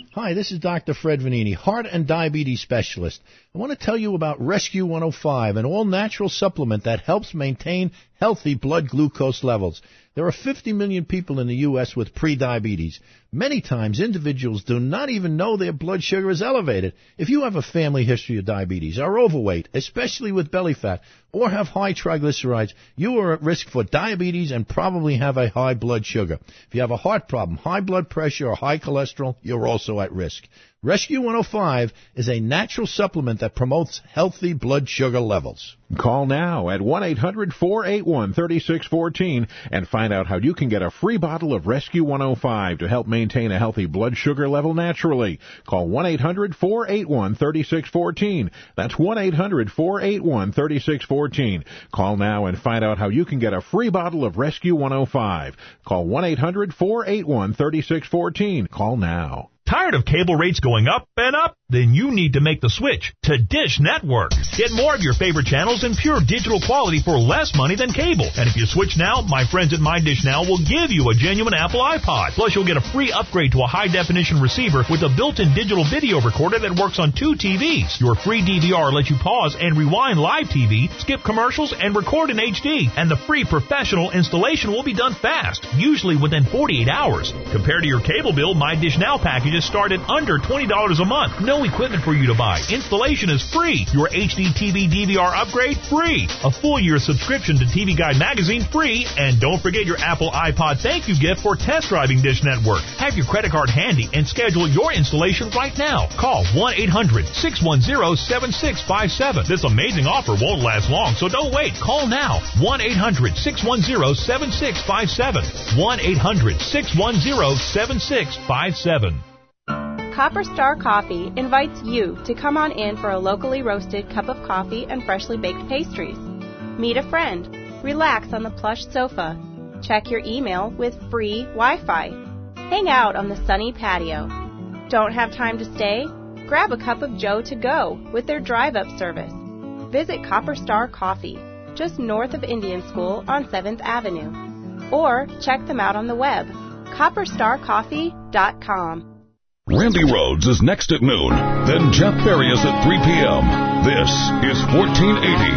Hi, this is Doctor Fred Vanini, heart and diabetes specialist. I want to tell you about Rescue one oh five, an all-natural supplement that helps maintain healthy blood glucose levels. There are fifty million people in the U S with prediabetes. Many times, individuals do not even know their blood sugar is elevated. If you have a family history of diabetes, are overweight, especially with belly fat, or have high triglycerides, you are at risk for diabetes and probably have a high blood sugar. If you have a heart problem, high blood pressure, or high cholesterol, you're also at risk. Rescue one oh five is a natural supplement that promotes healthy blood sugar levels. Call now at one eight hundred four eight one three six one four and find out how you can get a free bottle of Rescue one oh five to help maintain a healthy blood sugar level naturally. Call one eight hundred four eight one three six one four. That's one eight hundred four eight one three six one four. Call now and find out how you can get a free bottle of Rescue one oh five. Call one eight hundred four eight one three six one four. Call now. Tired of cable rates going up and up? Then you need to make the switch to Dish Network. Get more of your favorite channels in pure digital quality for less money than cable. And if you switch now, my friends at My Dish Now will give you a genuine Apple iPod. Plus, you'll get a free upgrade to a high-definition receiver with a built-in digital video recorder that works on two T Vs. Your free D V R lets you pause and rewind live T V, skip commercials, and record in H D. And the free professional installation will be done fast, usually within forty-eight hours. Compared to your cable bill, My Dish Now packages start at under twenty dollars a month. No equipment for you to buy. Installation is free. Your H D T V D V R upgrade, free. A full year subscription to T V Guide magazine, free. And don't forget your Apple iPod thank you gift for test driving Dish Network. Have your credit card handy and schedule your installation right now. Call one eight hundred six one zero seven six five seven. This amazing offer won't last long, so don't wait. Call now. one eight hundred six one zero seven six five seven. one eight hundred six one zero seven six five seven. Copper Star Coffee invites you to come on in for a locally roasted cup of coffee and freshly baked pastries. Meet a friend. Relax on the plush sofa. Check your email with free Wi-Fi. Hang out on the sunny patio. Don't have time to stay? Grab a cup of Joe to go with their drive-up service. Visit Copper Star Coffee, just north of Indian School on seventh Avenue. Or check them out on the web, copper star coffee dot com. Randy Rhodes is next at noon, then Jeff Farias at three p.m. This is fourteen eighty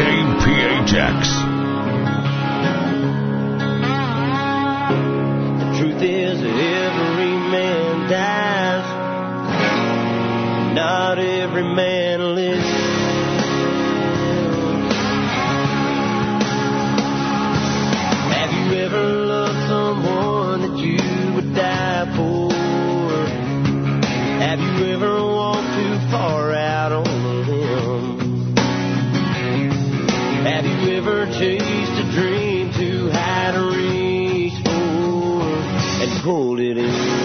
K P H X. The truth is that every man dies, not every man lives. Have you ever loved someone that you would die for? Have you ever walked too far out on a limb? Have you ever chased a dream too high to reach for and pulled it in?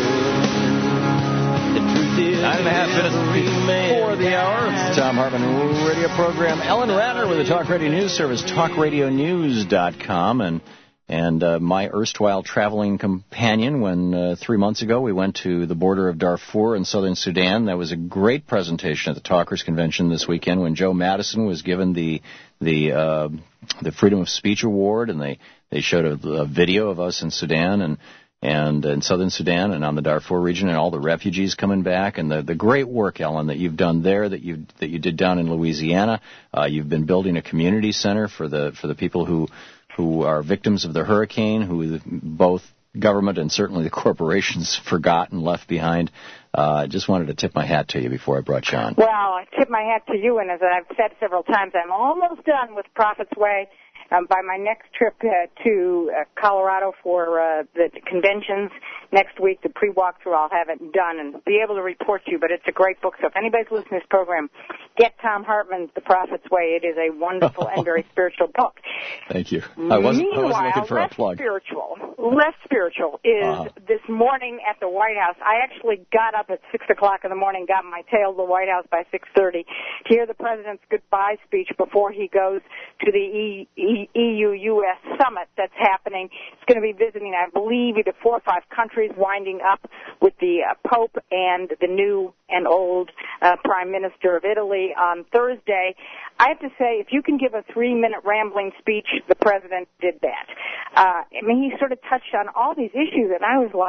The truth is, Nine and a half minutes before the hour. It's the Tom Hartman radio program. Ellen Ratner with the Talk Radio News Service, talk radio news dot com, and And uh, my erstwhile traveling companion when uh, three months ago we went to the border of Darfur in southern Sudan. That was a great presentation at the Talkers Convention this weekend when Joe Madison was given the the uh, the Freedom of Speech Award, and they, they showed a, a video of us in Sudan and and in southern Sudan and on the Darfur region and all the refugees coming back, and the, the great work, Ellen, that you've done there, that you that you did down in Louisiana. Uh, you've been building a community center for the for the people who. who are victims of the hurricane, who both government and certainly the corporations forgot and left behind. I uh, just wanted to tip my hat to you before I brought you on. Well, I tip my hat to you, and as I've said several times, I'm almost done with Prophet's Way. Um, by my next trip uh, to uh, Colorado for uh, the conventions next week, the pre-walkthrough, I'll have it done and be able to report to you. But it's a great book, so if anybody's listening to this program, get Tom Hartman's The Prophet's Way. It is a wonderful and very spiritual book. Thank you. I wasn't, I wasn't looking for less a plug. Spiritual, less spiritual is uh-huh. This morning at the White House. I actually got up at six o'clock in the morning, got my tail to the White House by six thirty to hear the president's goodbye speech before he goes to the E. E- E U U S summit that's happening. It's going to be visiting, I believe, either four or five countries, winding up with the uh, Pope and the new and old uh, Prime Minister of Italy on Thursday. I have to say, if you can give a three-minute rambling speech, the president did that. Uh, I mean, he sort of touched on all these issues, and I was like,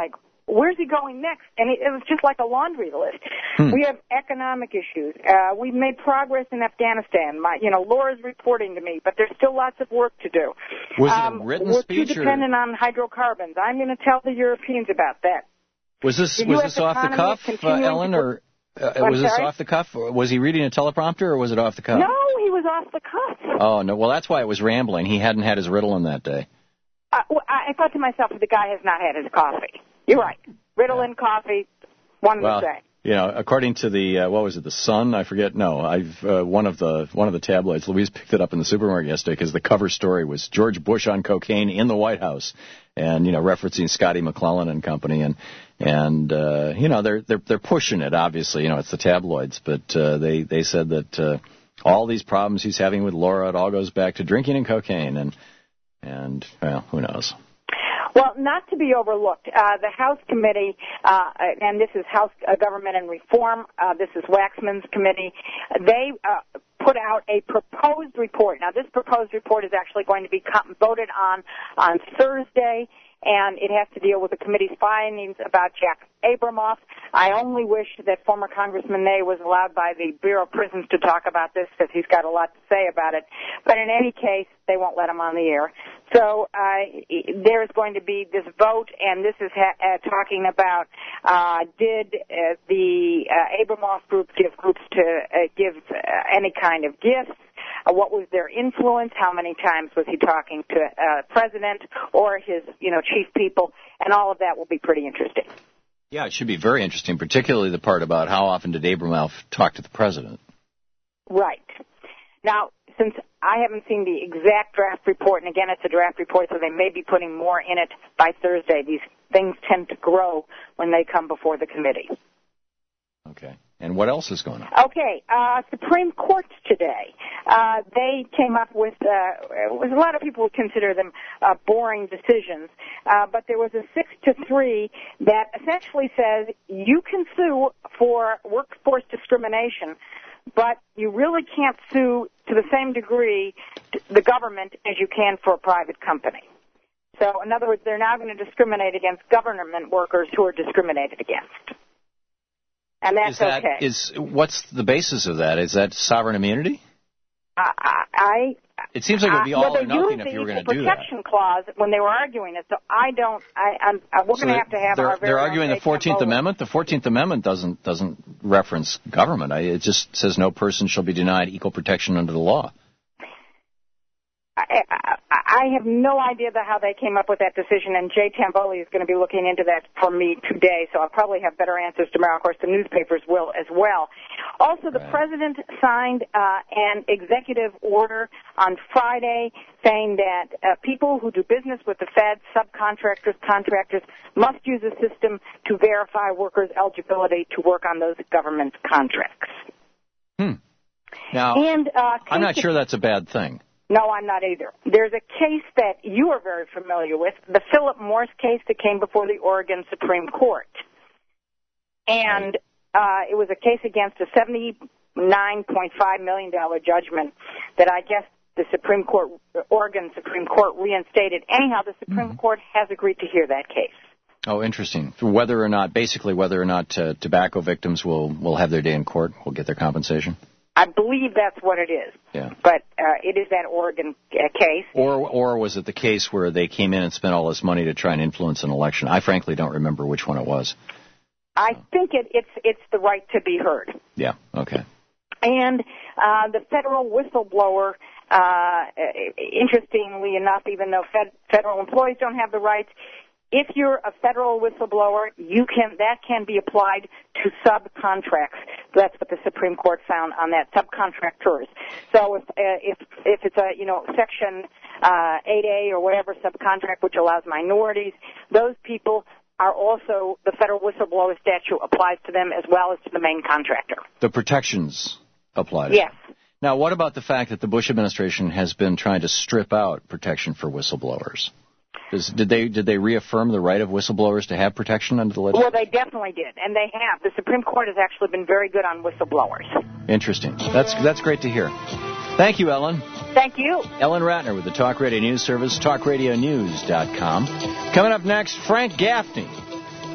where's he going next? And it, it was just like a laundry list. Hmm. We have economic issues. Uh, we've made progress in Afghanistan. My, you know, Laura's reporting to me, but there's still lots of work to do. Was it um, a written we're speech? We're too dependent or... on hydrocarbons. I'm going to tell the Europeans about that. Was this The was U S this off the cuff, uh, Ellen, to... or uh, I'm was this sorry? off the cuff? Or was he reading a teleprompter, or was it off the cuff? No, he was off the cuff. Oh, no. Well, that's why it was rambling. He hadn't had his Ritalin that day. Uh, well, I thought to myself, the guy has not had his coffee. You're right. Ritalin, coffee, one well, of the same. You know, according to the uh, what was it, the Sun? I forget. No, I've uh, one of the one of the tabloids. Louise picked it up in the supermarket yesterday because the cover story was George Bush on cocaine in the White House, and you know, referencing Scotty McClellan and company, and and uh, you know, they're they're they're pushing it. Obviously, you know, it's the tabloids, but uh, they they said that uh, all these problems he's having with Laura, it all goes back to drinking and cocaine, and and well, who knows. Well, not to be overlooked, uh, the House Committee, uh, and this is House uh, Government and Reform, uh, this is Waxman's committee, they uh, put out a proposed report. Now, this proposed report is actually going to be voted on on Thursday, and it has to deal with the committee's findings about Jack Abramoff. I only wish that former Congressman Ney was allowed by the Bureau of Prisons to talk about this because he's got a lot to say about it. But in any case, they won't let him on the air. So uh, there's going to be this vote, and this is ha- uh, talking about uh, did uh, the uh, Abramoff group give groups to uh, give uh, any kind of gifts? Uh, what was their influence? How many times was he talking to uh, president or his, you know, chief people? And all of that will be pretty interesting. Yeah, it should be very interesting, particularly the part about how often did Abramoff talk to the president. Right. Now, since I haven't seen the exact draft report, and again, it's a draft report, so they may be putting more in it by Thursday. These things tend to grow when they come before the committee. Okay. And what else is going on? Okay, uh, Supreme Court today. Uh, they came up with, uh, was a lot of people would consider them uh, boring decisions, uh, but there was a six to three that essentially says you can sue for workforce discrimination, but you really can't sue to the same degree the government as you can for a private company. So, in other words, they're now going to discriminate against government workers who are discriminated against. And that's is that, okay. Is, what's the basis of that? Is that sovereign immunity? I, I It seems like it would be all well, or nothing if you were going to do that. They used the protection clause when they were arguing it, so I don't. I, I'm, we're So going to have to have they're, our very They're own arguing the fourteenth Amendment. The fourteenth Amendment doesn't doesn't reference government. I, it just says no person shall be denied equal protection under the law. I, I, I have no idea about how they came up with that decision, and Jay Tamboli is going to be looking into that for me today, so I'll probably have better answers tomorrow. Of course, the newspapers will as well. Also, the right. president signed uh, an executive order on Friday saying that uh, people who do business with the Fed, subcontractors, contractors, must use a system to verify workers' eligibility to work on those government contracts. Hmm. Now, and, uh, I'm not sure that's a bad thing. No, I'm not either. There's a case that you are very familiar with, the Philip Morris case that came before the Oregon Supreme Court. And uh, it was a case against a seventy-nine point five million dollars judgment that I guess the Supreme Court, Oregon Supreme Court reinstated. Anyhow, the Supreme mm-hmm. Court has agreed to hear that case. Oh, interesting. Whether or not, basically whether or not uh, tobacco victims will, will have their day in court, will get their compensation? I believe that's what it is. Yeah. But uh, it is that Oregon uh, case. Or or was it the case where they came in and spent all this money to try and influence an election? I frankly don't remember which one it was. I think it, it's it's the right to be heard. Yeah, okay. And uh, the federal whistleblower, uh, interestingly enough, even though fed, federal employees don't have the rights, if you're a federal whistleblower, you can that can be applied to subcontracts. That's what the Supreme Court found on that, subcontractors. So if uh, if if it's a you know Section uh, eight A or whatever subcontract which allows minorities, those people are also the federal whistleblower statute applies to them as well as to the main contractor. The protections apply to Yes. them. Now, what about the fact that the Bush administration has been trying to strip out protection for whistleblowers? Does, did they did they reaffirm the right of whistleblowers to have protection under the legislation? Well, they definitely did, and they have. The Supreme Court has actually been very good on whistleblowers. Interesting. That's that's great to hear. Thank you, Ellen. Thank you. Ellen Ratner with the Talk Radio News Service, talk radio news dot com. Coming up next, Frank Gaffney.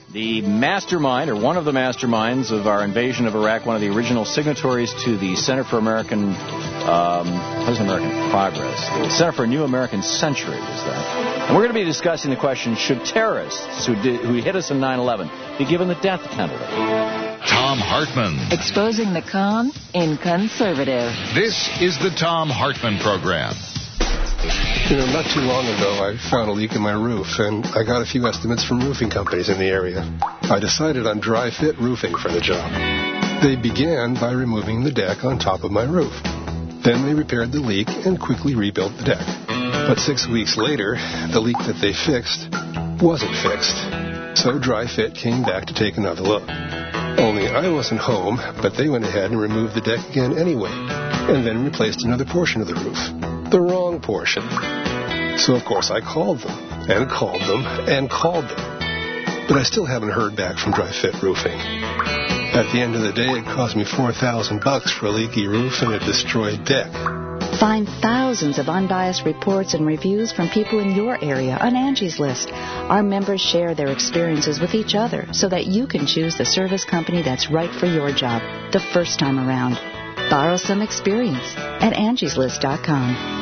the mastermind, or one of the masterminds of our invasion of Iraq, one of the original signatories to the Center for American, um, what is American Progress? The Center for a New American Century is that. And we're going to be discussing the question, should terrorists who, did, who hit us in nine eleven be given the death penalty? Tom Hartman. Exposing the con in conservative. This is the Tom Hartman Program. You know, not too long ago, I found a leak in my roof, and I got a few estimates from roofing companies in the area. I decided on Dry Fit Roofing for the job. They began by removing the deck on top of my roof. Then they repaired the leak and quickly rebuilt the deck. But six weeks later, the leak that they fixed wasn't fixed. So Dry Fit came back to take another look. Only I wasn't home, but they went ahead and removed the deck again anyway, and then replaced another portion of the roof. The wrong portion. So, of course, I called them, and called them, and called them. But I still haven't heard back from Dry Fit Roofing. At the end of the day, it cost me four thousand bucks for a leaky roof and a destroyed deck. Find thousands of unbiased reports and reviews from people in your area on Angie's List. Our members share their experiences with each other so that you can choose the service company that's right for your job the first time around. Borrow some experience at angies list dot com.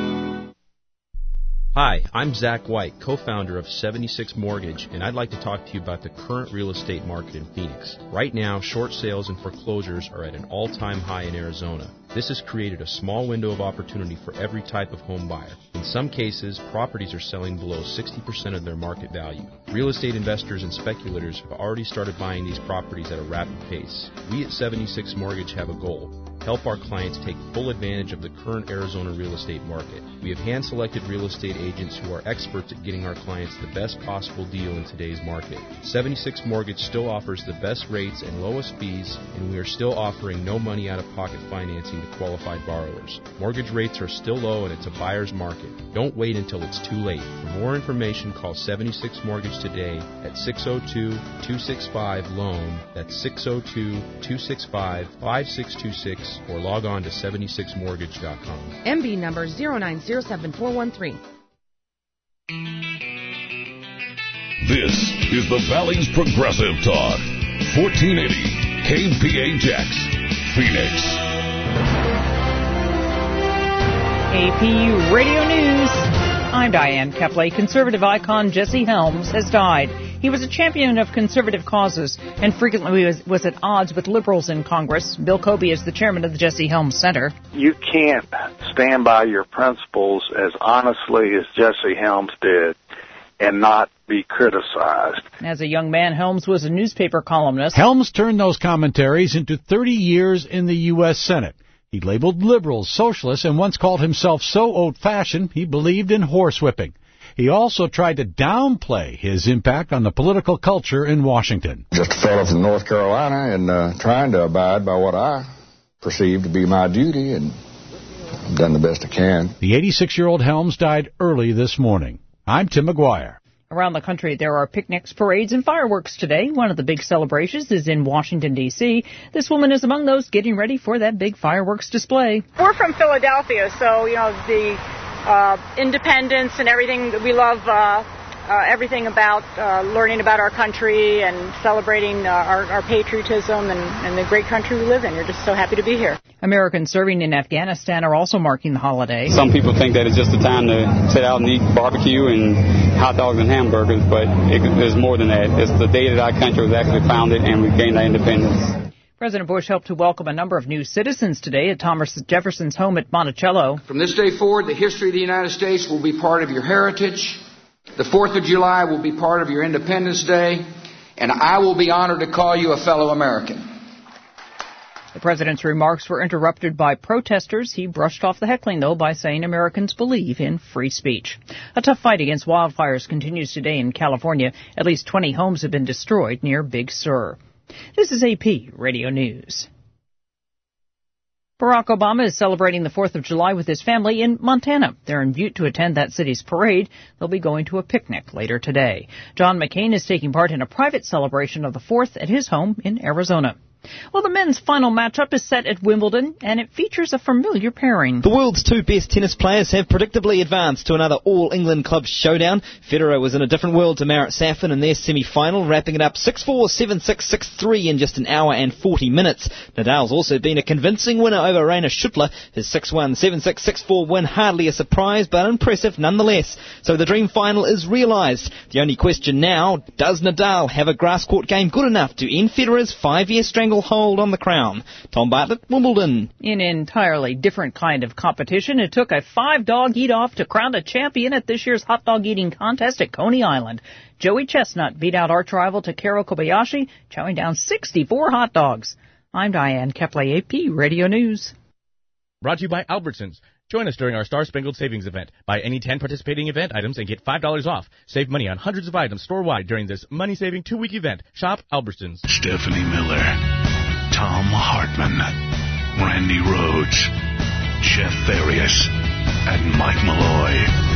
Hi, I'm Zach White, co-founder of seventy-six Mortgage, and I'd like to talk to you about the current real estate market in Phoenix. Right now, short sales and foreclosures are at an all-time high in Arizona. This has created a small window of opportunity for every type of home buyer. In some cases, properties are selling below sixty percent of their market value. Real estate investors and speculators have already started buying these properties at a rapid pace. We at seventy-six Mortgage have a goal: help our clients take full advantage of the current Arizona real estate market. We have hand-selected real estate agents who are experts at getting our clients the best possible deal in today's market. seventy-six Mortgage still offers the best rates and lowest fees, and we are still offering no money out-of-pocket financing to qualified borrowers. Mortgage rates are still low, and it's a buyer's market. Don't wait until it's too late. For more information, call seventy-six Mortgage today at six oh two, two six five, LOAN. That's six oh two, two six five, five six two six, or log on to seventy-six mortgage dot com. M B number zero nine zero seven four one three. This is the Valley's Progressive Talk. fourteen eighty K P H X, Phoenix. A P U Radio News. I'm Diane Kepley. Conservative icon Jesse Helms has died. He was a champion of conservative causes and frequently was, was at odds with liberals in Congress. Bill Kobe is the chairman of the Jesse Helms Center. You can't stand by your principles as honestly as Jesse Helms did and not be criticized. As a young man, Helms was a newspaper columnist. Helms turned those commentaries into thirty years in the U S Senate. He labeled liberals socialists and once called himself so old-fashioned he believed in horsewhipping. He also tried to downplay his impact on the political culture in Washington. Just a fellow from North Carolina and uh, trying to abide by what I perceive to be my duty, and I've done the best I can. The eighty-six-year-old Helms died early this morning. I'm Tim McGuire. Around the country, there are picnics, parades, and fireworks today. One of the big celebrations is in Washington, D C This woman is among those getting ready for that big fireworks display. We're from Philadelphia, so, you know, the uh, independence and everything, we love uh, uh, everything about uh, learning about our country and celebrating uh, our, our patriotism and, and the great country we live in. We're just so happy to be here. Americans serving in Afghanistan are also marking the holiday. Some people think that it's just a time to sit out and eat barbecue and hot dogs and hamburgers, but it, it's more than that. It's the day that our country was actually founded and we gained our independence. President Bush helped to welcome a number of new citizens today at Thomas Jefferson's home at Monticello. From this day forward, the history of the United States will be part of your heritage. The fourth of July will be part of your Independence Day, and I will be honored to call you a fellow American. The president's remarks were interrupted by protesters. He brushed off the heckling, though, by saying Americans believe in free speech. A tough fight against wildfires continues today in California. At least twenty homes have been destroyed near Big Sur. This is A P Radio News. Barack Obama is celebrating the fourth of July with his family in Montana. They're in Butte to attend that city's parade. They'll be going to a picnic later today. John McCain is taking part in a private celebration of the fourth at his home in Arizona. Well, the men's final matchup is set at Wimbledon, and it features a familiar pairing. The world's two best tennis players have predictably advanced to another All-England Club showdown. Federer was in a different world to Marat Safin in their semi-final, wrapping it up six four, seven six, six three in just an hour and forty minutes. Nadal's also been a convincing winner over Rainer Schüttler. His six one, seven six, six four win hardly a surprise, but impressive nonetheless. So the dream final is realised. The only question now, does Nadal have a grass court game good enough to end Federer's five-year stranglehold on the crown? Tom Bartlett, Wimbledon. In an entirely different kind of competition, it took a five-dog eat-off to crown a champion at this year's hot dog eating contest at Coney Island. Joey Chestnut beat out arch rival Takeru Kobayashi, chowing down sixty-four hot dogs. I'm Diane Kepley, A P Radio News. Brought to you by Albertsons. Join us during our Star Spangled Savings event. Buy any ten participating event items and get five dollars off. Save money on hundreds of items store-wide during this money-saving two-week event. Shop Albertsons. Stephanie Miller, Tom Hartman, Randy Rhodes, Jeff Farias, and Mike Malloy.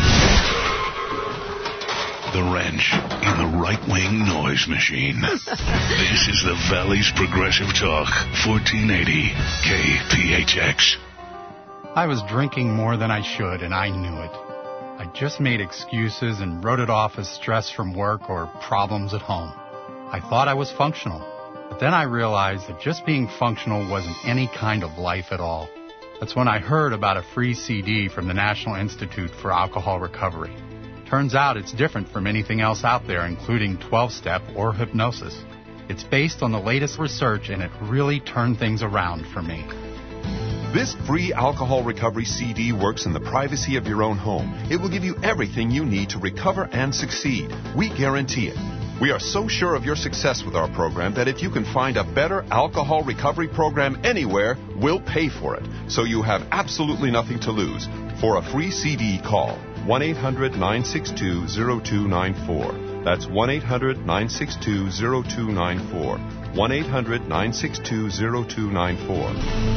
The wrench in the right-wing noise machine. This is the Valley's Progressive Talk, fourteen eighty K P H X. I was drinking more than I should, and I knew it. I just made excuses and wrote it off as stress from work or problems at home. I thought I was functional, but then I realized that just being functional wasn't any kind of life at all. That's when I heard about a free C D from the National Institute for Alcohol Recovery. Turns out it's different from anything else out there, including twelve-step or hypnosis. It's based on the latest research, and it really turned things around for me. This free alcohol recovery C D works in the privacy of your own home. It will give you everything you need to recover and succeed. We guarantee it. We are so sure of your success with our program that if you can find a better alcohol recovery program anywhere, we'll pay for it. So you have absolutely nothing to lose. For a free C D, call one eight hundred, nine six two, zero two nine four. That's one eight hundred, nine six two, zero two nine four. one eight hundred, nine six two, zero two nine four.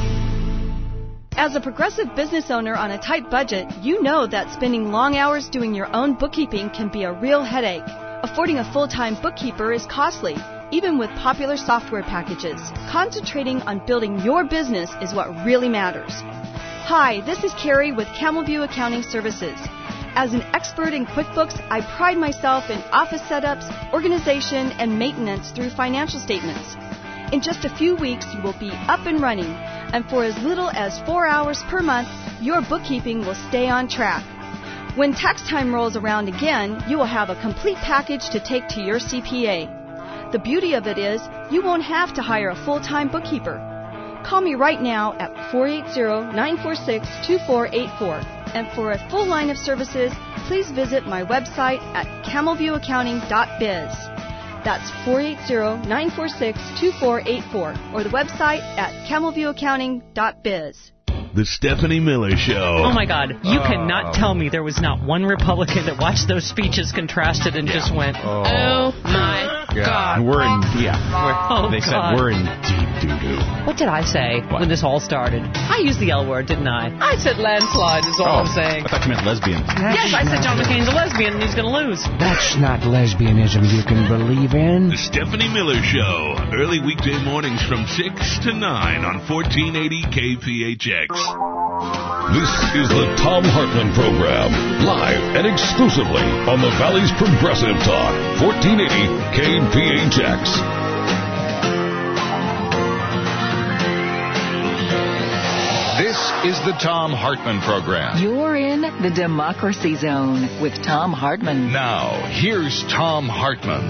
As a progressive business owner on a tight budget, you know that spending long hours doing your own bookkeeping can be a real headache. Affording a full-time bookkeeper is costly, even with popular software packages. Concentrating on building your business is what really matters. Hi, this is Carrie with Camel View Accounting Services. As an expert in QuickBooks, I pride myself in office setups, organization, and maintenance through financial statements. In just a few weeks, you will be up and running, and for as little as four hours per month, your bookkeeping will stay on track. When tax time rolls around again, you will have a complete package to take to your C P A. The beauty of it is, you won't have to hire a full-time bookkeeper. Call me right now at four eight zero, nine four six, two four eight four. And for a full line of services, please visit my website at camel view accounting dot biz. That's four eight zero, nine four six, two four eight four, or the website at camel view accounting dot biz. The Stephanie Miller Show. Oh, my God. You oh. cannot tell me there was not one Republican that watched those speeches contrasted and yeah. just went, oh, oh my yeah. God. We're in, yeah. Oh, they God. said we're in deep doo-doo. What did I say what? when this all started? I used the L word, didn't I? I said landslide is all oh, I'm saying. I thought you meant lesbian. That's yes, I said John McCain's a lesbian and he's going to lose. That's not lesbianism you can believe in. The Stephanie Miller Show. Early weekday mornings from six to nine on fourteen eighty K P H X. This is the Tom Hartman Program, live and exclusively on the Valley's Progressive Talk, fourteen eighty K P H X. This is the Tom Hartman Program. You're in the Democracy Zone with Tom Hartman. Now, here's Tom Hartman.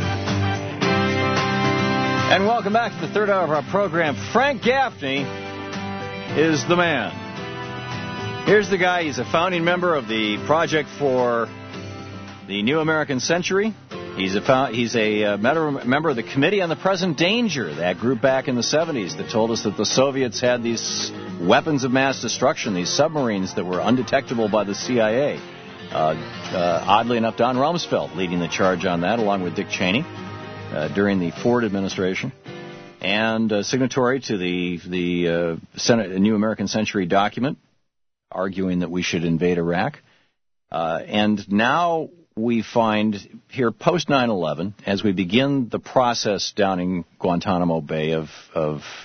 And welcome back to the third hour of our program. Frank Gaffney is the man. Here's the guy. He's a founding member of the Project for the New American Century. He's a he's a uh, member of the Committee on the Present Danger, that group back in the seventies that told us that the Soviets had these weapons of mass destruction, these submarines that were undetectable by the C I A. Uh, uh, oddly enough, Don Rumsfeld leading the charge on that, along with Dick Cheney uh, during the Ford administration, and uh, signatory to the the uh, Senate, New American Century document, arguing that we should invade Iraq. Uh, and now we find here post nine eleven, as we begin the process down in Guantanamo Bay of, of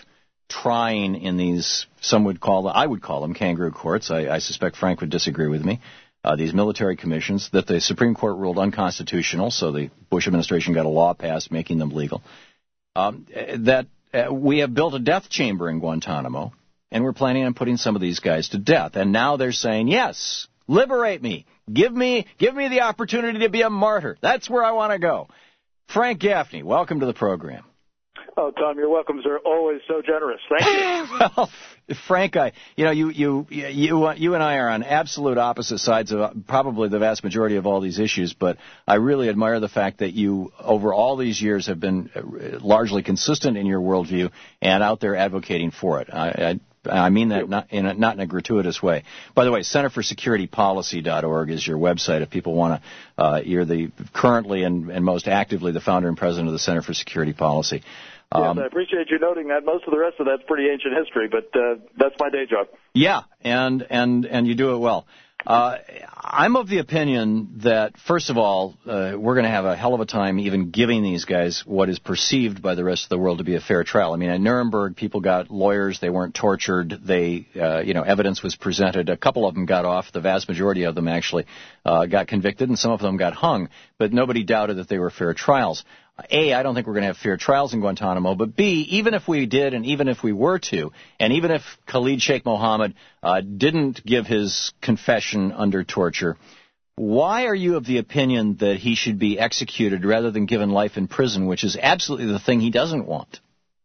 trying in these, some would call, I would call them kangaroo courts. I, I suspect Frank would disagree with me. Uh, these military commissions that the Supreme Court ruled unconstitutional, so the Bush administration got a law passed making them legal. Um, that uh, we have built a death chamber in Guantanamo, and we're planning on putting some of these guys to death. And now they're saying, yes, liberate me. Give me, give me the opportunity to be a martyr. That's where I want to go. Frank Gaffney, welcome to the program. Oh, Tom, your welcomes are always so generous. Thank you. Well, Frank, I, you know, you, you, you, you and I are on absolute opposite sides of probably the vast majority of all these issues, but I really admire the fact that you, over all these years, have been largely consistent in your worldview and out there advocating for it. I, I, I mean that not in a, not in a gratuitous way. By the way, center for security policy dot org is your website if people want to. Uh, you're the currently and, and most actively the founder and president of the Center for Security Policy. Yes, I appreciate you noting that. Most of the rest of that's pretty ancient history, but uh, that's my day job. Yeah, and and and you do it well. Uh, I'm of the opinion that, first of all, uh, we're going to have a hell of a time even giving these guys what is perceived by the rest of the world to be a fair trial. I mean, at Nuremberg, people got lawyers. They weren't tortured. They, uh, you know, evidence was presented. A couple of them got off. The vast majority of them actually uh, got convicted, and some of them got hung. But nobody doubted that they were fair trials. A, I don't think we're going to have fair trials in Guantanamo, but B, even if we did and even if we were to, and even if Khalid Sheikh Mohammed uh, didn't give his confession under torture, why are you of the opinion that he should be executed rather than given life in prison, which is absolutely the thing he doesn't want?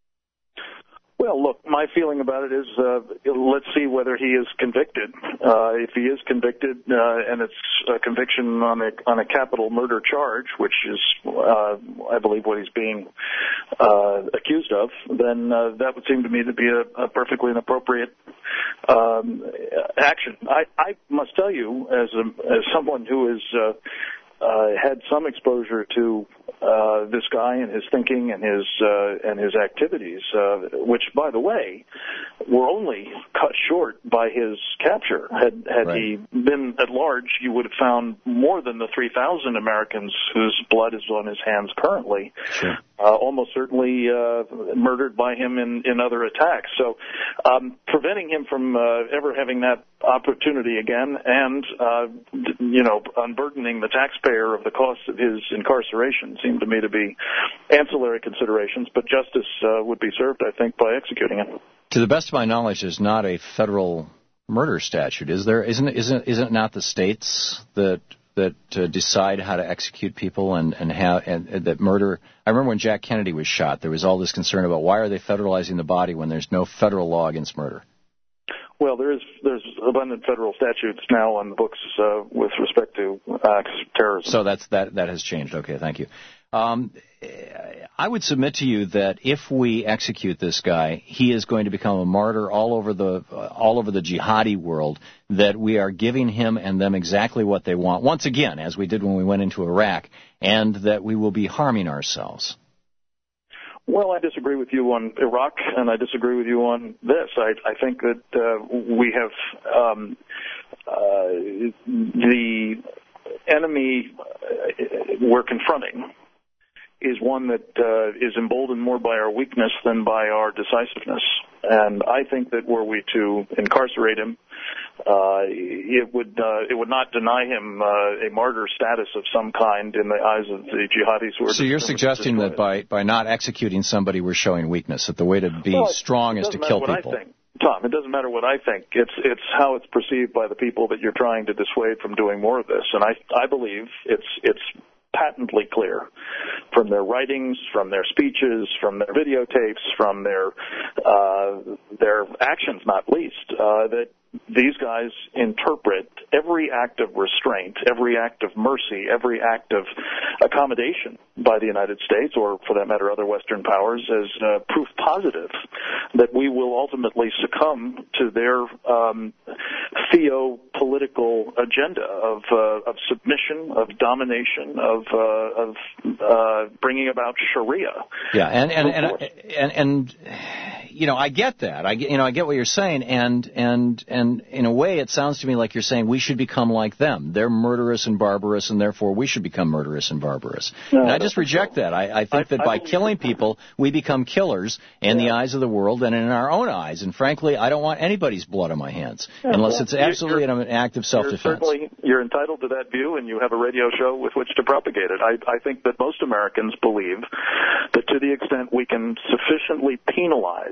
Well, look, my feeling about it is uh, let's see whether he is convicted. Uh, if he is convicted uh, and it's a conviction on a on a capital murder charge, which is, uh, I believe, what he's being uh, accused of, then uh, that would seem to me to be a, a perfectly appropriate um, action. I, I must tell you, as a, as someone who is uh, uh, had some exposure to uh, this guy and his thinking and his uh, and his activities, uh, which, by the way, were only cut short by his capture. Had had right. he been at large, you would have found more than the three thousand Americans whose blood is on his hands currently, sure. uh, almost certainly uh, murdered by him in, in other attacks. So um, preventing him from uh, ever having that opportunity again and, uh, you know, unburdening the taxpayer of the cost of his incarceration seem to me to be ancillary considerations, but justice uh, would be served, I think, by executing him. To the best of my knowledge, there's not a federal murder statute, is there? Isn't isn't isn't it not the states that that uh, decide how to execute people and and how and, and that murder? I remember when Jack Kennedy was shot, there was all this concern about why are they federalizing the body when there's no federal law against murder. Well, there is there's abundant federal statutes now on the books uh, with respect to acts of terrorism. So that's that that has changed. Okay, thank you. Um, I would submit to you that if we execute this guy, he is going to become a martyr all over the uh, all over the jihadi world. That we are giving him and them exactly what they want once again, as we did when we went into Iraq, and that we will be harming ourselves. Well, I disagree with you on Iraq, and I disagree with you on this. I, I think that uh, we have um, uh, the enemy we're confronting is one that uh, is emboldened more by our weakness than by our decisiveness. And I think that were we to incarcerate him, uh, it would uh, it would not deny him uh, a martyr status of some kind in the eyes of the jihadis who are. So you're suggesting that by, by not executing somebody, we're showing weakness. That the way to be well, strong is to kill people. I think. Tom, it doesn't matter what I think. It's it's how it's perceived by the people that you're trying to dissuade from doing more of this. And I I believe it's it's. patently clear from their writings, from their speeches, from their videotapes, from their uh, their actions, not least, uh, that these guys interpret every act of restraint, every act of mercy, every act of accommodation by the United States, or for that matter other Western powers, as uh, proof positive that we will ultimately succumb to their um, theo-political agenda of, uh, of submission, of domination, of, uh, of uh, bringing about Sharia. Yeah, and and, and, and, and you know, I get that. I get, you know, I get what you're saying, and and and in a way, it sounds to me like you're saying we should become like them. They're murderous and barbarous, and therefore we should become murderous and barbarous. No, and I just reject that. I, I think I, that by killing people, we become killers in yeah. the eyes of the world and in our own eyes. And frankly, I don't want anybody's blood on my hands yeah, unless well, it's absolutely an act of self-defense. You're certainly, you're entitled to that view, and you have a radio show with which to propagate it. I, I think that most Americans believe that to the extent we can sufficiently penalize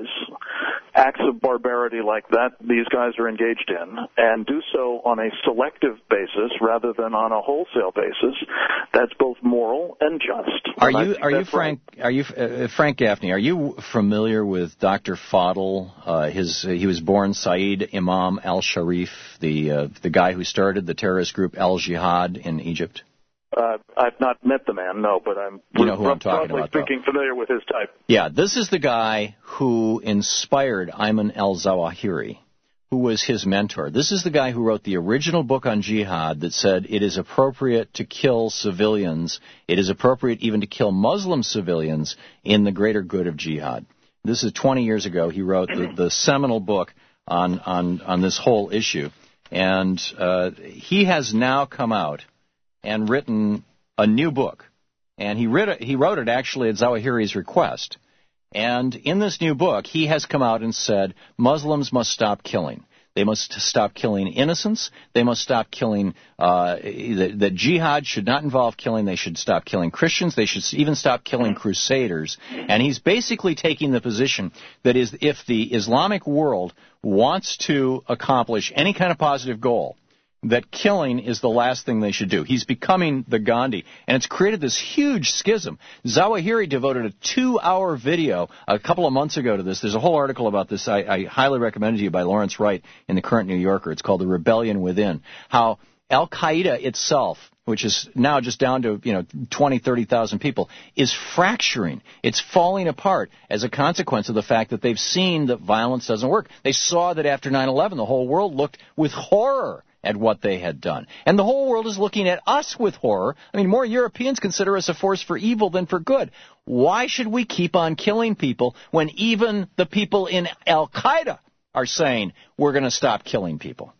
acts of barbarity like that these guys are engaged in, and do so on a selective basis rather than on a wholesale basis, that's both moral and just. Are and you are you Frank right. are you uh, Frank Gaffney? Are you familiar with Doctor Fadl? Uh, his uh, he was born Saeed Imam al-Sharif, the uh, the guy who started the terrorist group Al Jihad in Egypt. Uh, I've not met the man, no, but I'm, you know who I'm talking about, speaking, though. familiar with his type. Yeah, this is the guy who inspired Ayman al-Zawahiri, who was his mentor. This is the guy who wrote the original book on jihad that said it is appropriate to kill civilians. It is appropriate even to kill Muslim civilians in the greater good of jihad. This is twenty years ago. He wrote the, the seminal book on, on, on this whole issue. And uh, he has now come out and written a new book. And he, writ it, he wrote it actually at Zawahiri's request. And in this new book, he has come out and said Muslims must stop killing. They must stop killing innocents. They must stop killing, uh, that, that jihad should not involve killing. They should stop killing Christians. They should even stop killing crusaders. And he's basically taking the position that is, if the Islamic world wants to accomplish any kind of positive goal, that killing is the last thing they should do. He's becoming the Gandhi, and it's created this huge schism. Zawahiri devoted a two-hour video a couple of months ago to this. There's a whole article about this I, I highly recommend to you by Lawrence Wright in the current New Yorker. It's called The Rebellion Within. How Al-Qaeda itself, which is now just down to, you know, twenty, thirty thousand people, is fracturing. It's falling apart as a consequence of the fact that they've seen that violence doesn't work. They saw that after nine eleven, the whole world looked with horror at what they had done. And the whole world is looking at us with horror. I mean, more Europeans consider us a force for evil than for good. Why should we keep on killing people when even the people in Al-Qaeda are saying we're going to stop killing people?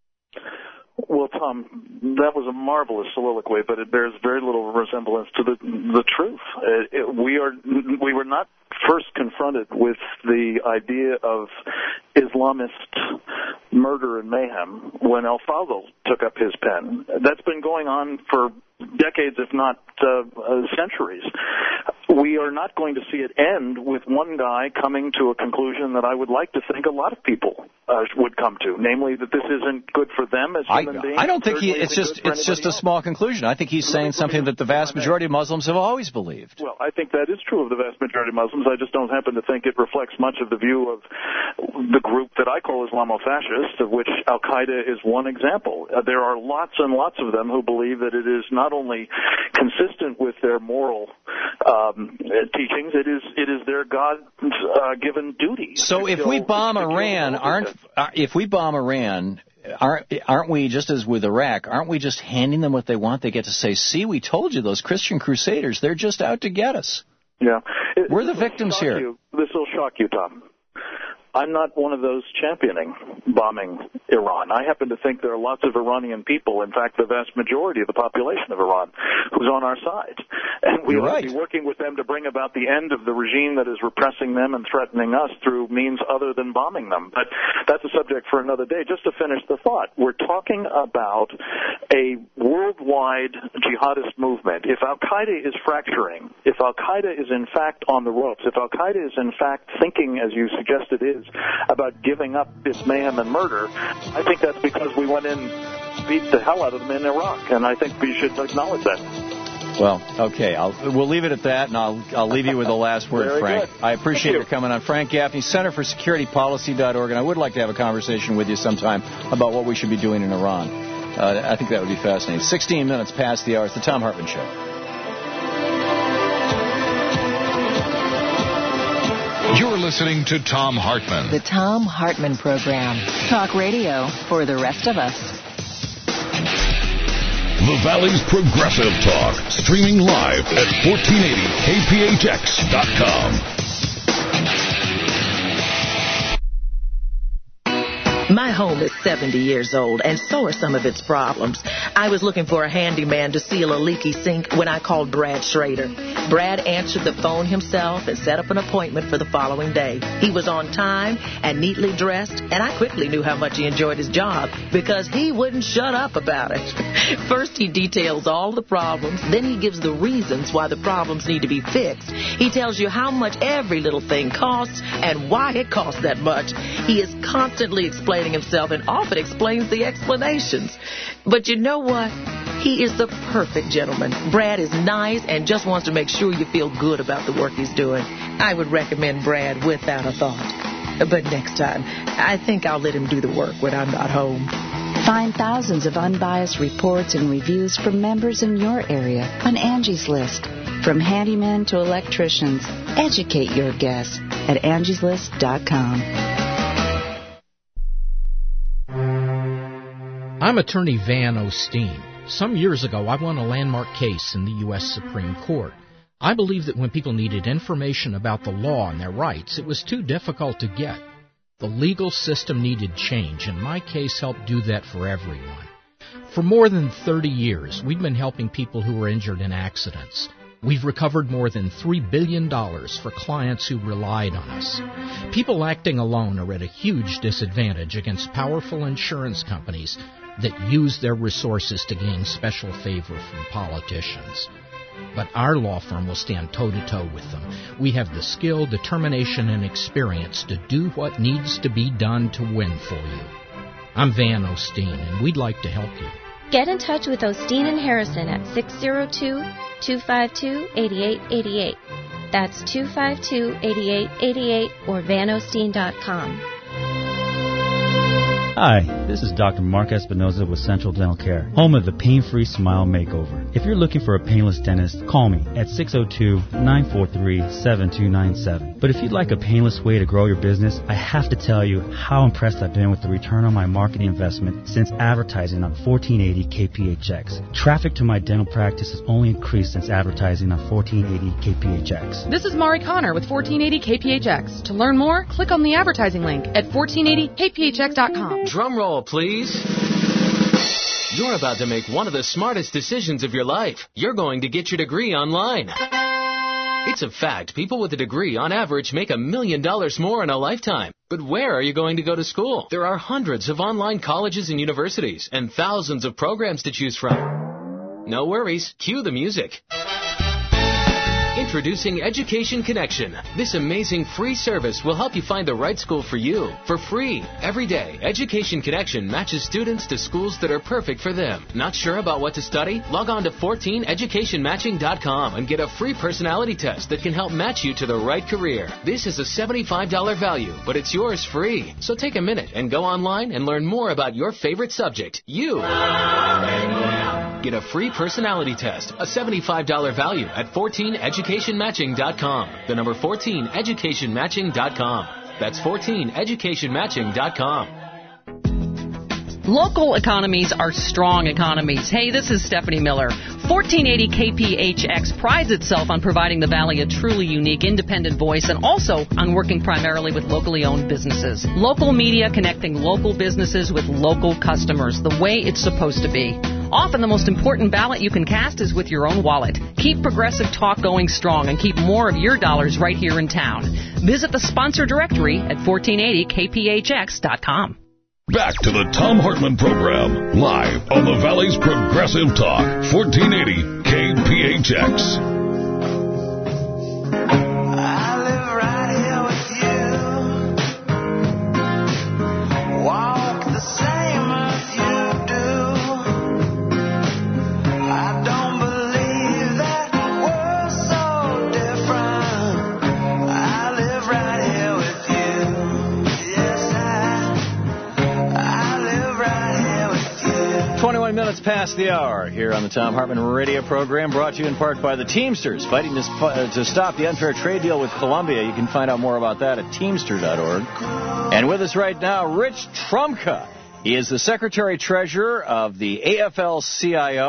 Well, Tom, that was a marvelous soliloquy, but it bears very little resemblance to the the truth. It, it, we are we were not first confronted with the idea of Islamist murder and mayhem when al-Fadl took up his pen. That's been going on for decades, if not uh, uh, centuries. We are not going to see it end with one guy coming to a conclusion that I would like to think a lot of people uh, would come to, namely that this isn't good for them as human I, beings. I don't think he, it's just it's just a else. small conclusion. I think he's saying something that the vast majority of Muslims have always believed. Well, I think that is true of the vast majority of Muslims. I just don't happen to think it reflects much of the view of the group that I call Islamofascist, of which Al-Qaeda is one example. Uh, there are lots and lots of them who believe that it is not only consistent with their moral um, teachings, it is it is their God-given uh, duty. So if we bomb Iran, aren't uh, if we bomb Iran, aren't aren't we, just as with Iraq, aren't we just handing them what they want? They get to say, "See, we told you, those Christian crusaders, they're just out to get us." Yeah, it, we're the victims here. You. This will shock you, Tom. I'm not one of those championing bombing Iran. I happen to think there are lots of Iranian people, in fact, the vast majority of the population of Iran, who's on our side. And we You're ought right. to be working with them to bring about the end of the regime that is repressing them and threatening us through means other than bombing them. But that's a subject for another day. Just to finish the thought, we're talking about a worldwide jihadist movement. If Al-Qaeda is fracturing, if Al-Qaeda is in fact on the ropes, if Al-Qaeda is in fact thinking, as you suggested is, about giving up this mayhem and murder, I think that's because we went in, beat the hell out of them in Iraq, and I think we should acknowledge that. Well, okay, I'll, we'll leave it at that, and I'll, I'll leave you with the last word, Very Frank. Good. I appreciate you. your coming on. Frank Gaffney, Center for Security Policy dot org, and I would like to have a conversation with you sometime about what we should be doing in Iran. Uh, I think that would be fascinating. sixteen minutes past the hour. It's the Tom Hartman Show. You're listening to Tom Hartman. The Tom Hartman Program. Talk radio for the rest of us. The Valley's Progressive Talk. Streaming live at fourteen eighty K P H X dot com. home is seventy years old, and so are some of its problems. I was looking for a handyman to seal a leaky sink when I called Brad Schrader. Brad answered the phone himself and set up an appointment for the following day. He was on time and neatly dressed, and I quickly knew how much he enjoyed his job because he wouldn't shut up about it. First, he details all the problems. Then he gives the reasons why the problems need to be fixed. He tells you how much every little thing costs and why it costs that much. He is constantly explaining himself and often explains the explanations. But you know what? He is the perfect gentleman. Brad is nice and just wants to make sure you feel good about the work he's doing. I would recommend Brad without a thought. But next time, I think I'll let him do the work when I'm not home. Find thousands of unbiased reports and reviews from members in your area on Angie's List. From handymen to electricians, educate your guests at angies list dot com. I'm attorney Van Osteen. Some years ago, I won a landmark case in the U S Supreme Court. I believe that when people needed information about the law and their rights, it was too difficult to get. The legal system needed change, and my case helped do that for everyone. For more than thirty years, we've been helping people who were injured in accidents. We've recovered more than three billion dollars for clients who relied on us. People acting alone are at a huge disadvantage against powerful insurance companies that use their resources to gain special favor from politicians. But our law firm will stand toe-to-toe with them. We have the skill, determination, and experience to do what needs to be done to win for you. I'm Van Osteen, and we'd like to help you. Get in touch with Osteen and Harrison at six oh two, two five two, eight eight eight eight. That's two five two, eight eight eight eight or van osteen dot com. Hi, this is Doctor Mark Espinoza with Central Dental Care, home of the Pain-Free Smile Makeover. If you're looking for a painless dentist, call me at six oh two, nine four three, seven two nine seven. But if you'd like a painless way to grow your business, I have to tell you how impressed I've been with the return on my marketing investment since advertising on fourteen eighty K P H X. Traffic to my dental practice has only increased since advertising on fourteen eighty K P H X. This is Mari Connor with fourteen eighty K P H X. To learn more, click on the advertising link at fourteen eighty K P H X dot com. Drum roll, please. You're about to make one of the smartest decisions of your life. You're going to get your degree online. It's a fact. People with a degree, on average, make a million dollars more in a lifetime. But where are you going to go to school? There are hundreds of online colleges and universities, and thousands of programs to choose from. No worries. Cue the music. Introducing Education Connection. This amazing free service will help you find the right school for you for free. Every day, Education Connection matches students to schools that are perfect for them. Not sure about what to study? Log on to fourteen education matching dot com and get a free personality test that can help match you to the right career. This is a seventy-five dollars value, but it's yours free. So take a minute and go online and learn more about your favorite subject. You. Get a free personality test, a seventy-five dollars value at fourteen education matching dot com. The number fourteen education matching dot com. That's fourteen education matching dot com. Local economies are strong economies. Hey, this is Stephanie Miller. fourteen eighty K P H X prides itself on providing the Valley a truly unique independent voice and also on working primarily with locally owned businesses. Local media connecting local businesses with local customers, the way it's supposed to be. Often the most important ballot you can cast is with your own wallet. Keep Progressive Talk going strong and keep more of your dollars right here in town. Visit the sponsor directory at fourteen eighty K P H X dot com. Back to the Thom Hartmann Program, live on the Valley's Progressive Talk, fourteen eighty K P H X. twenty-one minutes past the hour here on the Thom Hartmann radio program, brought to you in part by the Teamsters, fighting to, uh, to stop the unfair trade deal with Colombia. You can find out more about that at teamster dot org. And with us right now, Rich Trumka. He is the Secretary-Treasurer of the A F L C I O,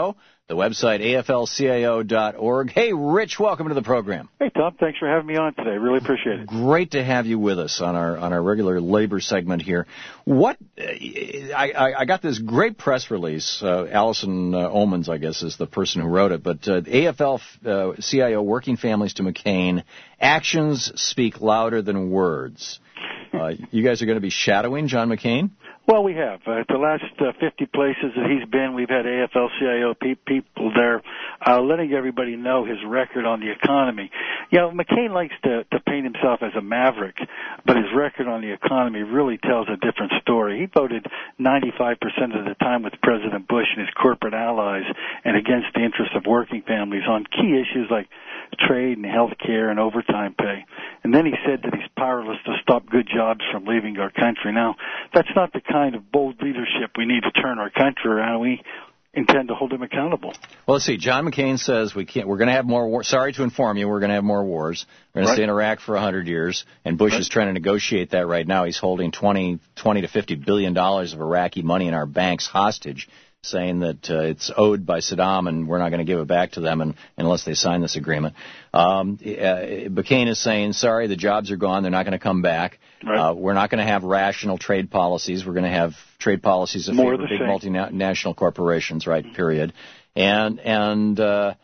The website, A F L C I O dot org. Hey, Rich, welcome to the program. Hey, Tom. Thanks for having me on today. Really appreciate it. Great to have you with us on our on our regular labor segment here. What I, I, I got this great press release. Uh, Allison uh, Omens, I guess, is the person who wrote it. But uh, A F L uh, C I O, Working Families to McCain, actions speak louder than words. Uh, you guys are going to be shadowing John McCain? Well, we have. Uh, at the last uh, fifty places that he's been, we've had A F L C I O pe- people there uh, letting everybody know his record on the economy. You know, McCain likes to, to paint himself as a maverick, but his record on the economy really tells a different story. He voted ninety-five percent of the time with President Bush and his corporate allies and against the interests of working families on key issues like trade and health care and overtime pay. And then he said that he's powerless to stop good jobs from leaving our country. Now, that's not the kind of bold leadership we need to turn our country around. We intend to hold him accountable. Well, let's see. John McCain says we can't. We're going to have more wars. Sorry to inform you, we're going to have more wars. We're going right. to stay in Iraq for one hundred years, and Bush right. is trying to negotiate that right now. He's holding twenty, twenty to fifty billion dollars of Iraqi money in our banks hostage, saying that uh, it's owed by Saddam and we're not going to give it back to them and, unless they sign this agreement. Um, uh, McCain is saying, sorry, the jobs are gone. They're not going to come back. Right. Uh, we're not going to have rational trade policies. We're going to have trade policies that favor big multinational corporations, right, period. And, and uh,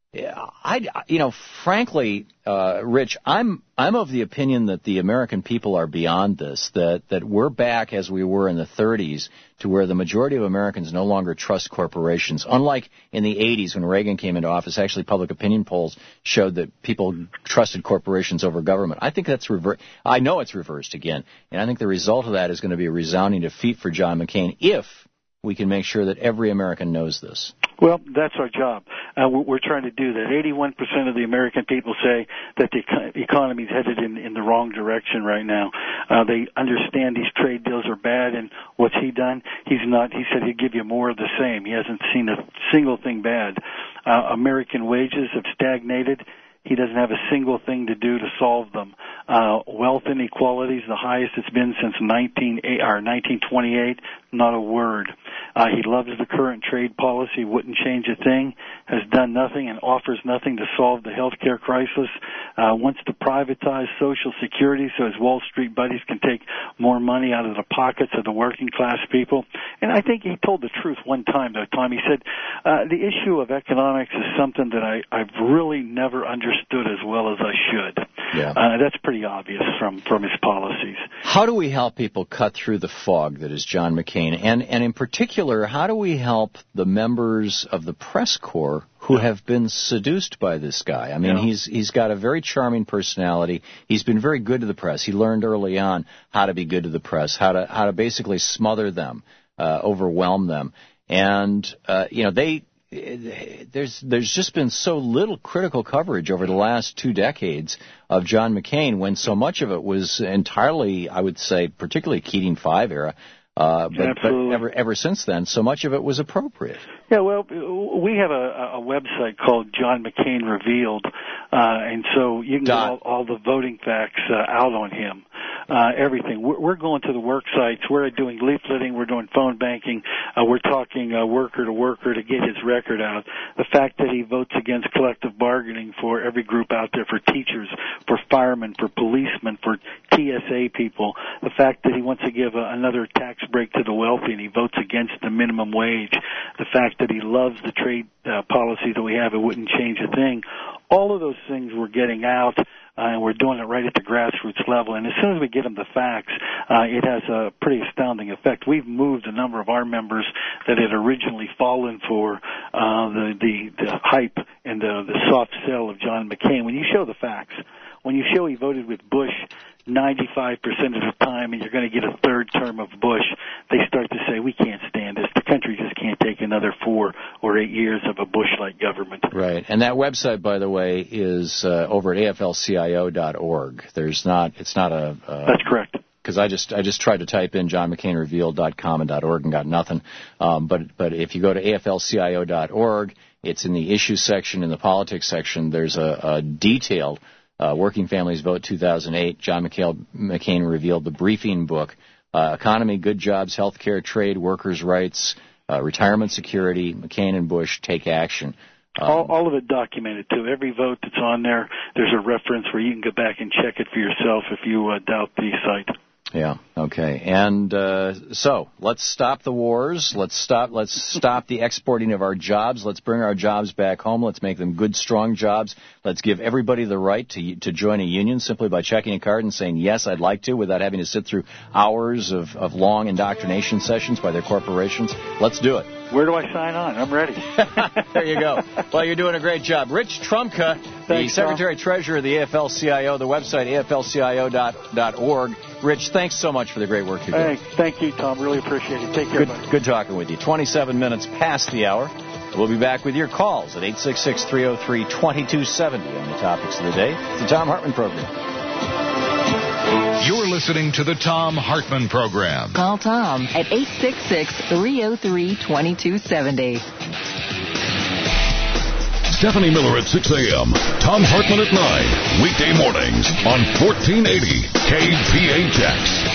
I, you know, frankly, uh, Rich, I'm I'm of the opinion that the American people are beyond this, that, that we're back as we were in the thirties to where the majority of Americans no longer trust corporations. Unlike in the eighties when Reagan came into office, actually public opinion polls showed that people trusted corporations over government. I think that's reversed. I know it's reversed again, and I think the result of that is going to be a resounding defeat for John McCain if we can make sure that every American knows this. Well, that's our job. Uh, we're trying to do that. eighty-one percent of the American people say that the economy is headed in, in the wrong direction right now. Uh, they understand these trade deals are bad, and what's he done? He's not. He said he'd give you more of the same. He hasn't seen a single thing bad. Uh, American wages have stagnated. He doesn't have a single thing to do to solve them. Uh, wealth inequality is the highest it's been since nineteen twenty-eight. Not a word. Uh, he loves the current trade policy, wouldn't change a thing, has done nothing and offers nothing to solve the health care crisis, uh, wants to privatize Social Security so his Wall Street buddies can take more money out of the pockets of the working class people. And I think he told the truth one time, though, Tom. He said, uh, the issue of economics is something that I, I've really never understood as well as I should. Yeah. Uh, that's pretty obvious from, from his policies. How do we help people cut through the fog that is John McCain? And, and in particular, how do we help the members of the press corps who have been seduced by this guy? I mean, yeah. he's he's got a very charming personality. He's been very good to the press. He learned early on how to be good to the press, how to how to basically smother them, uh, overwhelm them. And, uh, you know, they... There's there's just been so little critical coverage over the last two decades of John McCain when so much of it was entirely, I would say, particularly Keating Five era, uh, but, but ever ever since then, so much of it was appropriate. Yeah, well, we have a, a website called John McCain Revealed, uh, and so you can get all, all the voting facts uh, out on him. Uh, everything. We're, we're going to the work sites. We're doing leafleting. We're doing phone banking. Uh, we're talking uh, worker to worker to get his record out. The fact that he votes against collective bargaining for every group out there, for teachers, for firemen, for policemen, for T S A people. The fact that he wants to give a, another tax break to the wealthy and he votes against the minimum wage. The fact that he loves the trade uh, policy that we have, it wouldn't change a thing. All of those things we're getting out. Uh, and we're doing it right at the grassroots level. And as soon as we get them the facts, uh, it has a pretty astounding effect. We've moved a number of our members that had originally fallen for uh, the, the, the hype and the, the soft sell of John McCain. When you show the facts, when you show he voted with Bush ninety-five percent of the time and you're going to get a third term of Bush, they start to say, we can't stand this. The country just can't take another four or eight years of a Bush-like government. Right. And that website, by the way, is uh, over at A F L C I O dot org. There's not, it's not a... Uh, That's correct. Because I just I just tried to type in john mccain revealed dot com and .org and got nothing. Um, but but if you go to A F L C I O dot org, it's in the issues section, in the politics section. There's a, a detailed uh, Working Families Vote two thousand eight. John McCain, McCain revealed the briefing book, uh, Economy, Good Jobs, Healthcare, Trade, Workers' Rights, uh, retirement security. McCain and Bush take action. Um, all, all of it documented, too. Every vote that's on there, there's a reference where you can go back and check it for yourself if you uh, doubt the site. Yeah. Okay. And uh, so let's stop the wars. Let's stop. Let's stop the exporting of our jobs. Let's bring our jobs back home. Let's make them good, strong jobs. Let's give everybody the right to to join a union simply by checking a card and saying yes, I'd like to, without having to sit through hours of, of long indoctrination sessions by their corporations. Let's do it. Where do I sign on? I'm ready. There you go. Well, you're doing a great job. Rich Trumka, the Secretary-Treasurer of the A F L C I O, the website A F L C I O dot org. Rich, thanks so much for the great work you're doing. Hey, thank you, Tom. Really appreciate it. Take care, good, buddy. Good talking with you. twenty-seven minutes past the hour. We'll be back with your calls at eight six six, three oh three, two two seven oh on the topics of the day. It's the Tom Hartman Program. You're listening to the Tom Hartman Program. Call Tom at eight six six, three oh three, two two seven oh. Stephanie Miller at six a.m. Tom Hartman at nine. Weekday mornings on fourteen eighty K P H X.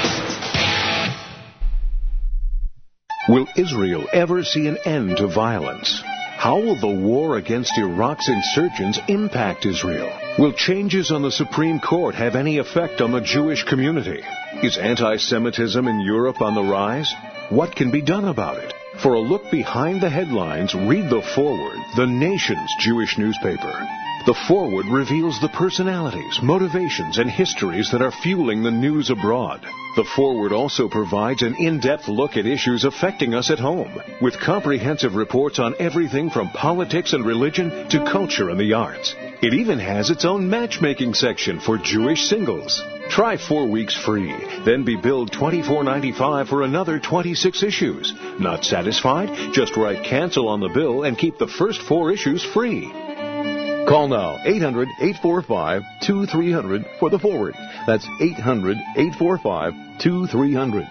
Will Israel ever see an end to violence? How will the war against Iraq's insurgents impact Israel? Will changes on the Supreme Court have any effect on the Jewish community? Is anti-Semitism in Europe on the rise? What can be done about it? For a look behind the headlines, read The Forward, the nation's Jewish newspaper. The Forward reveals the personalities, motivations, and histories that are fueling the news abroad. The Forward also provides an in-depth look at issues affecting us at home, with comprehensive reports on everything from politics and religion to culture and the arts. It even has its own matchmaking section for Jewish singles. Try four weeks free, then be billed twenty-four ninety-five for another twenty-six issues. Not satisfied? Just write cancel on the bill and keep the first four issues free. Call now, eight hundred, eight four five, two three zero zero for The Forward. That's eight hundred, eight four five, two three zero zero.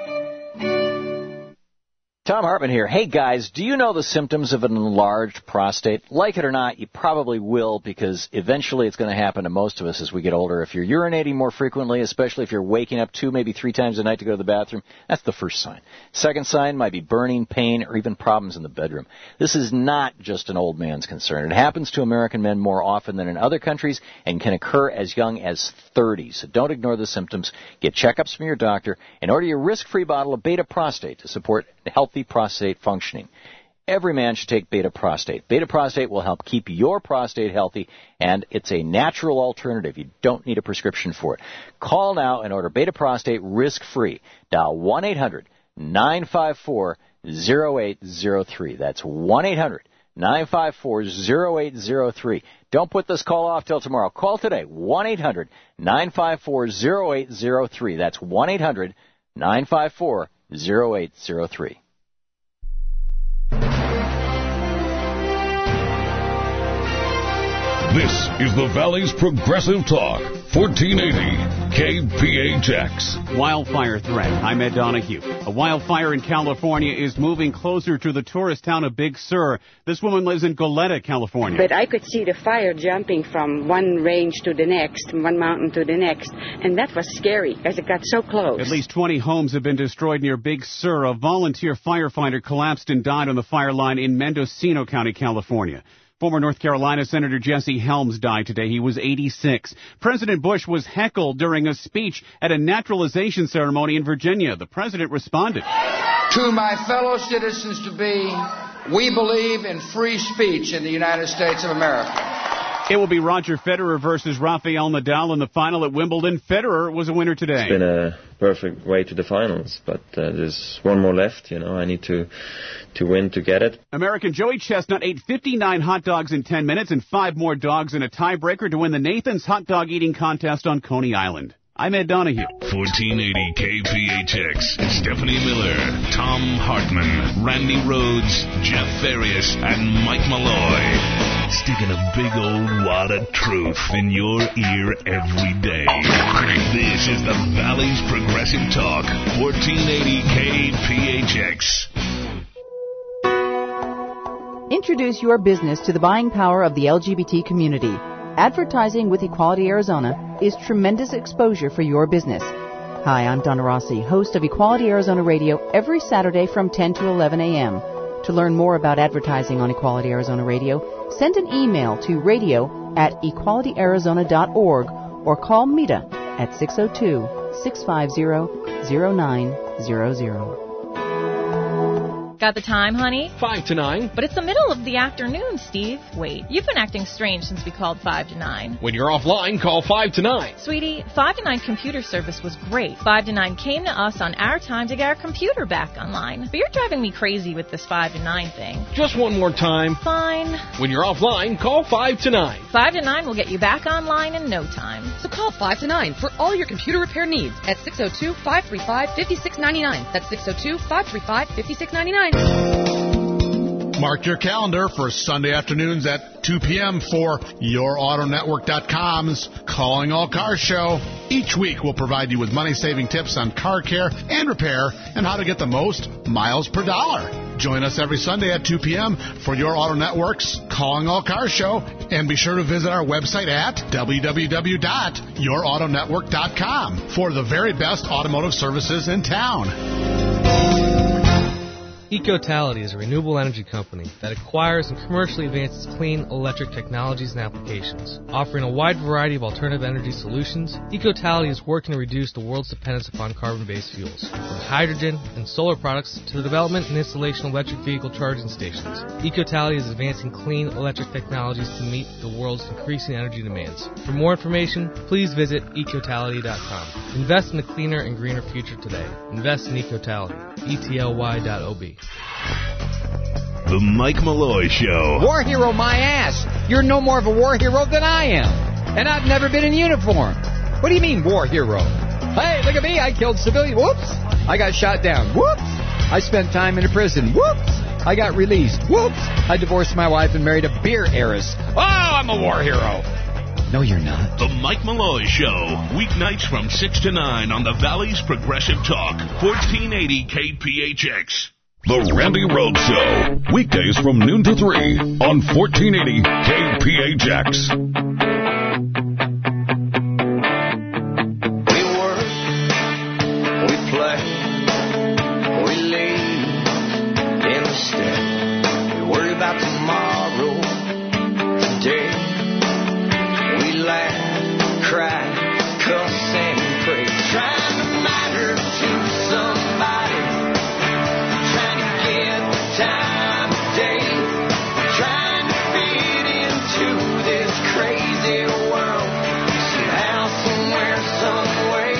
Tom Hartman here. Hey, guys, do you know the symptoms of an enlarged prostate? Like it or not, you probably will, because eventually it's going to happen to most of us as we get older. If you're urinating more frequently, especially if you're waking up two, maybe three times a night to go to the bathroom, that's the first sign. Second sign might be burning, pain, or even problems in the bedroom. This is not just an old man's concern. It happens to American men more often than in other countries and can occur as young as thirty. So don't ignore the symptoms. Get checkups from your doctor and order your risk-free bottle of Beta Prostate to support healthy prostate functioning. Every man should take Beta Prostate. Beta Prostate will help keep your prostate healthy, and it's a natural alternative. You don't need a prescription for it. Call now and order Beta Prostate risk-free. Dial one eight hundred, nine five four, oh eight oh three. That's one eight hundred, nine five four, oh eight oh three. Don't put this call off till tomorrow. Call today, one eight hundred, nine five four, oh eight oh three. That's one eight hundred, nine five four, oh eight oh three. This is the Valley's Progressive Talk, fourteen eighty K P H X. Wildfire threat. I'm Ed Donahue. A wildfire in California is moving closer to the tourist town of Big Sur. This woman lives in Goleta, California. But I could see the fire jumping from one range to the next, one mountain to the next, and that was scary because it got so close. At least twenty homes have been destroyed near Big Sur. A volunteer firefighter collapsed and died on the fire line in Mendocino County, California. Former North Carolina Senator Jesse Helms died today. He was eighty-six. President Bush was heckled during a speech at a naturalization ceremony in Virginia. The president responded. To my fellow citizens-to-be, we believe in free speech in the United States of America. It will be Roger Federer versus Rafael Nadal in the final at Wimbledon. Federer was a winner today. It's been a perfect way to the finals, but uh, there's one more left. You know, I need to to win to get it. American Joey Chestnut ate fifty-nine hot dogs in ten minutes and five more dogs in a tiebreaker to win the Nathan's Hot Dog Eating Contest on Coney Island. I'm Ed Donahue. fourteen eighty K P H X. Stephanie Miller, Tom Hartman, Randy Rhodes, Jeff Farias, and Mike Malloy. Sticking a big old wad of truth in your ear every day. This is the Valley's Progressive Talk, fourteen eighty K P H X. Introduce your business to the buying power of the L G B T community. Advertising with Equality Arizona is tremendous exposure for your business. Hi, I'm Donna Rossi, host of Equality Arizona Radio every Saturday from ten to eleven a.m. To learn more about advertising on Equality Arizona Radio, send an email to radio at equality arizona dot org or call Mita at six oh two, six five zero, zero nine zero zero. Got the time, honey? Five to nine. But it's the middle of the afternoon, Steve. Wait, you've been acting strange since we called five to nine. When you're offline, call five to nine. Sweetie, five to nine computer service was great. five to nine came to us on our time to get our computer back online. But you're driving me crazy with this five to nine thing. Just one more time. Fine. When you're offline, call five to nine. five to nine will get you back online in no time. So call five to nine for all your computer repair needs at six oh two, five three five, five six nine nine. That's six oh two, five three five, five six nine nine. Mark your calendar for Sunday afternoons at two p.m. for your auto network dot com's Calling All Cars show. Each week we'll provide you with money-saving tips on car care and repair and how to get the most miles per dollar. Join us every Sunday at two p.m. for your Auto Network's Calling All Cars show. And be sure to visit our website at w w w dot your auto network dot com for the very best automotive services in town. Ecotality is a renewable energy company that acquires and commercially advances clean electric technologies and applications. Offering a wide variety of alternative energy solutions, Ecotality is working to reduce the world's dependence upon carbon-based fuels, from hydrogen and solar products to the development and installation of electric vehicle charging stations. Ecotality is advancing clean electric technologies to meet the world's increasing energy demands. For more information, please visit ecotality dot com. Invest in a cleaner and greener future today. Invest in Ecotality. E T L Y dot O B. The Mike Malloy Show. War hero my ass. You're no more of a war hero than I am. And I've never been in uniform. What do you mean, war hero? Hey, look at me. I killed civilians. Whoops. I got shot down. Whoops. I spent time in a prison. Whoops. I got released. Whoops. I divorced my wife and married a beer heiress. Oh, I'm a war hero. No, you're not. The Mike Malloy Show. Weeknights from six to nine on the Valley's Progressive Talk. fourteen eighty K P H X. The Randy Rhodes Show. Weekdays from noon to three on fourteen eighty K P H X. We work, we play, we leave in the stead. We worry about tomorrow, today. We laugh, cry, cuss, and pray. Trying to matter to somebody. Trying to get the time of day. Trying to fit into this crazy world. Somehow, somewhere, some way.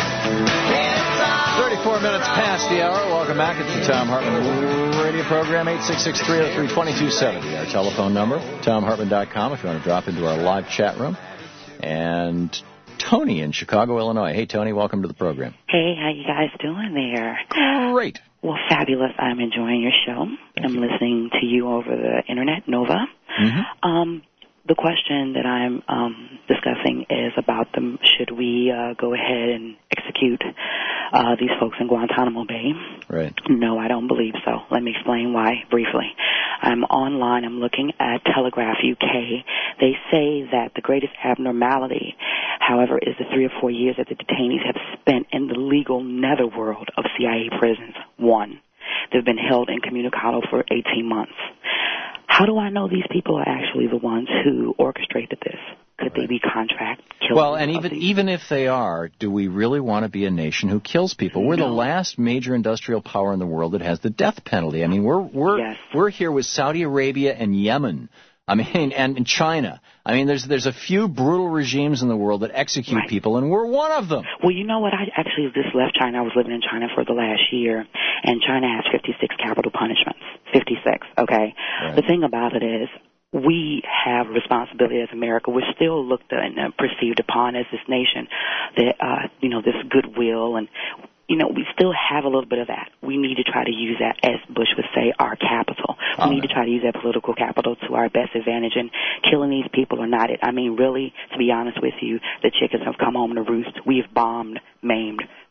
thirty-four minutes past the hour. Welcome back. It's the Tom Hartman radio program. eight six six, three oh three, two two seven oh. Our telephone number. tom hartman dot com if you want to drop into our live chat room. And Tony in Chicago, Illinois. Hey, Tony, welcome to the program. Hey, how you guys doing there? Great. Well, fabulous. I'm enjoying your show. Thank I'm you. listening to you over the internet, Nova. Mm-hmm. Um, the question that I'm um, discussing is about them. Should we uh, go ahead and execute uh, these folks in Guantanamo Bay? Right. No, I don't believe so. Let me explain why briefly. I'm online. I'm looking at Telegraph U K. They say that the greatest abnormality, however, is the three or four years that the detainees have spent in the legal netherworld of C I A prisons. One, they've been held incommunicado for eighteen months. How do I know these people are actually the ones who orchestrated this? Could they be contract killers? Well, and even even if they are, do we really want to be a nation who kills people? We're No. the last major industrial power in the world that has the death penalty. I mean, we're we're Yes. we're here with Saudi Arabia and Yemen. I mean, and, and China. I mean, there's there's a few brutal regimes in the world that execute Right. people, and we're one of them. Well, you know what? I actually just left China. I was living in China for the last year, and China has fifty-six capital punishments. fifty-six, okay? Right. The thing about it is, we have responsibility as America. We're still looked at and uh, perceived upon as this nation that, uh, you know, this goodwill, and, you know, we still have a little bit of that. We need to try to use that, as Bush would say, our capital. We Oh, need to try to use that political capital to our best advantage, and killing these people are not it. I mean, really, to be honest with you, the chickens have come home to roost. We've bombed, maimed,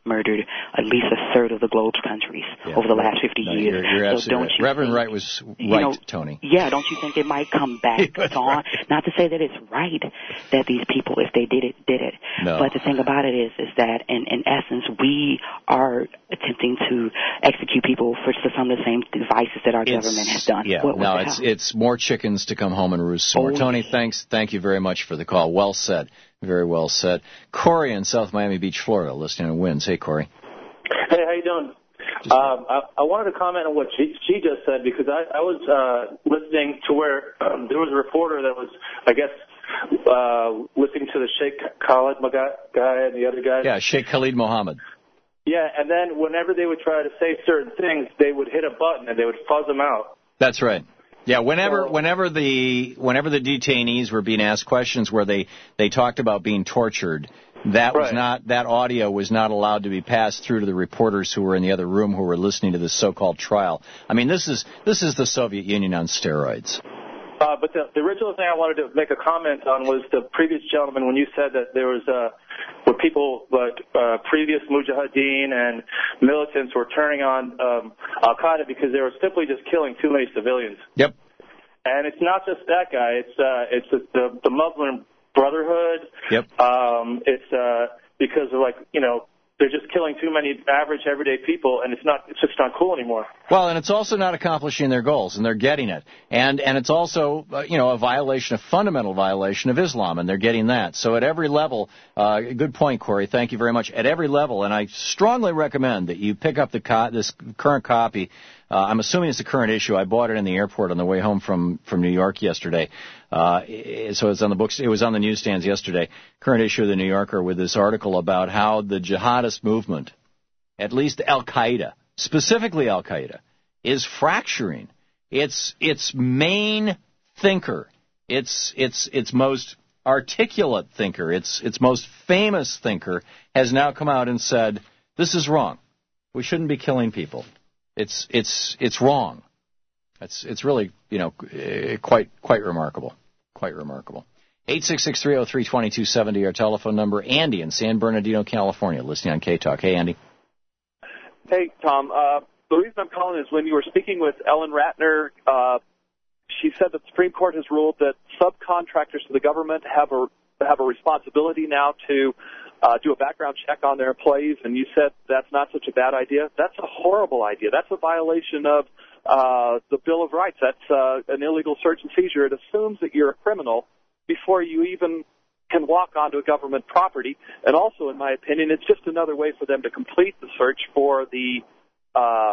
murdered at least a third of the globe's countries Yeah. over the last fifty No, years. You're, you're so absolutely don't right. you Reverend think, Wright was right, you know, Tony. Yeah, don't you think it might come back on? Not to say that it's right that these people, if they did it, did it. No. But the thing about it is, is that in, in essence, we are attempting to execute people for, for some of the same devices that our It's- government has done. Yeah, What- what no, the it's hell? it's more chickens to come home and roost some more. Oh, Tony, thanks, thank you very much for the call. Well said, very well said. Corey in South Miami Beach, Florida, listening to Wins. Hey, Corey. Hey, how you doing? Um, I, I wanted to comment on what she, she just said because I, I was uh, listening to where um, there was a reporter that was, I guess, uh, listening to the Sheikh Khalid guy and the other guy. Yeah, Sheikh Khalid Mohammed. Yeah, and then whenever they would try to say certain things, they would hit a button and they would fuzz them out. That's right. Yeah, whenever whenever the whenever the detainees were being asked questions where they, they talked about being tortured, that was Right. not that audio was not allowed to be passed through to the reporters who were in the other room who were listening to this so-called trial. I mean, this is this is the Soviet Union on steroids. Uh, but the, the original thing I wanted to make a comment on was the previous gentleman when you said that there was uh, where people, like uh, previous mujahideen and militants were turning on um, Al Qaeda because they were simply just killing too many civilians. Yep. And it's not just that guy; it's uh, it's the the Muslim Brotherhood. Yep. Um, it's uh, because of like you know. They're just killing too many average, everyday people, and it's not. It's just not cool anymore. Well, and it's also not accomplishing their goals, and they're getting it. And and it's also, uh, you know, a violation, a fundamental violation of Islam, and they're getting that. So at every level, uh, good point, Corey. Thank you very much. At every level, and I strongly recommend that you pick up the co- this current copy. Uh, I'm assuming it's the current issue. I bought it in the airport on the way home from, from New York yesterday. Uh, so it's on the books. It was on the newsstands yesterday. Current issue of the New Yorker with this article about how the jihadist movement, at least Al Qaeda, specifically Al Qaeda, is fracturing. Its its main thinker, its its its most articulate thinker, its its most famous thinker has now come out and said, "This is wrong. We shouldn't be killing people. It's it's it's wrong." It's it's really, you know, quite quite remarkable, quite remarkable. Eight six six three zero three twenty two seventy our telephone number. Andy in San Bernardino, California, listening on K Talk. Hey, Andy. Hey, Tom. Uh, the reason I'm calling is when you were speaking with Ellen Ratner, uh, she said that the Supreme Court has ruled that subcontractors to the government have a have a responsibility now to uh, do a background check on their employees, and you said that's not such a bad idea. That's a horrible idea. That's a violation of uh, the Bill of Rights. That's uh, an illegal search and seizure. It assumes that you're a criminal before you even can walk onto a government property. And also, in my opinion, it's just another way for them to complete the search for the uh,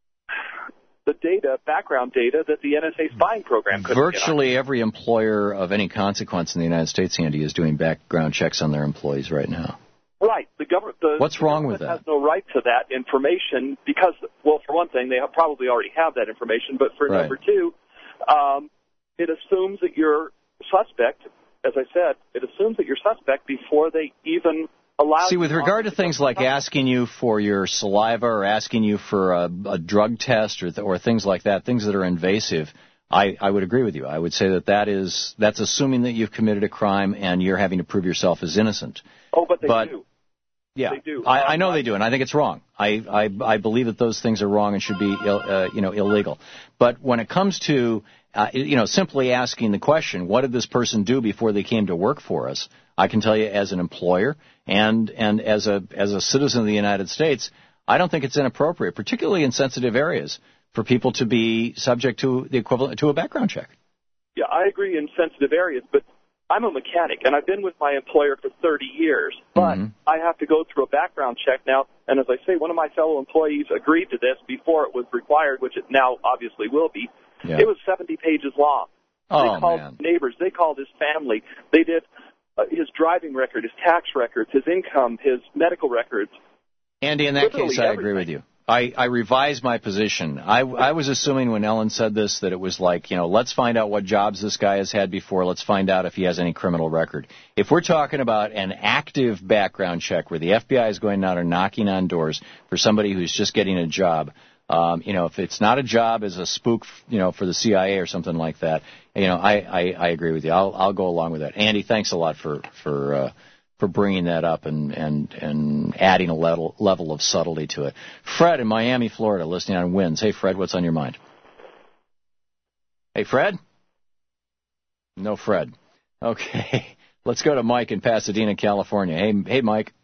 the data, background data that the N S A spying program could Virtually every employer of any consequence in the United States, Andy, is doing background checks on their employees right now. Right. The government. The, What's the wrong with government that? has no right to that information because, well, for one thing, they have probably already have that information. But for Right. number two, um, it assumes that you're suspect. As I said, it assumes that you're suspect before they even allow. See, you with regard to things like asking you for your saliva or asking you for a, a drug test or, th- or things like that, things that are invasive, I, I would agree with you. I would say that that is that's assuming that you've committed a crime and you're having to prove yourself as innocent. Oh, but they But- do. Yeah, They do. I, I know they do, and I think it's wrong. I, I, I believe that those things are wrong and should be, Ill, uh, you know, illegal. But when it comes to, uh, you know, simply asking the question, what did this person do before they came to work for us? I can tell you, as an employer and and as a as a citizen of the United States, I don't think it's inappropriate, particularly in sensitive areas, for people to be subject to the equivalent to a background check. Yeah, I agree in sensitive areas, but I'm a mechanic, and I've been with my employer for thirty years, but Mm-hmm. I have to go through a background check now. And as I say, one of my fellow employees agreed to this before it was required, which it now obviously will be. Yeah. It was seventy pages long. Oh, they called man. neighbors. They called his family. They did uh, his driving record, his tax records, his income, his medical records. Andy, in that Literally case, I agree everything. with you. I, I revised my position. I, I was assuming when Ellen said this that it was like, you know, let's find out what jobs this guy has had before. Let's find out if he has any criminal record. If we're talking about an active background check where the F B I is going out and knocking on doors for somebody who's just getting a job, um, you know, if it's not a job as a spook, you know, for the C I A or something like that, you know, I, I, I agree with you. I'll, I'll go along with that. Andy, thanks a lot for, for, uh, for bringing that up and, and, and adding a level, level of subtlety to it. Fred in Miami, Florida, listening on Winds. Hey, Fred, what's on your mind? Hey, Fred? No Fred. Okay. Let's go to Mike in Pasadena, California. Hey, hey, Mike.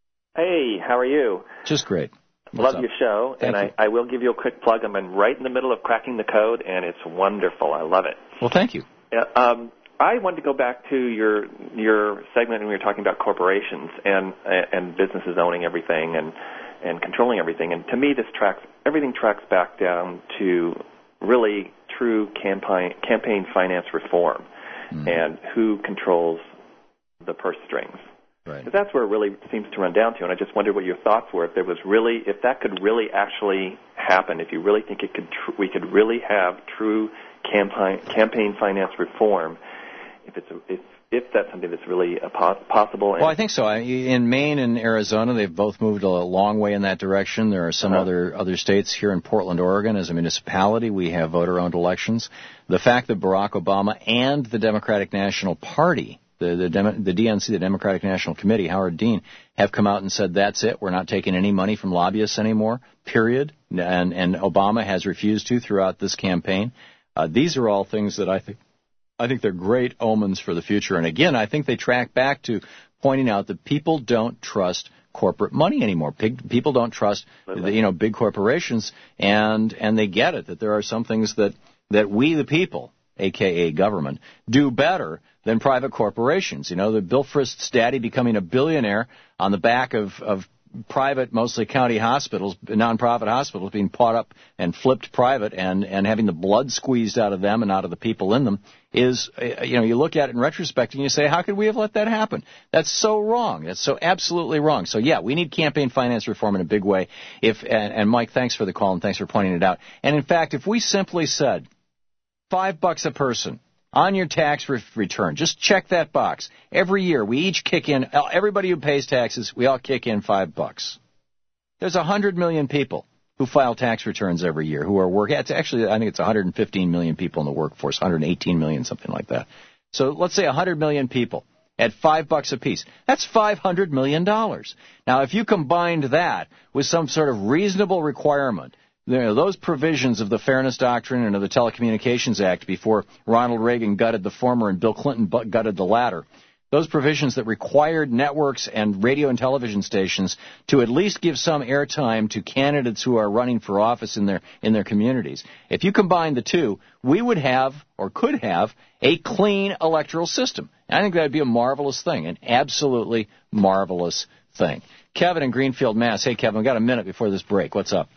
Hey, how are you? Just great. What's Love up? your show, Thank and you. I, I will give you a quick plug. I'm in right in the middle of cracking the code, and it's wonderful. I love it. Well, thank you. Yeah, um, I wanted to go back to your your segment when we were talking about corporations and and businesses owning everything and and controlling everything. And to me, this tracks everything tracks back down to really true campaign campaign finance reform mm. and who controls the purse strings. Right. Because that's where it really seems to run down to. And I just wondered what your thoughts were. If there was really, if that could really actually happen, if you really think it could, tr- we could really have true campaign campaign finance reform. If it's a, if if that's something that's really a po- possible. Well, I think so. I, in Maine and Arizona, they've both moved a long way in that direction. There are some uh-huh. other other states here in Portland, Oregon, as a municipality, we have voter-owned elections. The fact that Barack Obama and the Democratic National Party, the the, Dem- the D N C, the Democratic National Committee, Howard Dean, have come out and said that's it. We're not taking any money from lobbyists anymore. Period. And and Obama has refused to throughout this campaign. Uh, these are all things that I think. I think they're great omens for the future. And again, I think they track back to pointing out that people don't trust corporate money anymore. Big, people don't trust, the, you know, big corporations, and and they get it, that there are some things that, that we, the people, a k a government, do better than private corporations. You know, the Bill Frist's daddy becoming a billionaire on the back of, of private, mostly county hospitals, nonprofit hospitals being bought up and flipped private and, and having the blood squeezed out of them and out of the people in them is, you know, you look at it in retrospect and you say, how could we have let that happen? That's so wrong. That's so absolutely wrong. So, yeah, we need campaign finance reform in a big way. If and, and Mike, thanks for the call and thanks for pointing it out. And, in fact, if we simply said five bucks a person on your tax re- return, just check that box. Every year we each kick in, everybody who pays taxes, we all kick in five bucks. There's one hundred million people who file tax returns every year who are working. It's actually, I think it's one hundred fifteen million people in the workforce, one hundred eighteen million, something like that. So let's say one hundred million people at five bucks a piece. That's five hundred million dollars. Now, if you combined that with some sort of reasonable requirement, you know, those provisions of the Fairness Doctrine and of the Telecommunications Act before Ronald Reagan gutted the former and Bill Clinton gutted the latter, those provisions that required networks and radio and television stations to at least give some airtime to candidates who are running for office in their in their communities. If you combine the two, we would have or could have a clean electoral system. And I think that would be a marvelous thing, an absolutely marvelous thing. Kevin in Greenfield, Mass. Hey, Kevin, we've got a minute before this break. What's up?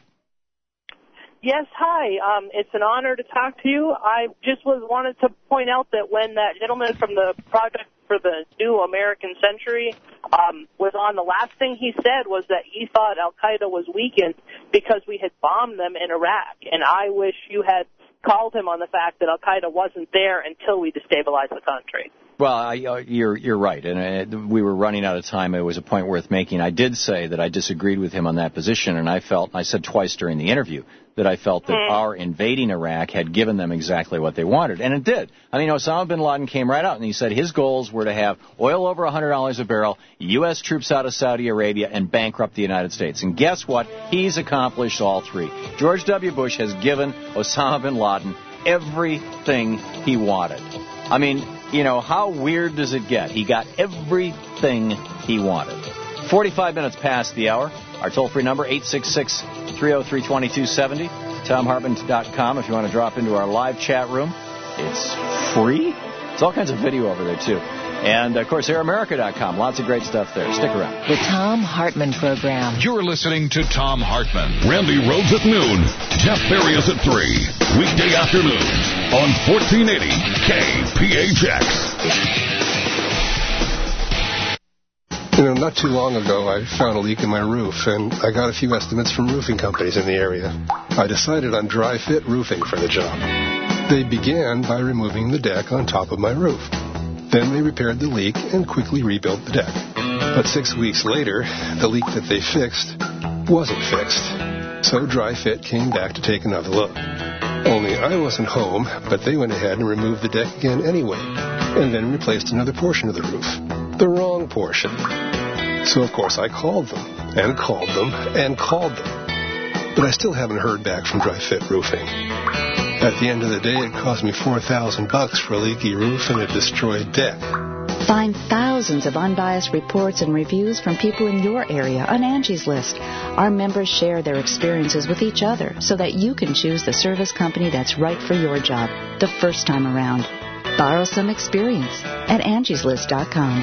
Yes, hi. Um, it's an honor to talk to you. I just was wanted to point out that when that gentleman from the Project for the New American Century um, was on, the last thing he said was that he thought Al-Qaeda was weakened because we had bombed them in Iraq. And I wish you had called him on the fact that Al-Qaeda wasn't there until we destabilized the country. Well, I, uh, you're you're right, and uh, we were running out of time. It was a point worth making. I did say that I disagreed with him on that position, and I felt, I said twice during the interview, that I felt that mm. our invading Iraq had given them exactly what they wanted, and it did. I mean, Osama bin Laden came right out, and he said his goals were to have oil over one hundred dollars a barrel, U S troops out of Saudi Arabia, and bankrupt the United States. And guess what? He's accomplished all three. George W. Bush has given Osama bin Laden everything he wanted. I mean, you know, how weird does it get? He got everything he wanted. forty-five minutes past the hour. Our toll-free number, eight six six, three oh three, two two seven oh. tom hartman dot com if you want to drop into our live chat room. It's free. There's all kinds of video over there, too. And, of course, air america dot com. Lots of great stuff there. Stick around. The Tom Hartman Program. You're listening to Tom Hartman. Randy Rhodes at noon. Jeff Farias at three. Weekday afternoons on fourteen eighty K P H X. You know, not too long ago, I found a leak in my roof, and I got a few estimates from roofing companies in the area. I decided on Dry Fit Roofing for the job. They began by removing the deck on top of my roof. Then they repaired the leak and quickly rebuilt the deck. But six weeks later, the leak that they fixed wasn't fixed. So Dry Fit came back to take another look. Only I wasn't home, but they went ahead and removed the deck again anyway, and then replaced another portion of the roof. The wrong proportion. So, of course, I called them, and called them, and called them. But I still haven't heard back from Dry Fit Roofing. At the end of the day, it cost me four thousand bucks for a leaky roof and a destroyed deck. Find thousands of unbiased reports and reviews from people in your area on Angie's List. Our members share their experiences with each other so that you can choose the service company that's right for your job the first time around. Borrow some experience at angies list dot com.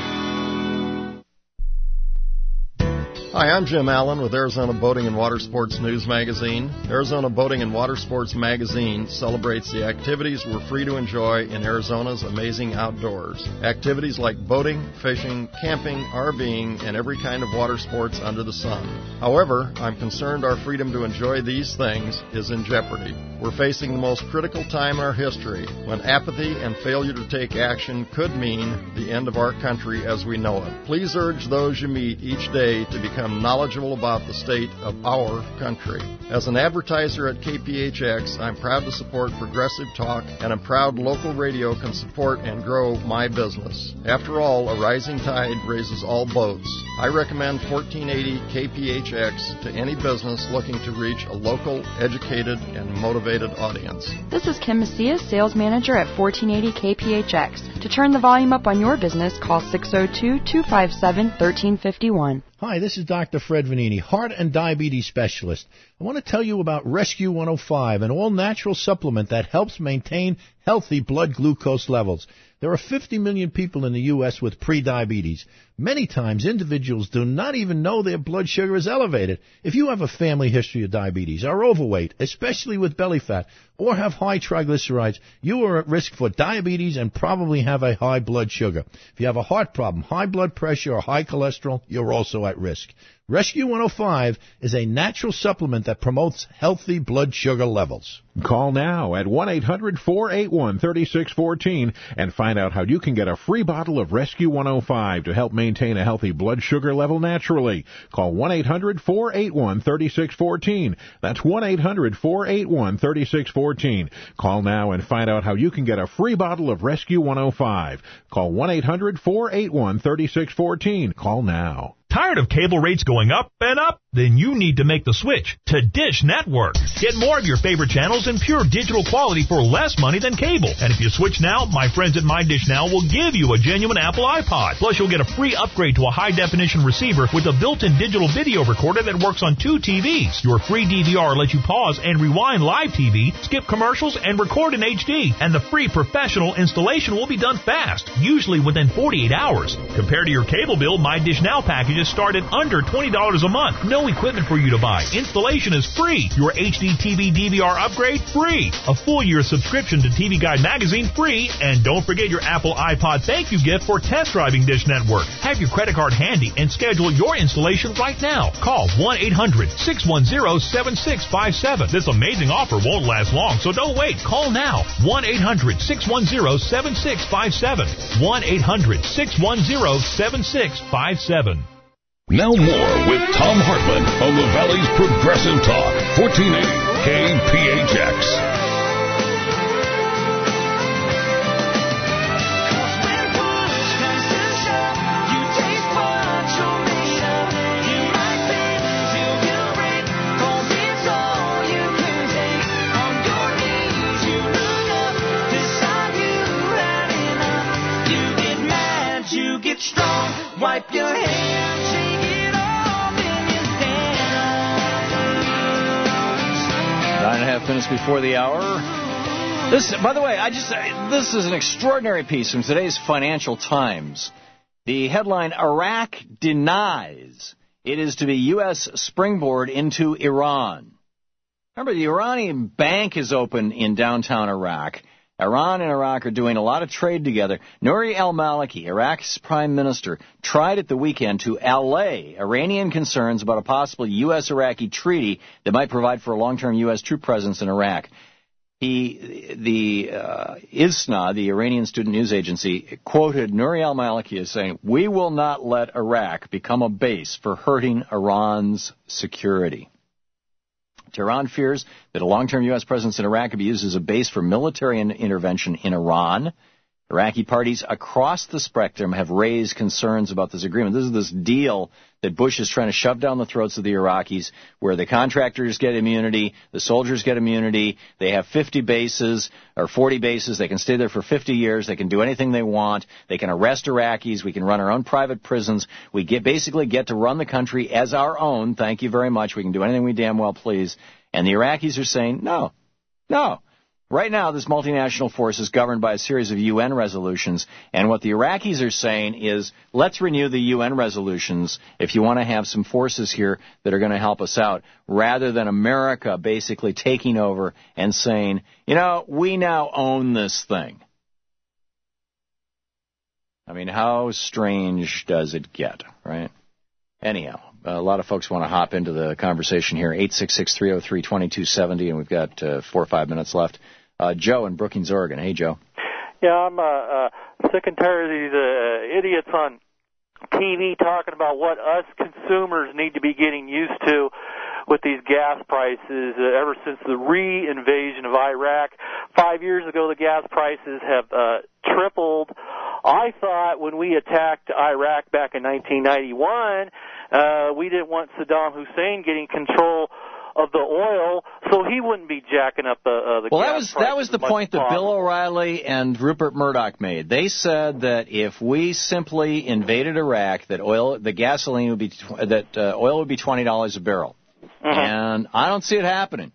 Hi, I'm Jim Allen with Arizona Boating and Water Sports News Magazine. Arizona Boating and Water Sports Magazine celebrates the activities we're free to enjoy in Arizona's amazing outdoors. Activities like boating, fishing, camping, RVing, and every kind of water sports under the sun. However, I'm concerned our freedom to enjoy these things is in jeopardy. We're facing the most critical time in our history when apathy and failure to take action could mean the end of our country as we know it. Please urge those you meet each day to become knowledgeable about the state of our country. As an advertiser at K P H X, I'm proud to support progressive talk, and I'm proud local radio can support and grow my business. After all, a rising tide raises all boats. I recommend fourteen eighty K P H X to any business looking to reach a local, educated, and motivated audience. This is Kim Macias, Sales Manager at fourteen eighty K P H X. To turn the volume up on your business, call six oh two, two five seven, one three five one. Hi, this is Doctor Fred Vanini, heart and diabetes specialist. I want to tell you about Rescue one oh five, an all-natural supplement that helps maintain healthy blood glucose levels. There are fifty million people in the U S with prediabetes. Many times, individuals do not even know their blood sugar is elevated. If you have a family history of diabetes, are overweight, especially with belly fat, or have high triglycerides, you are at risk for diabetes and probably have a high blood sugar. If you have a heart problem, high blood pressure, or high cholesterol, you're also at risk. Rescue one oh five is a natural supplement that promotes healthy blood sugar levels. Call now at one eight hundred four eight one three six one four and find out how you can get a free bottle of Rescue one oh five to help maintain a healthy blood sugar level naturally. Call one eight hundred four eight one three six one four. That's one eight hundred four eight one three six one four. Call now and find out how you can get a free bottle of Rescue one oh five. Call one eight hundred four eight one three six one four. Call now. Tired of cable rates going up and up? Then you need to make the switch to Dish Network. Get more of your favorite channels in pure digital quality for less money than cable. And if you switch now, my friends at My Dish Now will give you a genuine Apple iPod. Plus, you'll get a free upgrade to a high-definition receiver with a built-in digital video recorder that works on two T Vs. Your free D V R lets you pause and rewind live T V, skip commercials, and record in H D. And the free professional installation will be done fast, usually within forty-eight hours. Compared to your cable bill, My Dish Now packages start at under twenty dollars a month. No equipment for you to buy. Installation is free. Your H D T V D V R upgrade, free. A full year subscription to T V Guide magazine, free. And don't forget your Apple iPod thank you gift for test driving Dish Network. Have your credit card handy and schedule your installation right now. Call one eight hundred six one zero seven six five seven. This amazing offer won't last long, so don't wait. Call now. one eight hundred six one zero seven six five seven. one eight hundred six one zero seven six five seven. Now more with Tom Hartman on the Valley's Progressive Talk, fourteen eighty K P H X. You get strong, wipe your hands. Nine and a half minutes before the hour. This, by the way, I just this is an extraordinary piece from today's Financial Times. The headline: Iraq denies it is to be U S springboard into Iran. Remember, the Iranian bank is open in downtown Iraq. Iran and Iraq are doing a lot of trade together. Nouri al-Maliki, Iraq's prime minister, tried at the weekend to allay Iranian concerns about a possible U S-Iraqi treaty that might provide for a long-term U S troop presence in Iraq. He, the uh, ISNA, the Iranian student news agency, quoted Nouri al-Maliki as saying, "We will not let Iraq become a base for hurting Iran's security." Tehran fears that a long-term U S presence in Iraq could be used as a base for military intervention in Iran. Iraqi parties across the spectrum have raised concerns about this agreement. This is this deal that Bush is trying to shove down the throats of the Iraqis, where the contractors get immunity, the soldiers get immunity, they have fifty bases or forty bases, they can stay there for fifty years, they can do anything they want, they can arrest Iraqis, we can run our own private prisons, we get basically get to run the country as our own, thank you very much, we can do anything we damn well please. And the Iraqis are saying, no, no. Right now, this multinational force is governed by a series of U N resolutions, and what the Iraqis are saying is, let's renew the U N resolutions if you want to have some forces here that are going to help us out, rather than America basically taking over and saying, you know, we now own this thing. I mean, how strange does it get, right? Anyhow, a lot of folks want to hop into the conversation here, eight six six, three oh three, two two seven oh, and we've got uh, four or five minutes left. Uh, Joe in Brookings, Oregon. Hey, Joe. Yeah, I'm uh, uh, sick and tired of these uh, idiots on T V talking about what us consumers need to be getting used to with these gas prices uh, ever since the re-invasion of Iraq. Five years ago, the gas prices have uh, tripled. I thought when we attacked Iraq back in nineteen ninety-one, uh, we didn't want Saddam Hussein getting control of the oil, so he wouldn't be jacking up the, uh, the well, gas that was prices that was the much point that longer. Bill O'Reilly and Rupert Murdoch made. They said that if we simply invaded Iraq, that oil, the gasoline would be that uh, oil would be twenty dollars a barrel, mm-hmm. and I don't see it happening.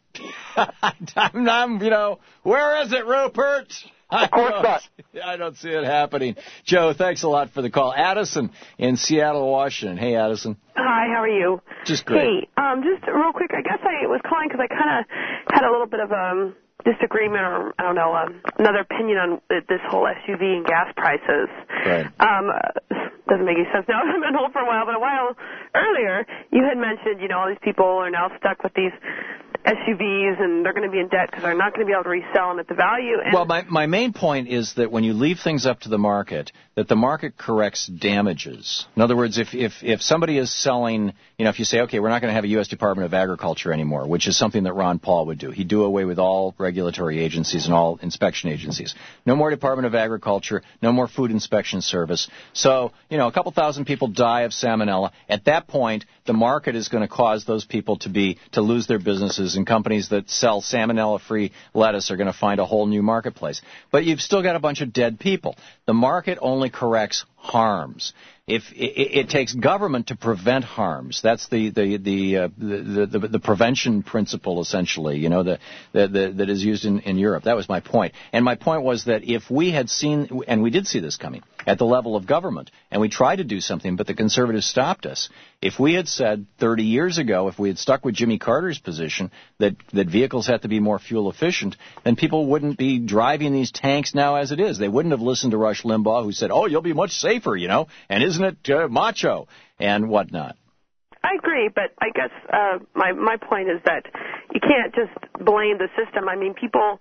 I'm, I'm, you know, where is it, Rupert? Of course not. I don't see it happening. Joe, thanks a lot for the call. Addison in Seattle, Washington. Hey, Addison. Hi, how are you? Just great. Hey, um, just real quick, I guess I was calling because I kind of had a little bit of um disagreement or, I don't know, um, another opinion on this whole S U V and gas prices. Right. Um, doesn't make any sense now. I've been home for a while, but a while earlier, you had mentioned, you know, all these people are now stuck with these S U Vs and they're going to be in debt because they're not going to be able to resell them at the value. And well, my, my main point is that when you leave things up to the market, that the market corrects damages. In other words, if, if, if somebody is selling, you know, if you say, okay, we're not going to have a U S Department of Agriculture anymore, which is something that Ron Paul would do. He'd do away with all regulatory agencies and all inspection agencies. No more Department of Agriculture, no more Food Inspection Service. So, you know, a couple thousand people die of salmonella. At that point, the market is going to cause those people to be, to lose their businesses, and companies that sell salmonella-free lettuce are going to find a whole new marketplace. But you've still got a bunch of dead people. The market only corrects harms. If it, it takes government to prevent harms, that's the the the uh, the, the, the prevention principle, essentially. You know, the, the, the that is used in, in Europe. That was my point. And my point was that if we had seen, and we did see this coming at the level of government, and we tried to do something, but the conservatives stopped us. If we had said thirty years ago, if we had stuck with Jimmy Carter's position that that vehicles had to be more fuel efficient, then people wouldn't be driving these tanks now as it is. They wouldn't have listened to Rush Limbaugh, who said, "Oh, you'll be much safer," you know, and isn't it uh, macho and whatnot. I agree, but I guess uh, my my point is that you can't just blame the system. I mean, people,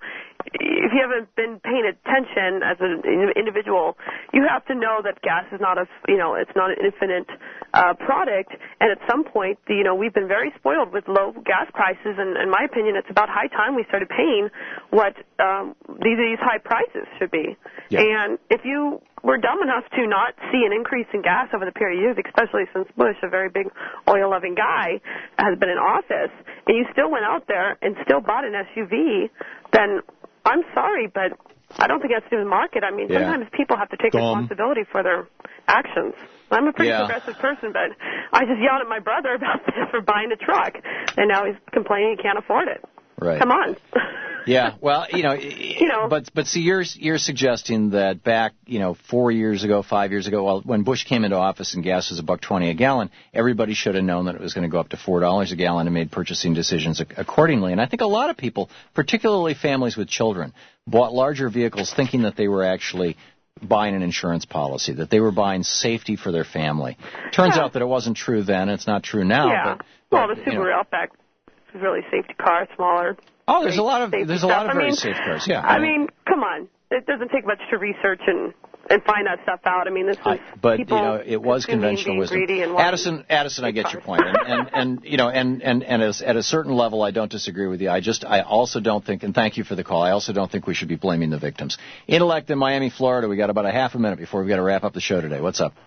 if you haven't been paying attention as an individual, you have to know that gas is not a, you know, it's not an infinite uh, product. And at some point, you know, we've been very spoiled with low gas prices. And in my opinion, it's about high time we started paying what um, these these high prices should be. Yeah. And if you were dumb enough to not see an increase in gas over the period of years, especially since Bush, a very big oil-loving guy, has been in office, and you still went out there and still bought an S U V, then I'm sorry, but I don't think that's to do with the market. I mean, yeah. sometimes people have to take Dumb. responsibility for their actions. I'm a pretty yeah. progressive person, but I just yelled at my brother about this for buying a truck, and now he's complaining he can't afford it. Right. Come on. Yeah, well, you know, you know, but but see, you're you're suggesting that back, you know, four years ago, five years ago, well, when Bush came into office and gas was a buck twenty a gallon, everybody should have known that it was going to go up to four dollars a gallon and made purchasing decisions accordingly. And I think a lot of people, particularly families with children, bought larger vehicles thinking that they were actually buying an insurance policy, that they were buying safety for their family. Turns yeah. out that it wasn't true then. It's not true now. Yeah. But, well, but, the Subaru you know. Outback is a really safety car, smaller. Oh, there's a lot of Safety there's a stuff. lot of I very mean, safe cars. Yeah. I mean, come on. It doesn't take much to research and and find that stuff out. I mean, this is I, but people you know, it was consuming, conventional being wisdom. greedy and wanting Addison, Addison, I get your point, and, and and you know, and and and as, at a certain level, I don't disagree with you. I just, I also don't think, and thank you for the call. I also don't think we should be blaming the victims. Intellect in Miami, Florida. We got about a half a minute before we got to wrap up the show today. What's up?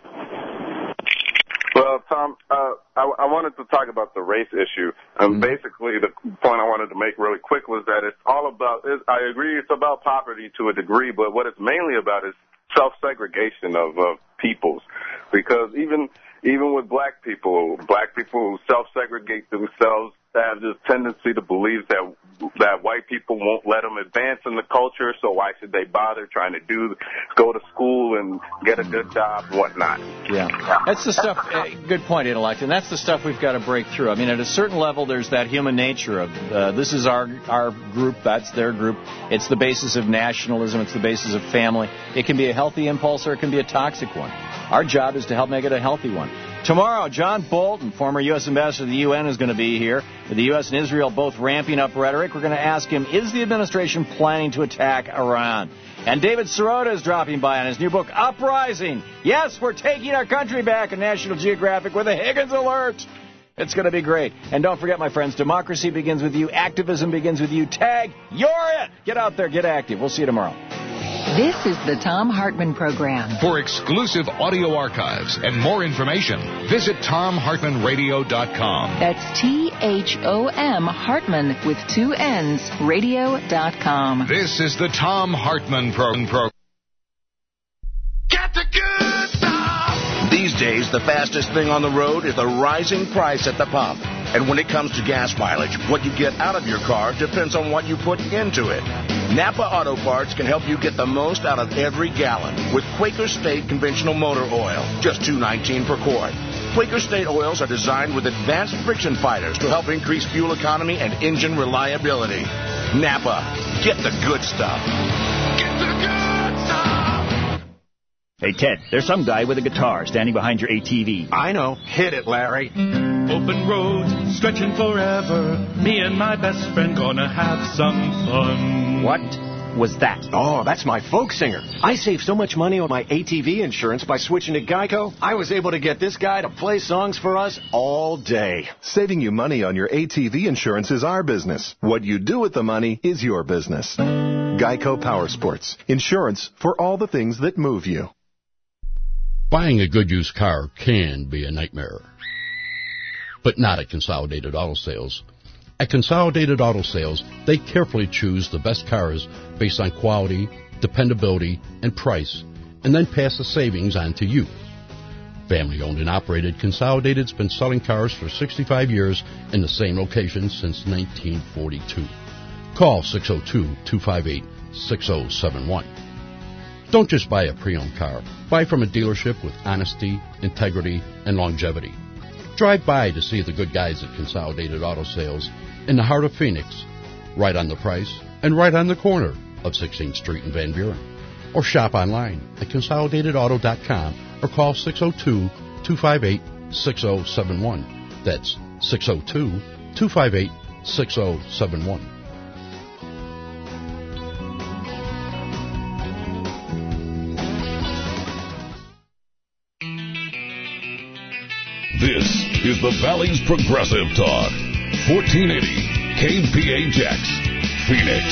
Well, Tom, uh, I, I wanted to talk about the race issue. Um, mm-hmm. Basically, the point I wanted to make really quick was that it's all about, it, I agree it's about poverty to a degree, but what it's mainly about is self-segregation of, of peoples. Because even even with black people, black people who self-segregate themselves have this tendency to believe that that white people won't let them advance in the culture, so why should they bother trying to do go to school and get a good job and whatnot. Yeah, that's the stuff, uh, good point, Intellect, and that's the stuff we've got to break through. I mean, at a certain level, there's that human nature of uh, this is our, our group, that's their group. It's the basis of nationalism, it's the basis of family. It can be a healthy impulse or it can be a toxic one. Our job is to help make it a healthy one. Tomorrow, John Bolton, former U S ambassador to the U N, is going to be here. With the U S and Israel both ramping up rhetoric, we're going to ask him, is the administration planning to attack Iran? And David Sirota is dropping by on his new book, Uprising. Yes, we're taking our country back, on National Geographic with a Higgins alert. It's going to be great. And don't forget, my friends, democracy begins with you. Activism begins with you. Tag, you're it. Get out there. Get active. We'll see you tomorrow. This is the Thom Hartmann Program. For exclusive audio archives and more information, visit tom hartman radio dot com. That's T H O M Hartman with two N's, radio dot com. This is the Thom Hartmann Program. Get the good stuff! These days, the fastest thing on the road is the rising price at the pump. And when it comes to gas mileage, what you get out of your car depends on what you put into it. Napa Auto Parts can help you get the most out of every gallon with Quaker State Conventional Motor Oil, just two dollars and nineteen cents per quart. Quaker State oils are designed with advanced friction fighters to help increase fuel economy and engine reliability. Napa, get the good stuff. Get the good stuff! Hey, Ted, there's some guy with a guitar standing behind your A T V. I know. Hit it, Larry. Open roads, stretching forever. Me and my best friend gonna have some fun. What was that? Oh, that's my folk singer. I saved so much money on my A T V insurance by switching to Geico. I was able to get this guy to play songs for us all day. Saving you money on your A T V insurance is our business. What you do with the money is your business. Geico Power Sports. Insurance for all the things that move you. Buying a good used car can be a nightmare, but not at Consolidated Auto Sales. At Consolidated Auto Sales, they carefully choose the best cars based on quality, dependability, and price, and then pass the savings on to you. Family-owned and operated, Consolidated's been selling cars for sixty-five years in the same location since nineteen forty-two. Call six oh two, two five eight, six oh seven one. Don't just buy a pre-owned car. Buy from a dealership with honesty, integrity, and longevity. Drive by to see the good guys at Consolidated Auto Sales in the heart of Phoenix, right on the Price and right on the corner of sixteenth Street and Van Buren. Or shop online at consolidated auto dot com or call six oh two, two five eight, six oh seven one. That's six oh two, two five eight, six oh seven one. This is the Valley's Progressive Talk. fourteen eighty K P H X, Phoenix.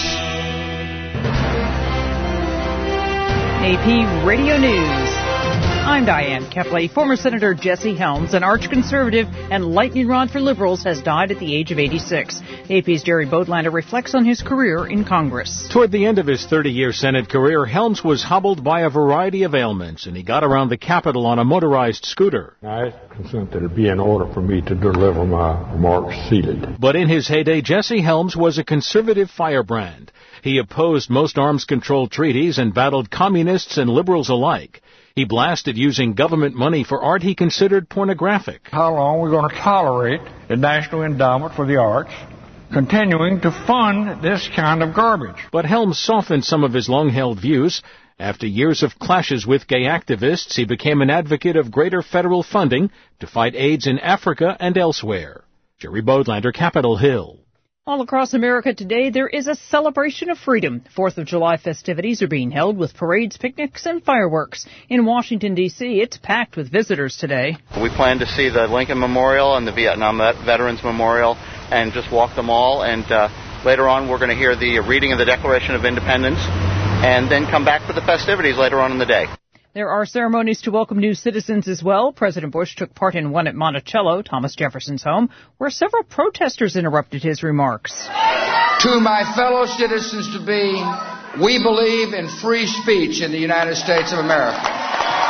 A P Radio News. I'm Diane Kepley. Former Senator Jesse Helms, an arch-conservative and lightning rod for liberals, has died at the age of eighty-six. A P's Jerry Bodlander reflects on his career in Congress. Toward the end of his thirty-year Senate career, Helms was hobbled by a variety of ailments, and he got around the Capitol on a motorized scooter. I consent that it be in order for me to deliver my remarks seated. But in his heyday, Jesse Helms was a conservative firebrand. He opposed most arms control treaties and battled communists and liberals alike. He blasted using government money for art he considered pornographic. How long are we going to tolerate the National Endowment for the Arts continuing to fund this kind of garbage? But Helms softened some of his long-held views. After years of clashes with gay activists, he became an advocate of greater federal funding to fight AIDS in Africa and elsewhere. Jerry Bodlander, Capitol Hill. All across America today, there is a celebration of freedom. Fourth of July festivities are being held with parades, picnics, and fireworks. In Washington, D C, it's packed with visitors today. We plan to see the Lincoln Memorial and the Vietnam Veterans Memorial and just walk them all. And uh, later on, we're going to hear the reading of the Declaration of Independence and then come back for the festivities later on in the day. There are ceremonies to welcome new citizens as well. President Bush took part in one at Monticello, Thomas Jefferson's home, where several protesters interrupted his remarks. To my fellow citizens-to-be, we believe in free speech in the United States of America.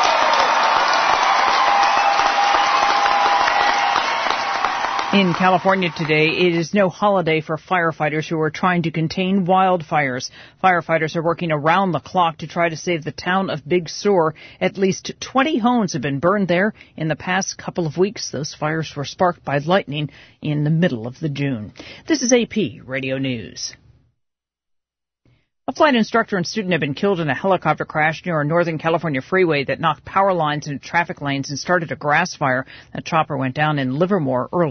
In California today, it is no holiday for firefighters who are trying to contain wildfires. Firefighters are working around the clock to try to save the town of Big Sur. At least twenty homes have been burned there in the past couple of weeks. Those fires were sparked by lightning in the middle of the June. This is A P Radio News. A flight instructor and student have been killed in a helicopter crash near a Northern California freeway that knocked power lines into traffic lanes and started a grass fire. That chopper went down in Livermore early.